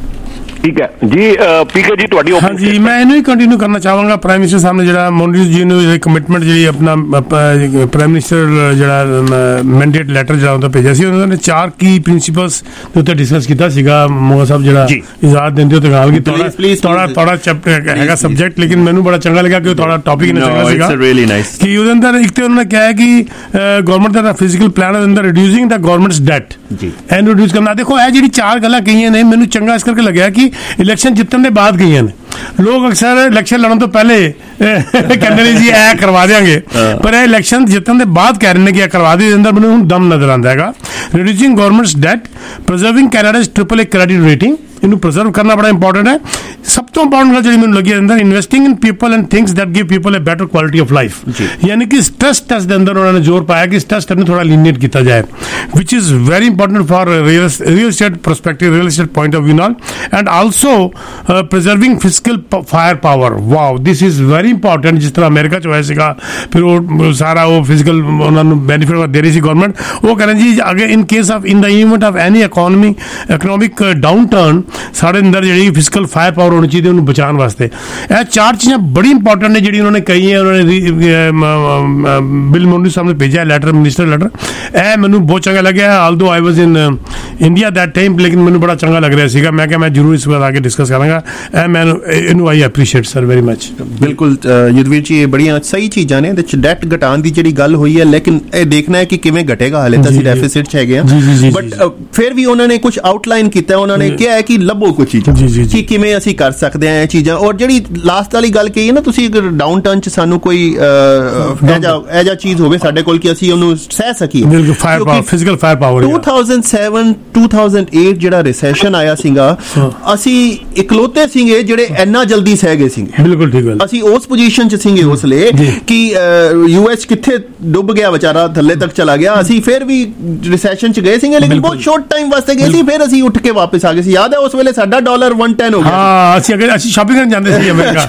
ਠੀਕ ਹੈ ਜੀ। ਪੀਕੇ ਜੀ ਤੁਹਾਡੀ ਹਾਂਜੀ, ਮੈਂ ਇਹਨੂੰ ਹੀ ਕੰਟੀਨਿਊ ਕਰਨਾ ਚਾਹਾਂਗਾ। ਪ੍ਰਾਈਮ ਮਿਨਿਸਟਰ ਸਾਹਿਬ ਨੇ ਜਿਹੜਾ ਮੋਦੀ ਜੀ ਨੂੰ ਕਮਿਟਮੈਂਟ ਜਿਹੜੀ ਆਪਣਾ ਪ੍ਰਾਈਮ ਮਿਨਿਸਟਰ ਜਿਹੜਾ ਮੈਂਡੇਟ ਲੈਟਰ ਜਿਹੜਾ ਉਹਦਾ ਭੇਜਿਆ ਸੀ, ਉਹਨਾਂ ਨੇ ਚਾਰ ਕੀ ਪ੍ਰਿੰਸੀਪਲਸ ਦੇ ਉੱਤੇ ਡਿਸਕਸ ਕੀਤਾ ਸੀਗਾ। ਮੋਗਾ ਸਾਹਿਬ ਜਿਹੜਾ ਇਜਾਜ਼ਤ ਦਿੰਦੇ ਹੋ ਤੇ ਗੱਲ ਕੀ ਥੋੜਾ ਥੋੜਾ ਥੋੜਾ ਚੈਪਟਰ ਹੈਗਾ ਸਬਜੈਕਟ, ਲੇਕਿਨ ਮੈਨੂੰ ਬੜਾ ਚੰਗਾ ਲੱਗਾ ਕਿ ਥੋੜਾ ਟੌਪਿਕ ਨੇ ਚੰਗਾ ਸੀਗਾ ਕਿ ਉਹਦੇ ਅੰਦਰ ਇੱਕ ਤੇ ਉਹਨਾਂ ਨੇ ਕਿਹਾ ਕਿ ਗਵਰਨਮੈਂਟ ਦਾ ਫਿਜ਼ੀਕਲ ਪਲਾਨ ਦੇ ਅੰਦਰ ਰਿਡਿਊਸਿੰਗ ਦਾ ਗਵਰਨਮੈਂਟਸ ਡੈਟ ਇਹਨੂੰ ਰਿਡਿਊਸ ਕਰਨਾ। ਦੇਖੋ ਇਹ ਜਿਹੜੀ ਚਾਰ ਗੱਲਾਂ ਕਹੀਆਂ ਨੇ ਮੈਨੂੰ ਚੰਗਾ ਇਸ ਕਰਕੇ ਲੱਗਿਆ ਕਿ ਇਲੈਕਸ਼ਨ ਜਿੱਤਣ ਦੇ ਬਾਅਦ ਗਈਆਂ ਨੇ। ਲੋਕ ਅਕਸਰ ਇਲੈਕਸ਼ਨ ਲੜਨ ਤੋਂ ਪਹਿਲੇ ਕਹਿੰਦੇ ਨੇ ਜੀ ਇਹ ਕਰਵਾ ਦਿਆਂਗੇ, ਪਰ ਇਹ ਇਲੈਕਸ਼ਨ ਜਿੱਤਣ ਦੇ ਬਾਅਦ ਕਹਿ ਰਹੇ ਨੇ ਕਿ ਇਹ ਕਰਵਾ ਦੇ। ਅੰਦਰ ਮੈਨੂੰ ਹੁਣ ਦਮ ਨਜ਼ਰ ਆਉਂਦਾ ਹੈਗਾ। Reducing government's debt, preserving Canada's triple A credit rating, ਇਹਨੂੰ ਪ੍ਰੀਜ਼ਰਵ ਕਰਨਾ ਬੜਾ ਇੰਪੋਰਟੈਂਟ ਹੈ। ਸਭ ਤੋਂ ਇੰਪੋਰਟੈਂਟ ਗੱਲ ਜਿਹੜੀ ਮੈਨੂੰ ਲੱਗੀ ਅੰਦਰ, investing in people and things that give people a better quality of life, ਯਾਨੀ ਕਿ ਸਟ੍ਰੈਸ ਟੈਸਟ ਦੇ ਅੰਦਰ ਉਹਨਾਂ ਨੇ ਜ਼ੋਰ ਪਾਇਆ ਕਿ ਸਟ੍ਰੈਸ ਟੈਸਟ ਨੂੰ ਥੋੜਾ ਲੀਨੀਅਟ ਕੀਤਾ ਜਾਏ, which is very important for real estate perspective, real estate point of view ਨਾਲ, and also preserving fiscal firepower. Wow, this is very important. ਜਿਸ ਤਰ੍ਹਾਂ ਅਮਰੀਕਾ 'ਚ ਹੋਇਆ ਸੀਗਾ, ਫਿਰ ਉਹ ਸਾਰਾ ਉਹ ਫਿਜ਼ੀਕਲ ਉਹਨਾਂ ਨੂੰ ਬੈਨੀਫਿਟ ਦੇ ਰਹੀ ਸੀ ਗਵਰਨਮੈਂਟ। ਉਹ ਕਹਿ ਰਹੇ ਜੀ ਅਗਰ in case of in the event of any economy economic downturn, ਸਾਡੇ ਅੰਦਰ ਜਿਹੜੀ ਫਿਜ਼ੀਕਲ ਫਾਇਰ ਪਾਵਰ ਹੋਣੀ ਚਾਹੀਦੀ ਉਹਨੂੰ ਬਚਾਉਣ ਵਾਸਤੇ। ਇਹ ਚਾਰ ਚੀਜ਼ਾਂ ਬੜੀ ਇੰਪੋਰਟੈਂਟ ਨੇ ਜਿਹੜੀ ਉਹਨਾਂ ਨੇ ਕਹੀ ਹੈ। ਉਹਨਾਂ ਨੇ ਬਿਲ ਮੋਨੀ ਸਾਹਿਬ ਨੇ ਭੇਜਿਆ ਲੈਟਰ, ਮਿਨਿਸਟਰ ਲੈਟਰ। ਇਹ ਮੈਨੂੰ ਬਹੁਤ ਚੰਗਾ ਲੱਗਿਆ, although I was in India that time, ਲੇਕਿਨ ਮੈਨੂੰ ਬੜਾ ਚੰਗਾ ਲੱਗ ਰਿਹਾ ਸੀਗਾ। ਮੈਂ ਕਿਹਾ ਮੈਂ ਜ਼ਰੂਰ ਇਸ ਬਾਰੇ ਆ ਕੇ ਡਿਸਕਸ ਕਰਾਂਗਾ। ਇਹ ਮੈਂ ਇਹਨੂੰ I appreciate sir very much. ਬਿਲਕੁਲ ਯੁਧਵੀਰ ਜੀ, ਇਹ ਬੜੀਆਂ ਸਹੀ ਚੀਜ਼ਾਂ ਨੇ। ਇਹਦੇ ਚ ਡੈਟ ਘਟਾਉਣ ਦੀ ਜਿਹੜੀ ਗੱਲ ਹੋਈ ਹੈ, ਲੇਕਿਨ ਇਹ ਦੇਖਣਾ ਹੈ ਕਿ ਕਿਵੇਂ ਘਟੇਗਾ। ਹਾਲੇ ਤਾਂ ਅਸੀਂ ਡੈਫਿਸਿਟ ਚ ਹੈਗੇ ਆ, ਬਟ ਫਿਰ ਵੀ ਉਹਨਾਂ ਨੇ ਕੁਝ ਆਊਟਲਾਈਨ ਕੀਤਾ। ਉਹਨਾਂ ਨੇ ਕਿਹਾ ਹੈ ਕਿ ਲੱਭੋ ਕੁਝ ਚੀਜ਼ਾਂ ਕਿ ਕਿਵੇਂ ਅਸੀਂ ਕਰ ਸਕਦੇ ਹਾਂ ਇਹ ਚੀਜ਼ਾਂ। ਔਰ ਜਿਹੜੀ ਲਾਸਟ ਵਾਲੀ ਗੱਲ ਕਹੀ ਹੈ ਨਾ ਤੁਸੀਂ, ਅਗਰ ਡਾਊਨ ਟਰਨ ਚ ਸਾਨੂੰ ਕੋਈ ਇਹ ਜਿਹਾ ਚੀਜ਼ ਹੋਵੇ ਸਾਡੇ ਕੋਲ ਕਿ ਅਸੀਂ ਉਹਨੂੰ ਸਹਿ ਸਕੀਏ, ਫਿਜ਼ੀਕਲ ਫਾਇਰ ਪਾਵਰ। ਦੋ ਹਜ਼ਾਰ ਸੱਤ ਦੋ ਹਜ਼ਾਰ ਅੱਠ ਜਿਹੜਾ ਰਿਸੈਸ਼ਨ ਆਇਆ ਸੀਗਾ, ਅਸੀਂ ਇਕਲੌਤੇ ਸੀਗੇ ਜਿਹੜੇ ਇੰਨਾ ਜਲਦੀ ਸਹਿ ਗਏ ਸੀਗੇ। ਬਿਲਕੁਲ ਠੀਕ ਗੱਲ। ਅਸੀਂ ਉਸ ਪੋਜੀਸ਼ਨ ਚ ਸੀਗੇ ਉਸ ਲਈ ਕਿ ਯੂਐਸ ਕਿੱਥੇ ਡੁੱਬ ਗਿਆ ਵਿਚਾਰਾ, ਥੱਲੇ ਤੱਕ ਚਲਾ ਗਿਆ। ਅਸੀਂ ਫਿਰ ਵੀ ਰਿਸੈਸ਼ਨ ਚ ਗਏ ਸੀਗੇ, ਲੇਕਿਨ ਬਹੁਤ ਸ਼ਾਰਟ ਟਾਈਮ ਵਾਸਤੇ ਗਏ ਸੀ, ਫਿਰ ਅਸੀਂ ਉੱਠ ਕੇ ਵਾਪਸ ਆ ਗਏ ਸੀ। ਯਾਦ ਹੈ ਉਸ ਵੇਲੇ ਸਾਡਾ ਡਾਲਰ ਇੱਕ ਸੌ ਦਸ ਹੋ ਗਿਆ। ਹਾਂ, ਅਸੀਂ ਅਗਰ ਅਸੀਂ ਸ਼ਾਪਿੰਗ ਕਰਨ ਜਾਂਦੇ ਸੀ ਅਮਰੀਕਾ।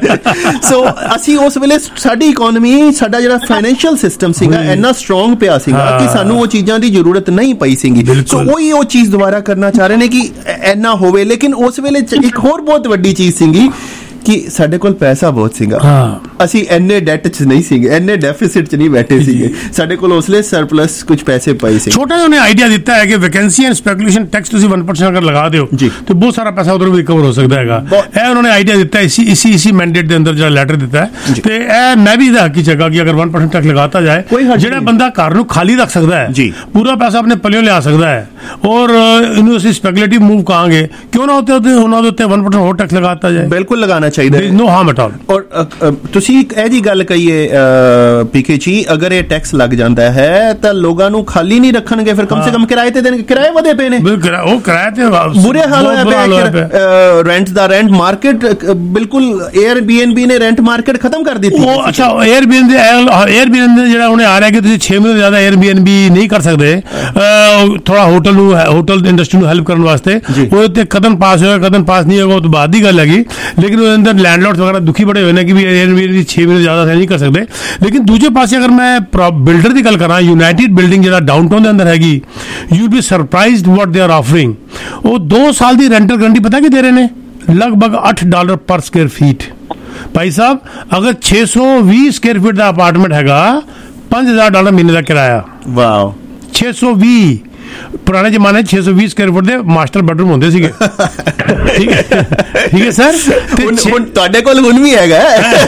ਸੋ ਅਸੀਂ ਉਸ ਵੇਲੇ ਸਾਡੀ ਇਕਨੋਮੀ, ਸਾਡਾ ਜਿਹੜਾ ਫਾਈਨੈਂਸ਼ੀਅਲ ਸਿਸਟਮ ਸੀਗਾ ਇੰਨਾ ਸਟਰੋਂਗ ਪਿਆ ਸੀਗਾ ਕਿ ਸਾਨੂੰ ਉਹ ਚੀਜ਼ਾਂ ਦੀ ਜ਼ਰੂਰਤ ਨਹੀਂ ਪਈ ਸੀਗੀ। ਸੋ ਉਹੀ ਉਹ ਚੀਜ਼ ਦੁਬਾਰਾ ਕਰਨਾ ਚਾਹ ਰਹੇ ਨੇ ਕਿ ਇੰਨਾ ਹੋਵੇ। ਲੇਕਿਨ ਉਸ ਵੇਲੇ ਇੱਕ ਹੋਰ ਬਹੁਤ ਵੱਡੀ ਚੀਜ਼ ਸੀਗੀ ਕਿ ਸਾਡੇ ਕੋਲ ਪੈਸਾ ਬਹੁਤ ਸੀਗਾ। ਅਸੀਂ ਇੰਨੇ ਡੈਟ ਚ ਨਹੀਂ ਸੀਗੇ, ਇੰਨੇ ਡੈਫਿਸਿਟ ਚ ਨਹੀਂ ਬੈਠੇ ਸੀਗੇ। ਸਾਡੇ ਕੋਲ ਉਸਲੇ ਸਰਪਲਸ ਕੁਝ ਪੈਸੇ ਪਏ ਸੀ। ਛੋਟਾ ਜਿਹਾ ਉਹਨੇ ਆਈਡੀਆ ਦਿੱਤਾ ਹੈ ਕਿ ਵੈਕੈਂਸੀ ਐਂਡ ਸਪੈਕੂਲੇਸ਼ਨ ਟੈਕਸ ਤੁਸੀਂ ਇੱਕ ਪਰਸੈਂਟ ਅਗਰ ਲਗਾ ਦਿਓ ਤੇ ਬਹੁਤ ਸਾਰਾ ਪੈਸਾ ਉਧਰ ਵੀ ਰਿਕਵਰ ਹੋ ਸਕਦਾ ਹੈਗਾ। ਇਹ ਉਹਨਾਂ ਨੇ ਆਈਡੀਆ ਦਿੱਤਾ ਇਸੀ ਇਸੀ ਇਸੀ ਮੈਂਡੇਟ ਦੇ ਅੰਦਰ ਜਿਹੜਾ ਲੈਟਰ ਦਿੱਤਾ ਹੈ। ਤੇ ਇਹ ਮੈਂ ਵੀ ਇਹਦਾ ਹੱਕ ਚ ਹੈਗਾ ਕਿ ਅਗਰ ਇੱਕ ਪਰਸੈਂਟ ਟੈਕਸ ਲਗਾਤਾ ਜਾਏ, ਜਿਹੜਾ ਬੰਦਾ ਘਰ ਨੂੰ ਖਾਲੀ ਰੱਖ ਸਕਦਾ ਹੈ, ਪੂਰਾ ਪੈਸਾ ਆਪਣੇ ਪੱਲਿਓਂ ਲਿਆ ਸਕਦਾ ਹੈ, ਔਰ ਇਹਨੂੰ ਅਸੀਂ ਸਪੈਕੂਲੇਟਿਵ ਮੂਵ ਕਹਾਂਗੇ, ਕਿਉਂ ਨਾ ਉੱਤੇ ਉਹਨਾਂ ਦੇ ਉੱਤੇ ਇੱਕ ਪਰਸੈਂਟ ਹੋਰ ਟੈਕਸ ਲਗਾਤਾ ਜਾਏ। ਬਿਲਕੁਲ ਲਗਾਉਣਾ ਚਾਹੀਦਾ ਹੈ, ਨੋ ਹਾਰਮ ਐਟ ਆਲ। ਔਰ ਤੁਸੀਂ ਇਹ ਜੀ ਗੱਲ ਕਹੀਏ ਪੀਕੇ ਜੀ, ਅਗਰ ਇਹ ਟੈਕਸ ਲੱਗ ਜਾਂਦਾ ਹੈ ਤਾਂ ਲੋਕਾਂ ਨੂੰ ਖਾਲੀ ਨਹੀਂ ਰੱਖਣਗੇ, ਫਿਰ ਕਮ ਸੇ ਕਮ ਕਿਰਾਏ ਤੇ ਦੇਣਗੇ। ਕਿਰਾਏ ਵਧੇ ਪਏ ਨੇ, ਉਹ ਕਿਰਾਏ ਤੇ ਬੁਰੇ ਹਾਲ ਹੋਇਆ ਪਿਆ। ਰੈਂਟ ਦਾ ਰੈਂਟ ਮਾਰਕੀਟ ਬਿਲਕੁਲ, ਏਅਰਬੀਐਨਬੀ ਨੇ ਰੈਂਟ ਮਾਰਕੀਟ ਖਤਮ ਕਰ ਦਿੱਤੀ। ਉਹ ਅੱਛਾ, ਏਅਰਬੀਐਨਬੀ ਏਅਰਬੀਐਨਬੀ ਜਿਹੜਾ ਉਹਨੇ ਆ ਰਿਹਾ ਕਿ ਤੁਸੀਂ ਛੇ ਮਹੀਨੇ ਜ਼ਿਆਦਾ ਏਅਰਬੀਐਨਬੀ ਨਹੀਂ ਕਰ ਸਕਦੇ, ਥੋੜਾ ਹੋਟਲ ਨੂੰ ਹੋਟਲ ਇੰਡਸਟਰੀ ਨੂੰ ਹੈਲਪ ਕਰਨ ਵਾਸਤੇ। ਉਹ ਤੇ ਕਦਮ ਪਾਸ ਹੋਏਗਾ, ਕਦਮ ਪਾਸ ਨਹੀਂ ਹੋਏਗਾ ਉਹ ਤੋਂ ਬਾਅਦ ਦੀ ਗੱਲ ਹੈਗੀ। ਲੇਕਿਨ ਉਹਦੇ ਅੰਦਰ ਲੈਂਡਲॉर्ड्स ਵਗੈਰਾ दुखी बड़े हुए कि भी एयरबीएनबी छह महीने ज्यादा नहीं कर सकते। लेकिन दूसरे पास अगर मैं बिल्डर की गल करा, यूनाइटेड बिल्डिंग जो डाउनटाउन के अंदर हैगी, you be surprised what they are offering. वो दो साल की रेंटल गारंटी पता कि दे रहे हैं, लगभग आठ डॉलर पर स्क्वायर फीट। भाई साहब, अगर छे सौ भी स्क्वायर फीट का अपार्टमेंट हैगा, पांच हजार डॉलर महीने का किराया। वाह, छे सौ भी ਪੁਰਾਣੇ ਜ਼ਮਾਨੇ ਛੇ ਸੌ ਵੀਹ ਸਕੁਅਰ ਫੁੱਟ ਦੇ ਮਾਸਟਰ ਬੈਡਰੂਮ ਹੁੰਦੇ ਸੀਗੇ। ਠੀਕ ਹੈ ਠੀਕ ਹੈ ਸਰ, ਹੁਣ ਤੁਹਾਡੇ ਕੋਲ ਹੁਣ ਵੀ ਹੈਗਾ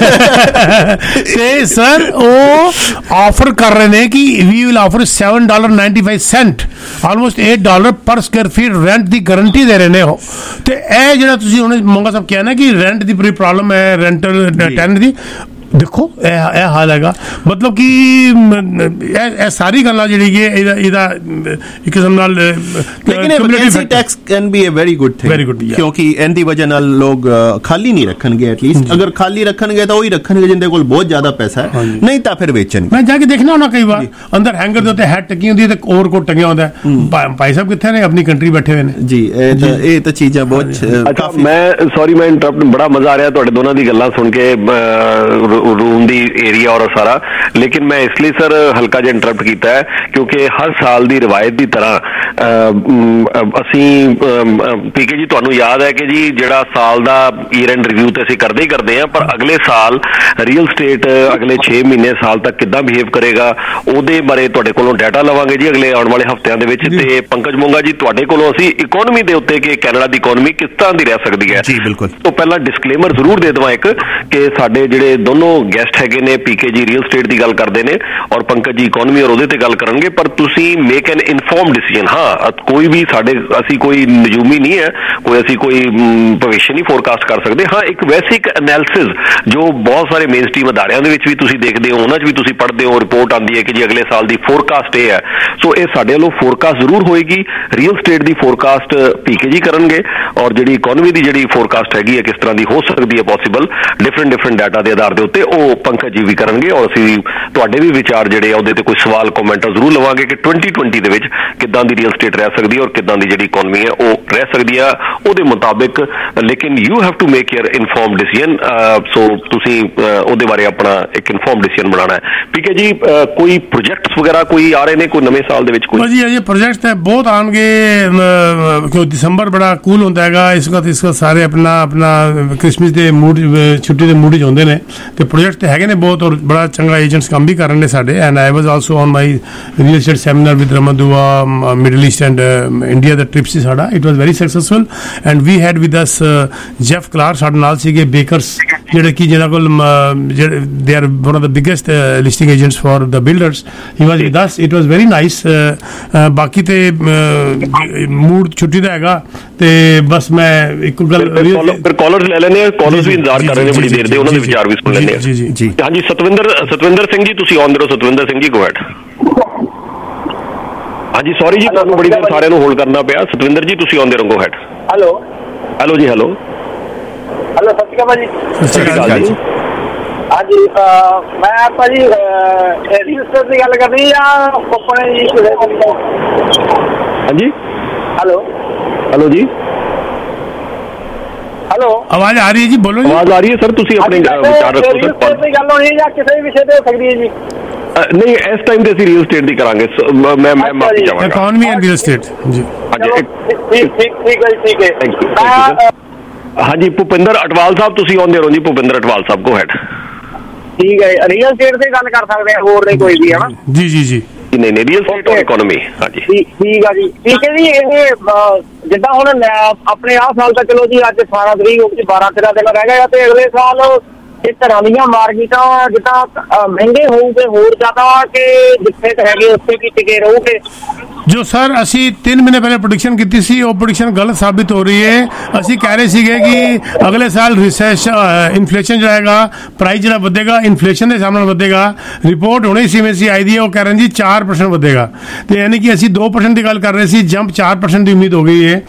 ਤੇ ਸਰ ਉਹ ਆਫਰ ਕਰ ਰਹੇ ਨੇ ਕਿ we will offer seven dollar ninety five cent, almost eight dollar per square feet rent ਦੀ ਗਰੰਟੀ ਦੇ ਰਹੇ ਨੇ ਉਹ। ਤੇ ਇਹ ਜਿਹੜਾ ਤੁਸੀਂ ਹੁਣ ਮੰਗਾ ਸਾਹਿਬ ਕਿਹਾ ਨਾ ਕਿ ਰੈਂਟ ਦੀ ਪੂਰੀ ਪ੍ਰੋਬਲਮ ਹੈ, ਰੈਂਟਲ ਟੈਨੈਂਟ ਦੀ, ਦੇਖੋ ਇਹ ਇਹ ਹਾਲ ਹੈਗਾ। ਮਤਲਬ ਕਿ ਇਹ ਸਾਰੀ ਗੱਲਾਂ ਜਿਹੜੀ ਕਿ ਇਹਦਾ ਇਹਦਾ ਇੱਕ ਕਿਸਮ ਨਾਲ, ਲੇਕਿਨ vacancy tax can be a very good thing, very good, ਕਿਉਂਕਿ ਇਹਦੀ ਵਜ੍ਹਾ ਨਾਲ ਲੋਕ ਖਾਲੀ ਨਹੀਂ ਰੱਖਣਗੇ। ਐਟਲੀਸਟ ਅਗਰ ਖਾਲੀ ਰੱਖਣਗੇ ਤਾਂ ਉਹੀ ਰੱਖਣਗੇ ਜਿੰਦੇ ਕੋਲ ਬਹੁਤ ਜ਼ਿਆਦਾ ਪੈਸਾ ਹੈ, ਨਹੀਂ ਤਾਂ ਫਿਰ ਵੇਚਣਗੇ। ਮੈਂ ਜਾ ਕੇ ਦੇਖਣਾ ਹੁੰਦਾ ਕਈ ਵਾਰ, ਅੰਦਰ ਹੈਂਗਰ ਦੇ ਉੱਤੇ ਹੈਟ ਟੰਗੀ ਹੁੰਦੀ ਹੈ ਤੇ ਓਵਰਕੋਟ ਟੰਗਿਆ ਹੁੰਦਾ ਹੈ। ਭਾਈ ਸਾਹਿਬ ਕਿੱਥੇ ਨੇ, ਆਪਣੀ ਕੰਟਰੀ ਬੈਠੇ ਹੋਏ ਨੇ ਜੀ। ਇਹ ਤਾਂ ਇਹ ਤਾਂ ਚੀਜ਼ਾਂ ਬਹੁਤ। ਅੱਛਾ, ਮੈਂ ਸੌਰੀ ਮੈਂ ਇੰਟਰਪਟ, ਬੜਾ ਮਜ਼ਾ ਆ ਰਿਹਾ ਤੁਹਾਡੇ ਦੋਨਾਂ ਦੀ ਗੱਲਾਂ ਸੁਣ ਕੇ, ਰੂਮ ਦੀ ਏਰੀਆ ਔਰ ਸਾਰਾ। ਲੇਕਿਨ ਮੈਂ ਇਸ ਲਈ ਸਰ ਹਲਕਾ ਜਿਹਾ ਇੰਟਰਪਟ ਕੀਤਾ ਹੈ ਕਿਉਂਕਿ ਹਰ ਸਾਲ ਦੀ ਰਿਵਾਇਤ ਦੀ ਤਰ੍ਹਾਂ ਅਸੀਂ ਪੀਕੇ ਜੀ, ਤੁਹਾਨੂੰ ਯਾਦ ਹੈ ਕਿ ਜੀ ਜਿਹੜਾ ਸਾਲ ਦਾ ਈਅਰ ਐਂਡ ਰਿਵਿਊ ਤੇ ਅਸੀਂ ਕਰਦੇ ਹੀ ਕਰਦੇ ਹਾਂ, ਪਰ ਅਗਲੇ ਸਾਲ ਰੀਅਲ ਸਟੇਟ ਅਗਲੇ ਛੇ ਮਹੀਨੇ ਸਾਲ ਤੱਕ ਕਿੱਦਾਂ ਬਿਹੇਵ ਕਰੇਗਾ ਉਹਦੇ ਬਾਰੇ ਤੁਹਾਡੇ ਕੋਲੋਂ ਡਾਟਾ ਲਵਾਂਗੇ ਜੀ ਅਗਲੇ ਆਉਣ ਵਾਲੇ ਹਫ਼ਤਿਆਂ ਦੇ ਵਿੱਚ। ਤੇ ਪੰਕਜ ਮੋਂਗਾ ਜੀ, ਤੁਹਾਡੇ ਕੋਲੋਂ ਅਸੀਂ ਇਕੋਨਮੀ ਦੇ ਉੱਤੇ ਕਿ ਕੈਨੇਡਾ ਦੀ ਇਕੋਨਮੀ ਕਿਸ ਤਰ੍ਹਾਂ ਦੀ ਰਹਿ ਸਕਦੀ ਹੈ। ਜੀ ਬਿਲਕੁਲ। ਤੋਂ ਪਹਿਲਾਂ ਡਿਸਕਲੇਮਰ ਜ਼ਰੂਰ ਦੇ ਦੇਵਾਂ ਇੱਕ, ਕਿ ਸਾਡੇ ਜਿਹੜੇ ਦੋਨੋਂ ਗੈਸਟ ਹੈਗੇ ਨੇ, ਪੀਕੇ ਜੀ ਰੀਅਲ ਸਟੇਟ ਦੀ ਗੱਲ ਕਰਦੇ ਨੇ ਔਰ ਪੰਕਜ ਜੀ ਇਕੋਨਮੀ ਔਰ ਉਹਦੇ ਤੇ ਗੱਲ ਕਰਨਗੇ, ਪਰ ਤੁਸੀਂ ਮੇਕ ਐਨ ਇਨਫੋਰਮ ਡਿਸੀਜਨ। ਹਾਂ, ਕੋਈ ਵੀ ਸਾਡੇ, ਅਸੀਂ ਕੋਈ ਨਜੂਮੀ ਨਹੀਂ ਹੈ, ਕੋਈ ਅਸੀਂ ਕੋਈ ਭਵਿੱਖ ਨਹੀਂ ਫੋਰਕਾਸਟ ਕਰ ਸਕਦੇ। ਹਾਂ, ਇੱਕ ਵੈਸੇ ਇੱਕ ਐਨਾਲਿਸਿਸ ਜੋ ਬਹੁਤ ਸਾਰੇ ਮੇਨ ਸਟ੍ਰੀਮ ਅਦਾਰਿਆਂ ਦੇ ਵਿੱਚ ਵੀ ਤੁਸੀਂ ਦੇਖਦੇ ਹੋ, ਉਹਨਾਂ 'ਚ ਵੀ ਤੁਸੀਂ ਪੜ੍ਹਦੇ ਹੋ, ਰਿਪੋਰਟ ਆਉਂਦੀ ਹੈ ਕਿ ਜੀ ਅਗਲੇ ਸਾਲ ਦੀ ਫੋਰਕਾਸਟ ਇਹ ਹੈ। ਸੋ ਇਹ ਸਾਡੇ ਵੱਲੋਂ ਫੋਰਕਾਸਟ ਜ਼ਰੂਰ ਹੋਏਗੀ। ਰੀਅਲ ਸਟੇਟ ਦੀ ਫੋਰਕਾਸਟ ਪੀਕੇ ਜੀ ਕਰਨਗੇ ਔਰ ਜਿਹੜੀ ਇਕੋਨਮੀ ਦੀ ਜਿਹੜੀ ਫੋਰਕਾਸਟ ਹੈਗੀ ਹੈ ਕਿਸ ਤਰ੍ਹਾਂ ਦੀ ਹੋ ਸਕਦੀ ਹੈ ਪੋਸੀਬਲ, ਡਿਫਰੈਂਟ ਡਿਫਰੈਂਟ ਡਾਟਾ ਦੇ ਆਧਾਰ ਦੇ ਉੱਤੇ ਉਹ ਪੰਕਜ ਜੀ ਵੀ ਕਰਨਗੇ ਔਰ ਅਸੀਂ ਤੁਹਾਡੇ ਵੀ ਵਿਚਾਰ ਜਿਹੜੇ ਆ ਉਹਦੇ ਤੇ ਕੋਈ ਸਵਾਲ ਕਮੈਂਟ ਜ਼ਰੂਰ ਲਵਾਂਗੇ ਕਿ ਟਵੈਂਟੀ ਟਵੈਂਟੀ ਦੇ ਵਿੱਚ ਕਿੱਦਾਂ ਦੀ ਰੀਅਲ ਸਟੇਟ ਰਹਿ ਸਕਦੀ ਹੈ ਔਰ ਕਿੱਦਾਂ ਦੀ ਜਿਹੜੀ ਇਕਨੋਮੀ ਹੈ ਉਹ ਰਹਿ ਸਕਦੀ ਆ ਉਹਦੇ ਮੁਤਾਬਿਕ। ਲੇਕਿਨ you have to make your inform decision, so ਤੁਸੀਂ ਉਹਦੇ ਬਾਰੇ ਆਪਣਾ ਇੱਕ ਇਨਫੋਰਮ ਡਿਸੀਜਨ ਬਣਾਉਣਾ ਹੈ। ਠੀਕ ਹੈ ਜੀ, ਕੋਈ ਪ੍ਰੋਜੈਕਟਸ ਵਗੈਰਾ ਕੋਈ ਆ ਰਹੇ ਨੇ ਕੋਈ ਨਵੇਂ ਸਾਲ ਦੇ ਵਿੱਚ? ਕੋਈ ਜੀ ਅਜੇ ਪ੍ਰੋਜੈਕਟ ਤਾਂ ਬਹੁਤ ਆਉਣਗੇ ਕਿਉਂ ਦਸੰਬਰ ਬੜਾ ਕੂਲ ਹੁੰਦਾ ਹੈਗਾ, ਇਸ ਵਕਤ ਇਸ ਵਕਤ ਸਾਰੇ ਆਪਣਾ ਆਪਣਾ ਕ੍ਰਿਸਮਸ ਦੇ ਮੂਡ ਛੁੱਟੀ ਦੇ ਮੂਡ 'ਚ ਹੁੰਦੇ ਨੇ ਤੇ ਪ੍ਰੋਜੈਕਟ ਤਾਂ ਹੈਗੇ ਨੇ ਬਹੁਤ ਔਰ ਬੜਾ ਚੰਗਾ ਏਜੰਟਸ ਕੰਮ ਵੀ ਕਰ ਰਹੇ ਨੇ ਸਾਡੇ। And I was also on my real estate seminar with Ramdua Middle East and India ਦਾ ਟ੍ਰਿਪ ਸੀ ਸਾਡਾ, it was very successful and we had with us Jeff Klar ਸਾਡੇ ਨਾਲ ਸੀਗੇ, ਬੇਕਰਸ ਜਿਹੜੇ ਕਿ ਜਿਹਨਾਂ ਕੋਲ they are one of the biggest listing agents for the builders, he was with us, it was very nice. ਬਾਕੀ ਤੇ mood ਛੁੱਟੀ ਦਾ ਹੈਗਾ ਤੇ ਬਸ ਮੈਂ ਇੱਕ ਗੱਲ ਫਿਰ ਕਾਲਰਸ ਲੈ ਲੈਣੇ ਆ, ਕਾਲਰਸ ਵੀ ਇੰਤਜ਼ਾਰ ਕਰ ਰਹੇ ਨੇ ਬੜੀ ਦੇਰ ਦੇ, ਉਹਨਾਂ ਦੇ ਵਿਚਾਰ ਵੀ ਸੁਣ ਲੈਂਦੇ ਆ। ਜੀ ਜੀ ਹਾਂਜੀ ਸਤਵਿੰਦਰ ਸਤਵਿੰਦਰ ਸਿੰਘ ਜੀ ਤੁਸੀਂ ਆਨ ਦੇ ਰਹੋ। Satwinder Singh ji go head. ਹਾਂਜੀ ਸੌਰੀ ਜੀ ਤੁਹਾਨੂੰ ਬੜੀ ਦੇਰ ਸਾਰਿਆਂ ਨੂੰ ਹੋਲਡ ਕਰਨਾ ਪਿਆ। ਸਤਵਿੰਦਰ ਜੀ ਤੁਸੀਂ ਆਨ ਦੇ ਰਹੋ, ਗੋ ਹੈਡ। ਹੈਲੋ ਹੈਲੋ ਜੀ ਹੈਲੋ ਹੈਲੋ ਸਤਿ ਸ਼੍ਰੀ ਅਕਾਲ ਜੀ। ਸਤਿ ਸ਼੍ਰੀ ਅਕਾਲ ਜੀ। ਹਾਂਜੀ ਮੈਂ ਭਾਜੀ ਰੀਅਲ ਸਟੇਟ ਦੀ ਗੱਲ ਕਰਨੀ ਜਾਂ ਆਪਣੇ ਜੀ? ਹਾਂਜੀ ਹੈਲੋ ਹੈਲੋ ਜੀ ਹੈਲੋ ਆਵਾਜ਼ ਆ ਰਹੀ ਹੈ ਜੀ, ਬੋਲੋ ਜੀ। ਆਵਾਜ਼ ਆ ਰਹੀ ਹੈ ਸਰ, ਤੁਸੀਂ ਆਪਣੇ ਵਿਚਾਰ ਰੱਖੋ ਸਰ। ਕੋਈ ਗੱਲ ਹੋਣੀ ਜਾਂ ਕਿਸੇ ਵੀ ਵਿਸ਼ੇ ਤੇ ਹੋ ਸਕਦੀ ਹੈ ਜੀ? ਨਹੀਂ ਇਸ ਟਾਈਮ ਤੇ ਅਸੀਂ ਰੀਅਲ ਸਟੇਟ ਦੀ ਕਰਾਂਗੇ, ਮੈਂ ਮੈਂ ਮਾਫੀ ਚਾਹਾਂਗਾ। ਇਕਨੋਮੀ ਐਂਡ ਰੀਅਲ ਸਟੇਟ ਜੀ। ਹਾਂਜੀ ਠੀਕ ਠੀਕ ਠੀਕ ਹੈ ਜੀ, ਠੀਕ ਹੈ ਥੈਂਕ ਯੂ। ਹਾਂਜੀ ਭੁਪਿੰਦਰ ਅਟਵਾਲ ਸਾਹਿਬ ਤੁਸੀਂ ਆਉਂਦੇ ਰਹੋ ਜੀ। Bhupinder Atwal Sahib go ahead. ਠੀਕ ਹੈ, ਰੀਅਲ ਸਟੇਟ ਤੇ ਗੱਲ ਕਰ ਸਕਦੇ ਆ, ਹੋਰ ਨਹੀਂ ਕੋਈ ਵੀ ਹੈ ਨਾ? ਜੀ ਜੀ ਜੀ ਨਹੀਂ ਨਹੀਂ ਰੀਅਲ ਸਟੇਟ ਔਰ ਇਕਨੋਮੀ। ਹਾਂਜੀ ਠੀਕ ਆ ਜੀ, ਠੀਕ ਹੈ ਜੀ। ਇਹ ਜਿੱਦਾਂ ਹੁਣ ਆਪਣੇ ਆਹ ਸਾਲ ਤਾਂ ਚਲੋ ਜੀ ਅੱਜ ਅਠਾਰਾਂ ਤਰੀਕ ਹੋ ਗਈ, ਬਾਰਾਂ ਤੇਰਾਂ ਦਿਨ ਰਹਿ ਗਏ ਆ ਤੇ ਅਗਲੇ ਸਾਲ ਇਹ ਤਰ੍ਹਾਂ ਦੀਆਂ ਮਾਰਕੀਟਾਂ ਜਿੱਦਾਂ ਮਹਿੰਗੇ ਹੋਊਗੇ ਹੋਰ ਜ਼ਿਆਦਾ ਕਿ ਜਿੱਥੇ ਹੈਗੇ ਉੱਥੇ ਕੀ ਟਿਕੇ ਰਹੂਗੇ? ਜੋ ਸਰ ਅਸੀਂ ਤਿੰਨ ਮਹੀਨੇ ਪਹਿਲੇ ਪ੍ਰੈਡਿਕਸ਼ਨ ਕੀਤੀ ਸੀ ਉਹ ਪ੍ਰੈਡਿਕਸ਼ਨ ਗਲਤ ਸਾਬਿਤ ਹੋ ਰਹੀ ਹੈ। ਅਸੀਂ ਕਹਿ ਰਹੇ ਸੀਗੇ ਕਿ ਅਗਲੇ ਸਾਲ ਰਿਸੈਸ਼ਨ ਇਨਫਲੇਸ਼ਨ ਜਿਹੜਾ ਹੈਗਾ ਪ੍ਰਾਈਸ ਜਿਹੜਾ ਵਧੇਗਾ ਇਨਫਲੇਸ਼ਨ ਦੇ ਹਿਸਾਬ ਨਾਲ ਵਧੇਗਾ। ਰਿਪੋਰਟ ਹੁਣੇ ਸੀ ਸੀ ਆਈ ਦੀ ਹੈ, ਉਹ ਕਹਿ ਰਹੇ ਜੀ ਚਾਰ ਪਰਸੈਂਟ ਵਧੇਗਾ ਤੇ ਯਾਨੀ ਕਿ ਅਸੀਂ ਦੋ ਪਰਸੈਂਟ ਦੀ ਗੱਲ ਕਰ ਰਹੇ ਸੀ, ਜੰਪ ਚਾਰ ਪਰਸੈਂਟ ਦੀ ਉਮੀਦ ਹੋ ਗਈ ਹੈ।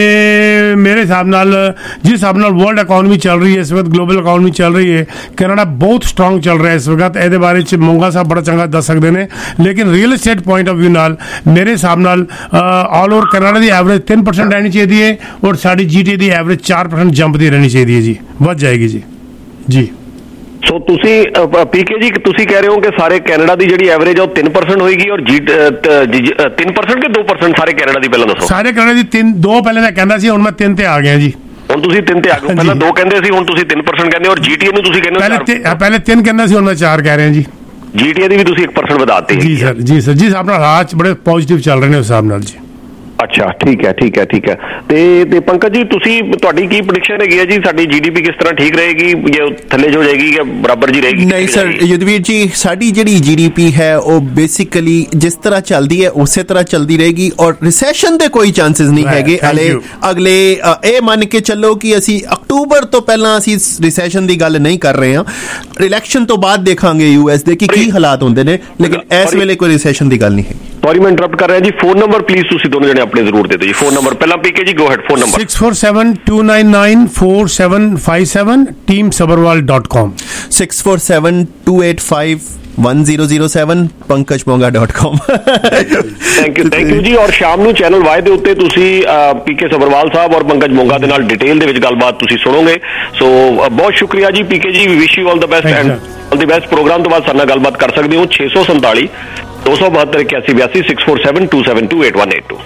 ਤੇ ਮੇਰੇ ਹਿਸਾਬ ਨਾਲ ਜਿਸ ਹਿਸਾਬ ਨਾਲ ਵਰਲਡ ਇਕਨੋਮੀ ਚੱਲ ਰਹੀ ਹੈ ਇਸ ਵਕਤ, ਗਲੋਬਲ ਇਕਨੋਮੀ ਚੱਲ ਰਹੀ ਹੈ, ਕੈਨੇਡਾ ਬਹੁਤ ਸਟਰੋਂਗ ਚੱਲ ਰਿਹਾ ਇਸ ਵਕਤ। ਇਹਦੇ ਬਾਰੇ ਚ ਮੋਂਗਾ ਸਾਹਿਬ ਬੜਾ ਚੰਗਾ ਦੱਸ ਸਕਦੇ ਨੇ। ਲੇਕਿਨ real estate point of view ਨਾਲ ਮੇਰੇ ਹਿਸਾਬ ਨਾਲ ਆਲ ਓਵਰ ਕੈਨੇਡਾ ਦੀ ਐਵਰੇਜ ਤਿੰਨ ਪਰਸੈਂਟ ਰਹਿਣੀ ਚਾਹੀਦੀ ਹੈ ਔਰ ਸਾਡੀ ਜੀਟੀ ਦੀ ਐਵਰੇਜ ਚਾਰ ਪਰਸੈਂਟ ਜੰਪ ਦੀ ਰਹਿਣੀ ਚਾਹੀਦੀ ਹੈ ਜੀ, ਵੱਧ ਜਾਏਗੀ ਜੀ। ਜੀ ਸੋ ਤੁਸੀਂ ਪੀਕੇ ਜੀ ਤੁਸੀਂ ਕਹਿ ਰਹੇ ਹੋ ਕਿ ਸਾਰੇ ਕੈਨੇਡਾ ਦੀ ਜਿਹੜੀ ਐਵਰੇਜ ਆ ਉਹ ਤਿੰਨ ਪਰਸੈਂਟ ਹੋਏਗੀ ਔਰ ਜੀ ਤਿੰਨ ਪਰਸੈਂਟ ਕਿ ਦੋ ਪਰਸੈਂਟ ਸਾਰੇ ਕੈਨੇਡਾ ਦੀ? ਪਹਿਲਾਂ ਦੱਸੋ। ਸਾਰੇ ਕੈਨੇਡਾ ਦੀ ਤਿੰਨ, ਦੋ ਪਹਿਲੇ ਮੈਂ ਕਹਿੰਦਾ ਸੀ, ਹੁਣ ਮੈਂ ਤਿੰਨ ਤੇ ਆ ਗਿਆ ਜੀ। ਹੁਣ ਤੁਸੀਂ ਤਿੰਨ ਤੇ ਆ ਗਏ, ਪਹਿਲਾਂ ਦੋ ਕਹਿੰਦੇ ਸੀ ਹੁਣ ਤੁਸੀਂ ਤਿੰਨ ਪਰਸੈਂਟ ਕਹਿੰਦੇ ਔਰ ਜੀਟੀਏ ਨੂੰ ਤੁਸੀਂ ਕਹਿੰਦੇ ਪਹਿਲੇ ਪਹਿਲੇ ਤਿੰਨ ਕਹਿੰਦਾ ਸੀ, ਹੁਣ ਮੈਂ ਚਾਰ ਕਹਿ ਰਿਹਾ ਜੀ। ਜੀਟੀਏ ਦੀ ਵੀ ਤੁਸੀਂ ਇੱਕ ਪਰਸੈਂਟ ਵਧਾਤੇ? ਜੀ ਸਰ ਜੀ ਸਰ ਜੀ ਹਿਸਾਬ ਨਾਲ ਹਾਲਾਤ ਬੜੇ ਪੋਜ਼ਿਟਿਵ ਚੱਲ ਰਹੇ ਨੇ ਉਸ ਹਿਸਾਬ ਨਾਲ ਜੀ। ਅੱਛਾ ਠੀਕ ਹੈ ਠੀਕ ਹੈ ਠੀਕ ਹੈ। ਤੇ ਤੇ ਪੰਕਜ ਜੀ ਤੁਸੀਂ ਤੁਹਾਡੀ ਕੀ ਪ੍ਰੈਡਿਕਸ਼ਨ ਹੈਗੀ ਹੈ ਜੀ, ਸਾਡੀ ਜੀਡੀਪੀ ਕਿਸ ਤਰ੍ਹਾਂ ਠੀਕ ਰਹੇਗੀ ਜਾਂ ਥੱਲੇ ਜੋ ਜਾਏਗੀ ਜਾਂ ਬਰਾਬਰ ਜੀ ਰਹੇਗੀ? ਨਹੀਂ ਸਰ ਯੁਧਵੀਰ ਜੀ, ਸਾਡੀ ਜਿਹੜੀ ਜੀਡੀਪੀ ਹੈ ਉਹ ਬੇਸਿਕਲੀ ਜਿਸ ਤਰ੍ਹਾਂ ਚੱਲਦੀ ਹੈ ਉਸੇ ਤਰ੍ਹਾਂ ਚੱਲਦੀ ਰਹੇਗੀ ਔਰ ਰਿਸੈਸ਼ਨ ਦੇ ਕੋਈ ਚਾਂਸਸ ਨਹੀਂ ਹੈਗੇ। ਹਲੇ ਅਗਲੇ ਇਹ ਮੰਨ ਕੇ ਚੱਲੋ ਕਿ ਅਸੀਂ ਅਕਤੂਬਰ ਤੋਂ ਪਹਿਲਾਂ ਅਸੀਂ ਰਿਸੈਸ਼ਨ ਦੀ ਗੱਲ ਨਹੀਂ ਕਰ ਰਹੇ ਹਾਂ। ਇਲੈਕਸ਼ਨ ਤੋਂ ਬਾਅਦ ਦੇਖਾਂਗੇ ਯੂਐਸ ਦੇ ਕਿ ਕੀ ਹਾਲਾਤ ਹੁੰਦੇ ਨੇ, ਲੇਕਿਨ ਇਸ ਵੇਲੇ ਕੋਈ ਰਿਸੈਸ਼ਨ ਦੀ ਗੱਲ ਨਹੀਂ ਹੈਗੀ। ਸੌਰੀ ਮੈਂ ਇੰਟਰਪਟ ਕਰ ਰਿਹਾ ਜੀ। ਫੋਨ ਨੰਬਰ ਪਲੀਜ਼ ਤੁਸੀਂ ਦੋਨੋਂ ਜਣੇ ਆਪਣੇ ਜ਼ਰੂਰ ਦੇ ਦਿਓ ਜੀ। ਫੋਨ ਨੰਬਰ ਪਹਿਲਾਂ PK ji go ahead. Phone number six four seven two nine nine four seven five seven team Sabharwal dot com six four seven two eight five one zero zero seven Pankaj Monga dot com. Thank you thank you जी। और शाम ਨੂੰ channel Y ਦੇ ਉੱਤੇ ਤੁਸੀਂ ਪੀਕੇ ਸਬਰਵਾਲ ਸਾਹਿਬ ਔਰ ਪੰਕਜ ਮੋਂਗਾ ਦੇ ਨਾਲ ਡਿਟੇਲ ਦੇ ਵਿੱਚ ਗੱਲਬਾਤ ਤੁਸੀਂ ਸੁਣੋਗੇ। ਸੋ ਬਹੁਤ ਸ਼ੁਕਰੀਆ ਜੀ PK ji, wish you all the best and all the best. Programme ਤੋਂ ਬਾਅਦ ਸਾਡੇ ਨਾਲ ਗੱਲਬਾਤ ਕਰ ਸਕਦੇ ਹੋ ਛੇ ਸੌ ਸੰਤਾਲੀ ਦੋ ਸੌ ਬਹੱਤਰ ਇਕਿਆਸੀ ਬਿਆਸੀ six four seven two seven two eight one eight two.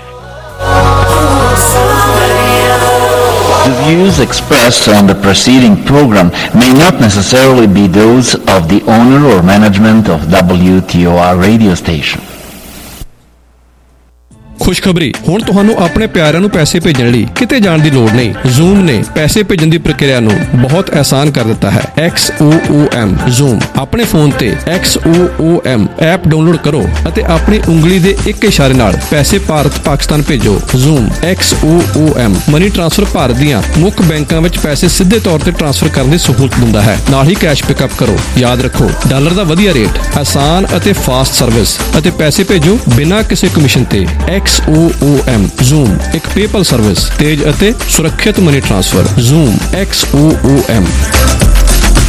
The views expressed on the preceding program may not necessarily be those of the owner or management of W T O R radio station. ਖੁਸ਼ਖਬਰੀ, ਹੁਣ ਤੁਹਾਨੂੰ ਆਪਣੇ ਪਿਆਰਿਆਂ ਨੂੰ ਪੈਸੇ ਭੇਜਣ ਲਈ ਕਿਤੇ ਜਾਣ ਦੀ ਲੋੜ ਨਹੀਂ। ਜ਼ੂਮ ਨੇ ਪੈਸੇ ਭੇਜਣ ਦੀ ਪ੍ਰਕਿਰਿਆ ਨੂੰ ਬਹੁਤ ਆਸਾਨ ਕਰ ਦਿੱਤਾ ਹੈ। X O O M Xoom ਆਪਣੇ ਫੋਨ ਤੇ X O O M app download ਕਰੋ ਅਤੇ ਆਪਣੀ ਉਂਗਲੀ ਦੇ ਇੱਕ ਇਸ਼ਾਰੇ ਨਾਲ ਪੈਸੇ ਭਾਰਤ ਪਾਕਿਸਤਾਨ ਭੇਜੋ। Xoom X O O M money transfer ਭਾਰਤ ਦੀਆਂ ਮੁੱਖ ਬੈਂਕਾਂ ਵਿੱਚ ਪੈਸੇ ਸਿੱਧੇ ਤੌਰ ਤੇ ਟ੍ਰਾਂਸਫਰ ਕਰਨ ਦੀ ਸਹੂਲਤ ਦਿੰਦਾ ਹੈ, ਨਾਲ ਹੀ ਕੈਸ਼ ਪਿਕਅਪ ਕਰੋ। ਯਾਦ ਰੱਖੋ, ਡਾਲਰ ਦਾ ਵਧੀਆ ਰੇਟ, ਆਸਾਨ ਅਤੇ ਫਾਸਟ ਸਰਵਿਸ ਅਤੇ ਪੈਸੇ ਭੇਜੋ ਬਿਨਾਂ ਕਿਸੇ ਕਮਿਸ਼ਨ ਤੇ। X O O M Xoom ਇੱਕ ਪੇਪਲ ਸਰਵਿਸ, ਤੇਜ਼ ਅਤੇ ਸੁਰੱਖਿਅਤ money transfer. Xoom X O O M.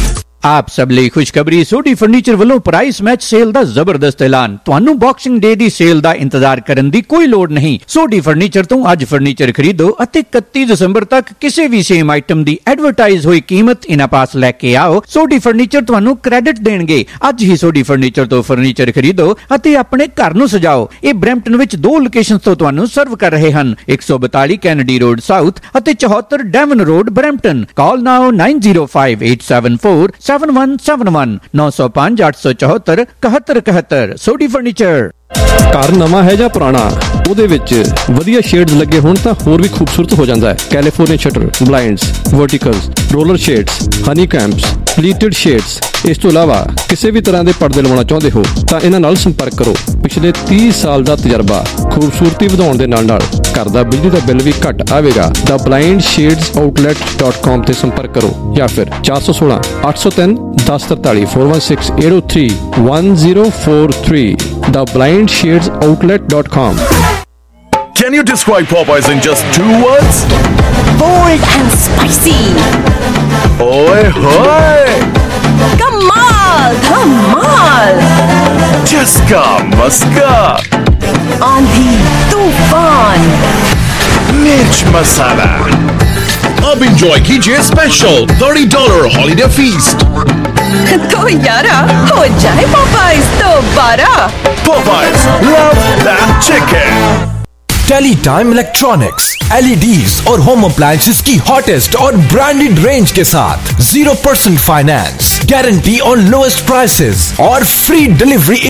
ਆਪ ਸਭ ਲਈ ਖੁਸ਼ਖਬਰੀ, ਸੋਢੀ ਫਰਨੀਚਰ ਵੱਲੋਂ ਪ੍ਰਾਈਸ ਮੈਚ ਸੇਲ ਦਾ ਜ਼ਬਰਦਸਤ ਐਲਾਨ। ਤੁਹਾਨੂੰ ਬਾਕਸਿੰਗ ਡੇ ਦੀ ਸੇਲ ਦਾ ਇੰਤਜ਼ਾਰ ਕਰਨ ਦੀ ਕੋਈ ਲੋੜ ਨਹੀਂ। ਸੋਢੀ ਫਰਨੀਚਰ ਤੋਂ ਅੱਜ ਫਰਨੀਚਰ ਖਰੀਦੋ ਅਤੇ ਇਕੱਤੀ ਦਸੰਬਰ ਤੱਕ ਕਿਸੇ ਵੀ ਸੇਮ ਆਈਟਮ ਦੀ ਐਡਵਰਟਾਈਜ਼ ਹੋਈ ਕੀਮਤ ਇਹਨਾਂ ਪਾਸ ਲੈ ਕੇ ਆਓ। ਸੋਢੀ ਫਰਨੀਚਰ ਤੁਹਾਨੂੰ ਕ੍ਰੈਡਿਟ ਦੇਣਗੇ। ਅੱਜ ਹੀ ਸੋਢੀ ਫਰਨੀਚਰ ਤੋਂ ਫਰਨੀਚਰ ਖਰੀਦੋ ਅਤੇ ਆਪਣੇ ਘਰ ਨੂੰ ਸਜਾਓ। ਇਹ ਬਰੈਂਪਟਨ ਵਿੱਚ ਦੋ ਲੋਕੇਸ਼ਨਸ ਤੋਂ ਤੁਹਾਨੂੰ ਸਰਵ ਕਰ ਰਹੇ ਹਨ, ਇੱਕ ਸੌ ਬਤਾਲੀ ਕੈਨੇਡੀ ਰੋਡ ਸਾਊਥ ਅਤੇ ਚੌਹੱਤਰ Devon road Brampton. Call now nine zero five eight seven four seven one seven one ਨੌ ਸੌ ਪੰਜ ਅੱਠ ਸੌ ਚੌਹੱਤਰ ਇਕਹੱਤਰ ਇਕਹੱਤਰ। ਸੋਢੀ ਫਰਨੀਚਰ। ਘਰ ਨਵਾਂ ਹੈ ਜਾਂ ਪੁਰਾਣਾ, ਉਹਦੇ ਵਿੱਚ ਵਧੀਆ ਸ਼ੇਡਸ ਲੱਗੇ ਹੋਣ ਤਾਂ ਹੋਰ ਵੀ ਖੂਬਸੂਰਤ ਹੋ ਜਾਂਦਾ ਹੈ। California shutter, blinds, verticals, roller shades, honey combs, pleated shades. ਇਸ ਤੋਂ ਇਲਾਵਾ ਕਿਸੇ ਵੀ ਤਰ੍ਹਾਂ ਦੇ ਪਰਦੇ ਲਵਾਉਣਾ ਚਾਹੁੰਦੇ ਹੋ ਤਾਂ ਇਹਨਾਂ ਨਾਲ ਸੰਪਰਕ ਕਰੋ। ਪਿਛਲੇ ਤੀਹ ਸਾਲ ਦਾ ਤਜਰਬਾ, ਖੂਬਸੂਰਤੀ ਵਧਾਉਣ ਦੇ ਨਾਲ ਨਾਲ ਘਰ ਦਾ ਬਿਜਲੀ ਦਾ ਬਿੱਲ ਵੀ ਘੱਟ ਆਵੇਗਾ। The blind shades outlet dot com ਤੇ ਸੰਪਰਕ ਕਰੋ ਜਾਂ ਫਿਰ ਚਾਰ ਸੌ ਸੋਲਾਂ ਅੱਠ ਸੌ ਤਿੰਨ ਦਸ ਤਰਤਾਲੀ four one six eight zero three one zero four three the blind shades outlet dot com। Can you describe Popeyes in just two words? Bold and spicy. Oi hoy! Kamal Dhamal. Chaska Maska. Aandhi Tufan. Mirch Masala. अब enjoy कीजिए special thirty dollar holiday feast। तो यारा हो जाए Popeyes दोबारा। Popeyes, love that chicken। Teletime electronics, L E Ds और home appliances की hottest और ब्रांडेड रेंज के साथ zero percent finance, guarantee on lowest prices और फ्री डिलीवरी